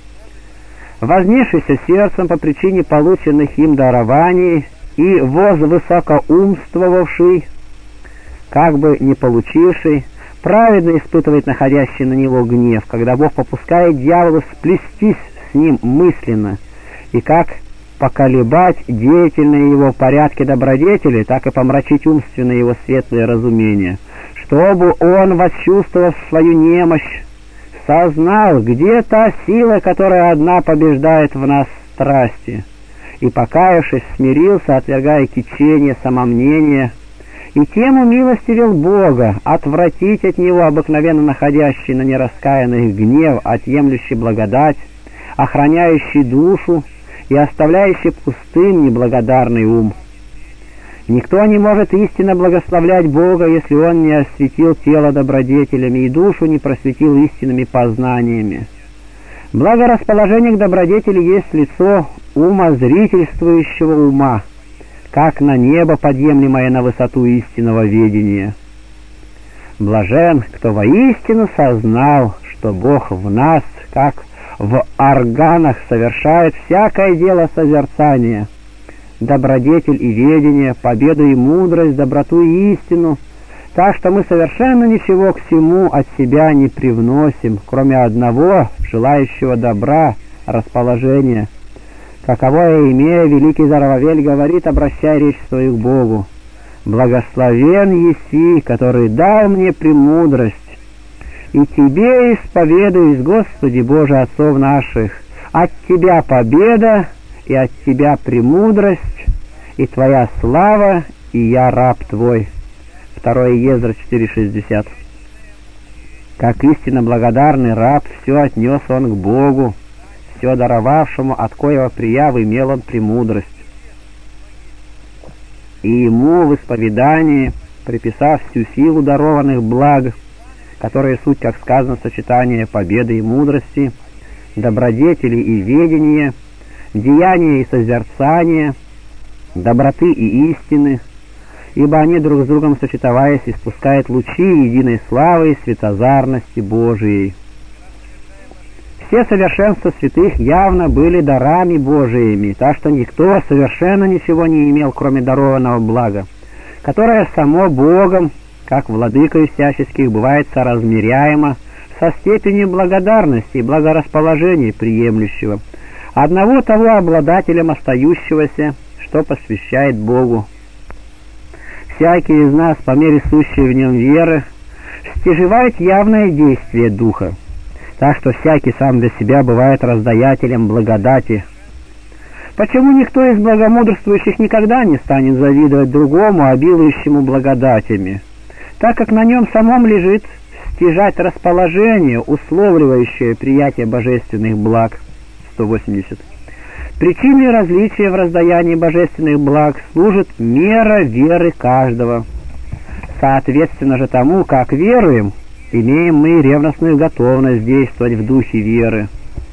Вознесшийся сердцем по причине полученных им дарований и возвысокоумствовавший, как бы не получивший, праведно испытывает находящий на него гнев, когда Бог попускает дьяволу сплестись с ним мысленно, и как поколебать деятельные его порядки добродетели, так и помрачить умственное его светлое разумение, чтобы он, восчувствовав свою немощь, сознал, где та сила, которая одна побеждает в нас страсти, и, покаявшись, смирился, отвергая кичение, самомнение, и тем умилостивил Бога, отвратить от него обыкновенно находящий на нераскаянных гнев, отъемлющий благодать, охраняющий душу и оставляющий пустым неблагодарный ум. Никто не может истинно благословлять Бога, если он не осветил тело добродетелями и душу не просветил истинными познаниями. Благорасположение к добродетели есть лицо ума зрительствующего ума, как на небо, подъемлемое на высоту истинного ведения. Блажен, кто воистину сознал, что Бог в нас, как в органах, совершает всякое дело созерцания, добродетель и ведение, победу и мудрость, доброту и истину, так что мы совершенно ничего к всему от себя не привносим, кроме одного, желающего добра, расположения. Каковое имея, великий Зарававель говорит, обращая речь свою к Богу: «Благословен еси, который дал мне премудрость, и Тебе исповедуюсь, Господи Боже отцов наших, от Тебя победа, и от Тебя премудрость, и Твоя слава, и я раб Твой». Второе Ездра четыре шестьдесят. Как истинно благодарный раб, все отнес он к Богу, все даровавшему, от коего прияв имел он премудрость. И ему в исповедании приписав всю силу дарованных благ, которые суть, как сказано, сочетание победы и мудрости, добродетели и ведения, деяния и созерцания, доброты и истины, ибо они друг с другом сочетаясь испускают лучи единой славы и светозарности Божией. Все совершенства святых явно были дарами Божиими, так что никто совершенно ничего не имел, кроме дарованного блага, которое само Богом, как владыкою всяческих, бывает соразмеряемо со степенью благодарности и благорасположения приемлющего, одного того обладателем остающегося, что посвящает Богу. Всякий из нас, по мере сущей в нем веры, стяжевает явное действие Духа, так что всякий сам для себя бывает раздаятелем благодати. Почему никто из благомудрствующих никогда не станет завидовать другому, обилующему благодатями, так как на нем самом лежит стяжать расположение, условливающее приятие божественных благ. сто восемьдесят. Причиной различия в раздаянии божественных благ служит мера веры каждого. Соответственно же тому, как веруем, имеем мы ревностную готовность действовать в духе веры.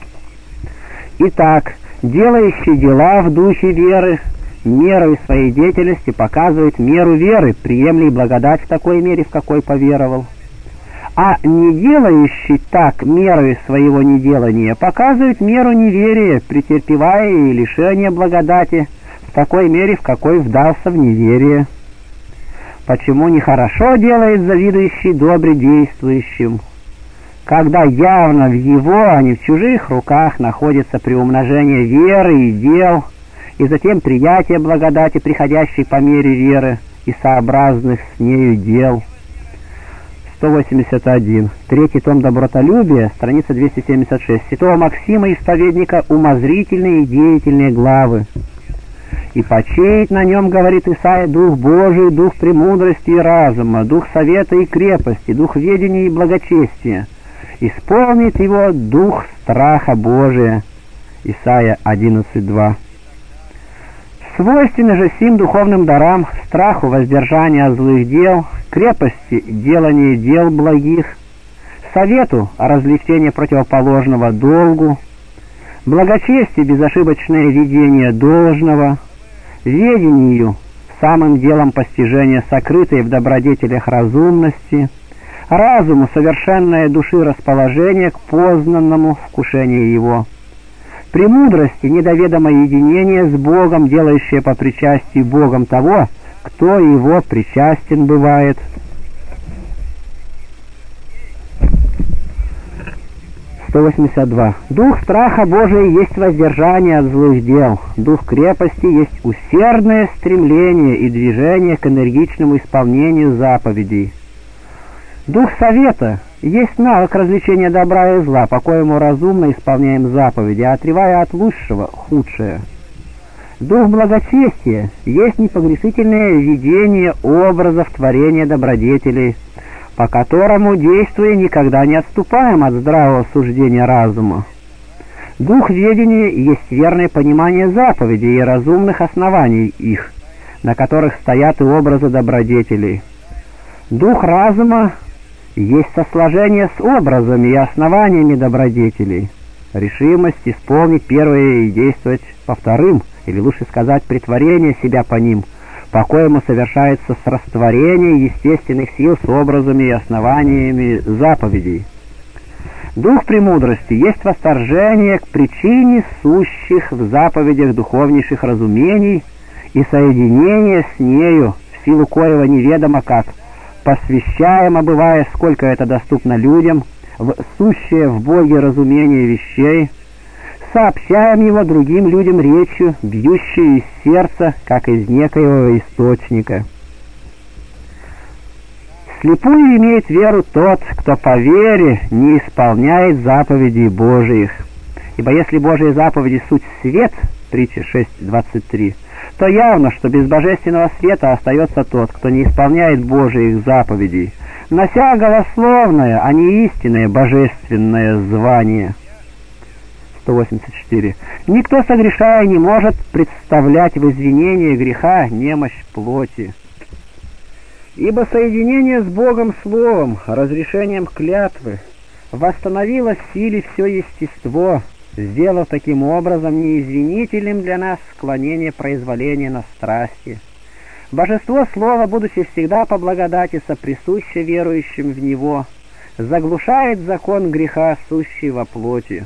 Итак, делающий дела в духе веры, мерой своей деятельности показывает меру веры, приемля и благодать в такой мере, в какой поверовал. А не делающий так мерой своего неделания показывает меру неверия, претерпевая и лишение благодати в такой мере, в какой вдался в неверие. Почему нехорошо делает завидующий добре действующим, когда явно в его, а не в чужих руках находится приумножение веры и дел, и затем приятие благодати, приходящей по мере веры и сообразных с нею дел. сто восемьдесят один. Третий том «Добротолюбие», страница двести семьдесят шесть. Святого Максима Исповедника умозрительные и деятельные главы. «И почеет на нем, — говорит Исаия, — Дух Божий, Дух премудрости и разума, Дух совета и крепости, Дух ведения и благочестия. Исполнит его Дух страха Божия». Исаия одиннадцать два. Свойственно же сим духовным дарам страху воздержания от злых дел, крепости делания дел благих, совету о развлечении противоположного долгу, благочестие безошибочное ведение должного, ведению самым делом постижения сокрытой в добродетелях разумности, разуму совершенное души расположение к познанному вкушению его, премудрости недоведомое единение с Богом, делающее по причастию Богом того, кто его причастен бывает. сто восемьдесят два. Дух страха Божия есть воздержание от злых дел, дух крепости есть усердное стремление и движение к энергичному исполнению заповедей. Дух совета есть навык развлечения добра и зла, по коему разумно исполняем заповеди, отрывая от лучшего худшее. Дух благочестия есть непогрешительное видение образов творения добродетелей, по которому, действуя, никогда не отступаем от здравого суждения разума. Дух ведения есть верное понимание заповедей и разумных оснований их, на которых стоят и образы добродетелей. Дух разума есть сосложение с образами и основаниями добродетелей, решимость исполнить первое и действовать по вторым, или лучше сказать, претворение себя по ним, по коему совершается срастворение естественных сил с образами и основаниями заповедей. Дух премудрости есть восторжение к причине сущих в заповедях духовнейших разумений и соединение с нею, в силу коего неведомо как, посвящаемо бывая, сколько это доступно людям, в сущее в Боге разумение вещей, сообщаем его другим людям речью, бьющей из сердца, как из некоего источника. Слепую имеет веру тот, кто по вере не исполняет заповедей Божиих. Ибо если Божьи заповеди суть свет, притча шесть двадцать три, то явно, что без божественного света остается тот, кто не исполняет Божиих заповедей, нося голословное, а не истинное божественное звание. сто восемьдесят четыре. Никто, согрешая, не может представлять в извинение греха немощь плоти. Ибо соединение с Богом Словом, разрешением клятвы, восстановило в силе все естество, сделав таким образом неизвинительным для нас склонение произволения на страсти. Божество Слова, будучи всегда по благодати соприсуще верующим в Него, заглушает закон греха, сущий во плоти.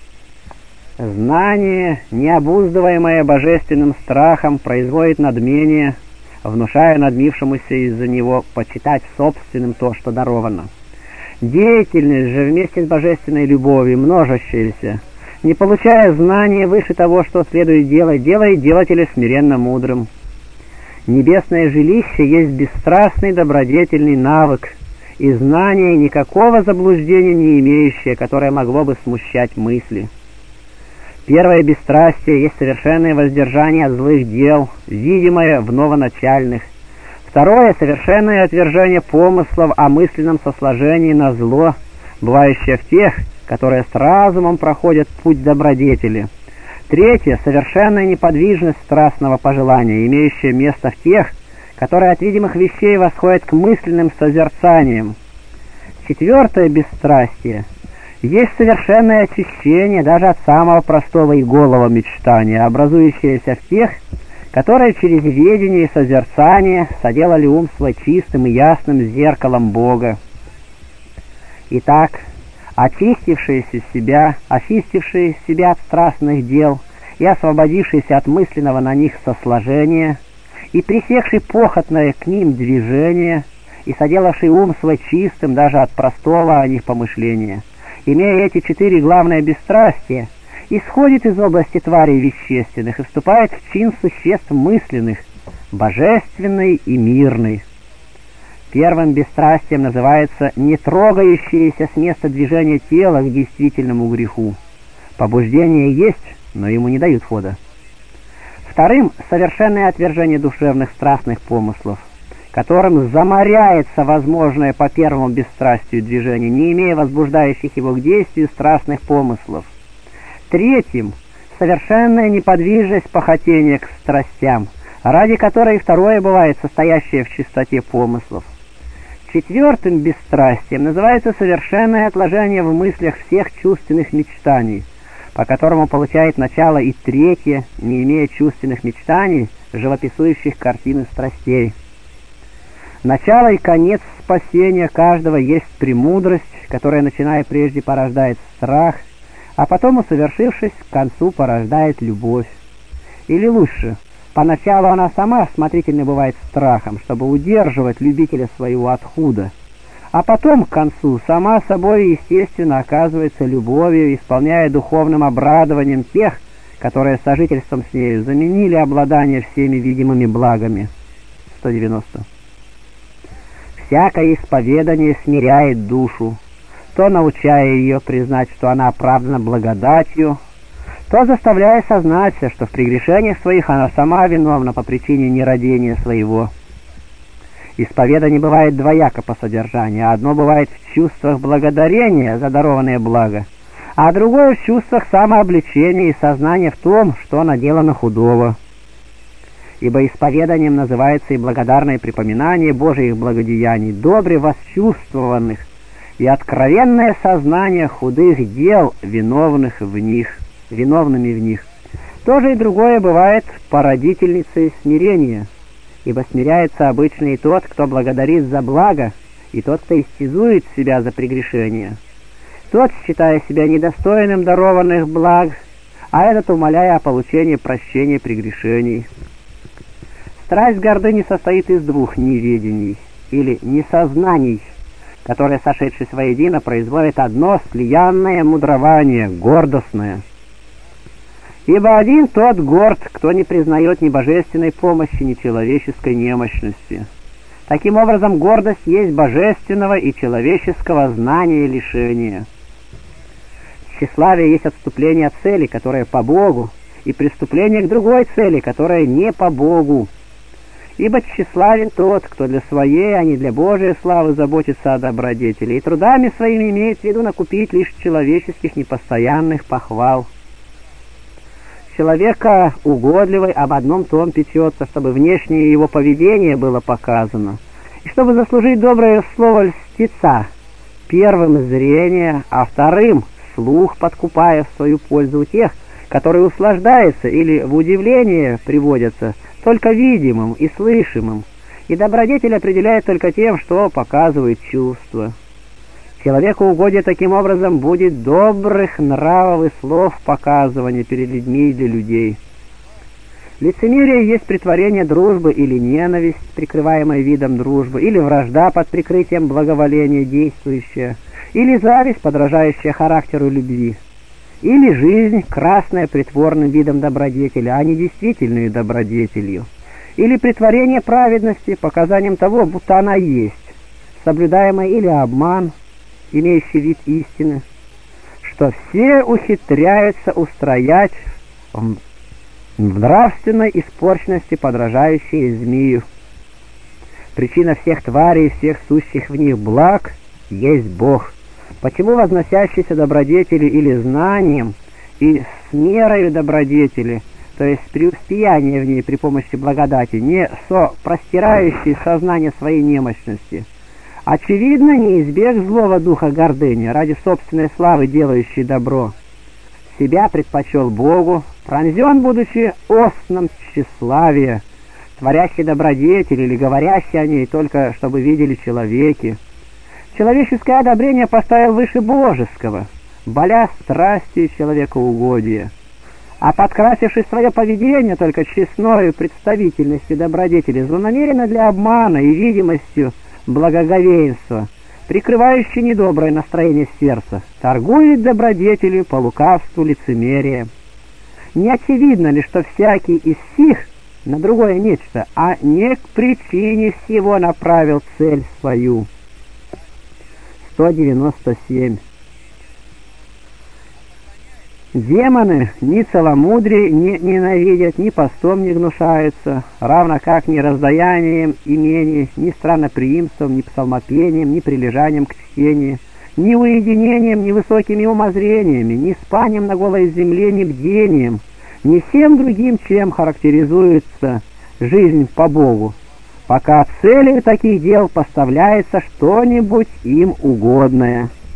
Знание, необуздываемое божественным страхом, производит надмение, внушая надмившемуся из-за него почитать собственным то, что даровано. Деятельность же вместе с божественной любовью, множащаяся, не получая знания выше того, что следует делать, делает делателя смиренно мудрым. Небесное жилище есть бесстрастный добродетельный навык, и знание никакого заблуждения не имеющее, которое могло бы смущать мысли. Первое бесстрастие есть совершенное воздержание от злых дел, видимое в новоначальных. Второе — совершенное отвержение помыслов о мысленном сосложении на зло, бывающее в тех, которые с разумом проходят путь добродетели. Третье — совершенная неподвижность страстного пожелания, имеющая место в тех, которые от видимых вещей восходят к мысленным созерцаниям. Четвертое бесстрастие есть совершенное очищение даже от самого простого и голого мечтания, образующееся в тех, которые через ведение и созерцание соделали ум свой чистым и ясным зеркалом Бога. Итак, очистившиеся себя, очистившие себя от страстных дел и освободившиеся от мысленного на них сосложения, и пресекший похотное к ним движение, и соделавший ум свой чистым даже от простого о них помышления, имея эти четыре главные бесстрастия, исходит из области тварей вещественных и вступает в чин существ мысленных, божественный и мирный. Первым бесстрастием называется не трогающееся с места движения тела к действительному греху. Побуждение есть, но ему не дают хода. Вторым — совершенное отвержение душевных страстных помыслов, которым заморяется возможное по первому бесстрастию движение, не имея возбуждающих его к действию страстных помыслов. Третьим — совершенная неподвижность похотения к страстям, ради которой второе бывает состоящее в чистоте помыслов. Четвертым бесстрастием называется совершенное отложение в мыслях всех чувственных мечтаний, по которому получает начало и третье, не имея чувственных мечтаний, живописующих картины страстей. Начало и конец спасения каждого есть премудрость, которая, начиная прежде, порождает страх, а потом, усовершившись, к концу порождает любовь. Или лучше, поначалу она сама осмотрительно бывает страхом, чтобы удерживать любителя своего от худа, а потом, к концу, сама собой естественно оказывается любовью, исполняя духовным обрадованием тех, которые сожительством с нею заменили обладание всеми видимыми благами. сто девяносто. Всякое исповедание смиряет душу, то научая ее признать, что она оправдана благодатью, то заставляя сознаться, что в прегрешениях своих она сама виновна по причине нерадения своего. Исповедание бывает двояко по содержанию. Одно бывает в чувствах благодарения за дарованное благо, а другое в чувствах самообличения и сознания в том, что наделано худого. Ибо исповеданием называется и благодарное припоминание Божиих благодеяний, добре восчувствованных, и откровенное сознание худых дел, виновных в них, виновными в них. То же и другое бывает породительницей смирения, ибо смиряется обычно и тот, кто благодарит за благо, и тот, кто истязует себя за прегрешение. Тот, считая себя недостойным дарованных благ, а этот умоляя о получении прощения прегрешений. Страсть гордыни состоит из двух неведений, или несознаний, которые, сошедшись воедино, производят одно слиянное мудрование, гордостное. Ибо один тот горд, кто не признает ни божественной помощи, ни человеческой немощности. Таким образом, гордость есть божественного и человеческого знания и лишения. Тщеславие есть отступление от цели, которая по Богу, и преступление к другой цели, которая не по Богу. Ибо тщеславен тот, кто для своей, а не для Божией славы заботится о добродетели, и трудами своими имеет в виду накупить лишь человеческих непостоянных похвал. Человека угодливый об одном том печется, чтобы внешнее его поведение было показано, и И чтобы заслужить доброе слово льстеца, первым зрение, а вторым слух подкупая в свою пользу у тех, которые услаждаются или в удивление приводятся только видимым и слышимым, и добродетель определяет только тем, что показывает чувство. Человеку угодие таким образом будет добрых нравов и слов показывания перед людьми и для людей. Лицемерие есть претворение дружбы или ненависть, прикрываемая видом дружбы, или вражда под прикрытием благоволения действующая, или зависть, подражающая характеру любви, или жизнь, красная притворным видом добродетели, а не действительной добродетелью, или притворение праведности, показанием того, будто она есть, соблюдаемая, или обман, имеющий вид истины, что все ухитряются устроять в нравственной испорченности, подражающей змею. Причина всех тварей и всех сущих в них благ есть Бог. Почему возносящиеся добродетели или знанием и с мерой добродетели, то есть преуспеяние в ней при помощи благодати, не со простирающие сознание своей немощности, очевидно, не избег злого духа гордыни, ради собственной славы делающей добро, себя предпочел Богу, пронзен, будучи осном тщеславия, творящий добродетель или говорящий о ней только, чтобы видели человеки. Человеческое одобрение поставил выше божеского, боля страстью человекоугодия, а подкрасивший свое поведение только честною представительностью добродетели, злонамеренно для обмана и видимостью благоговейства, прикрывающий недоброе настроение сердца, торгует добродетелью по лукавству лицемерия. Не очевидно ли, что всякий из сих на другое нечто, а не к причине всего направил цель свою? сто девяносто семь. Демоны ни целомудрие не ненавидят, ни постом не гнушаются, равно как ни раздаянием имений, ни странноприимством, ни псалмопением, ни прилежанием к чтению, ни уединением, ни высокими умозрениями, ни спанием на голой земле, ни бдением, ни всем другим, чем характеризуется жизнь по Богу, пока целью таких дел поставляется что-нибудь им угодное.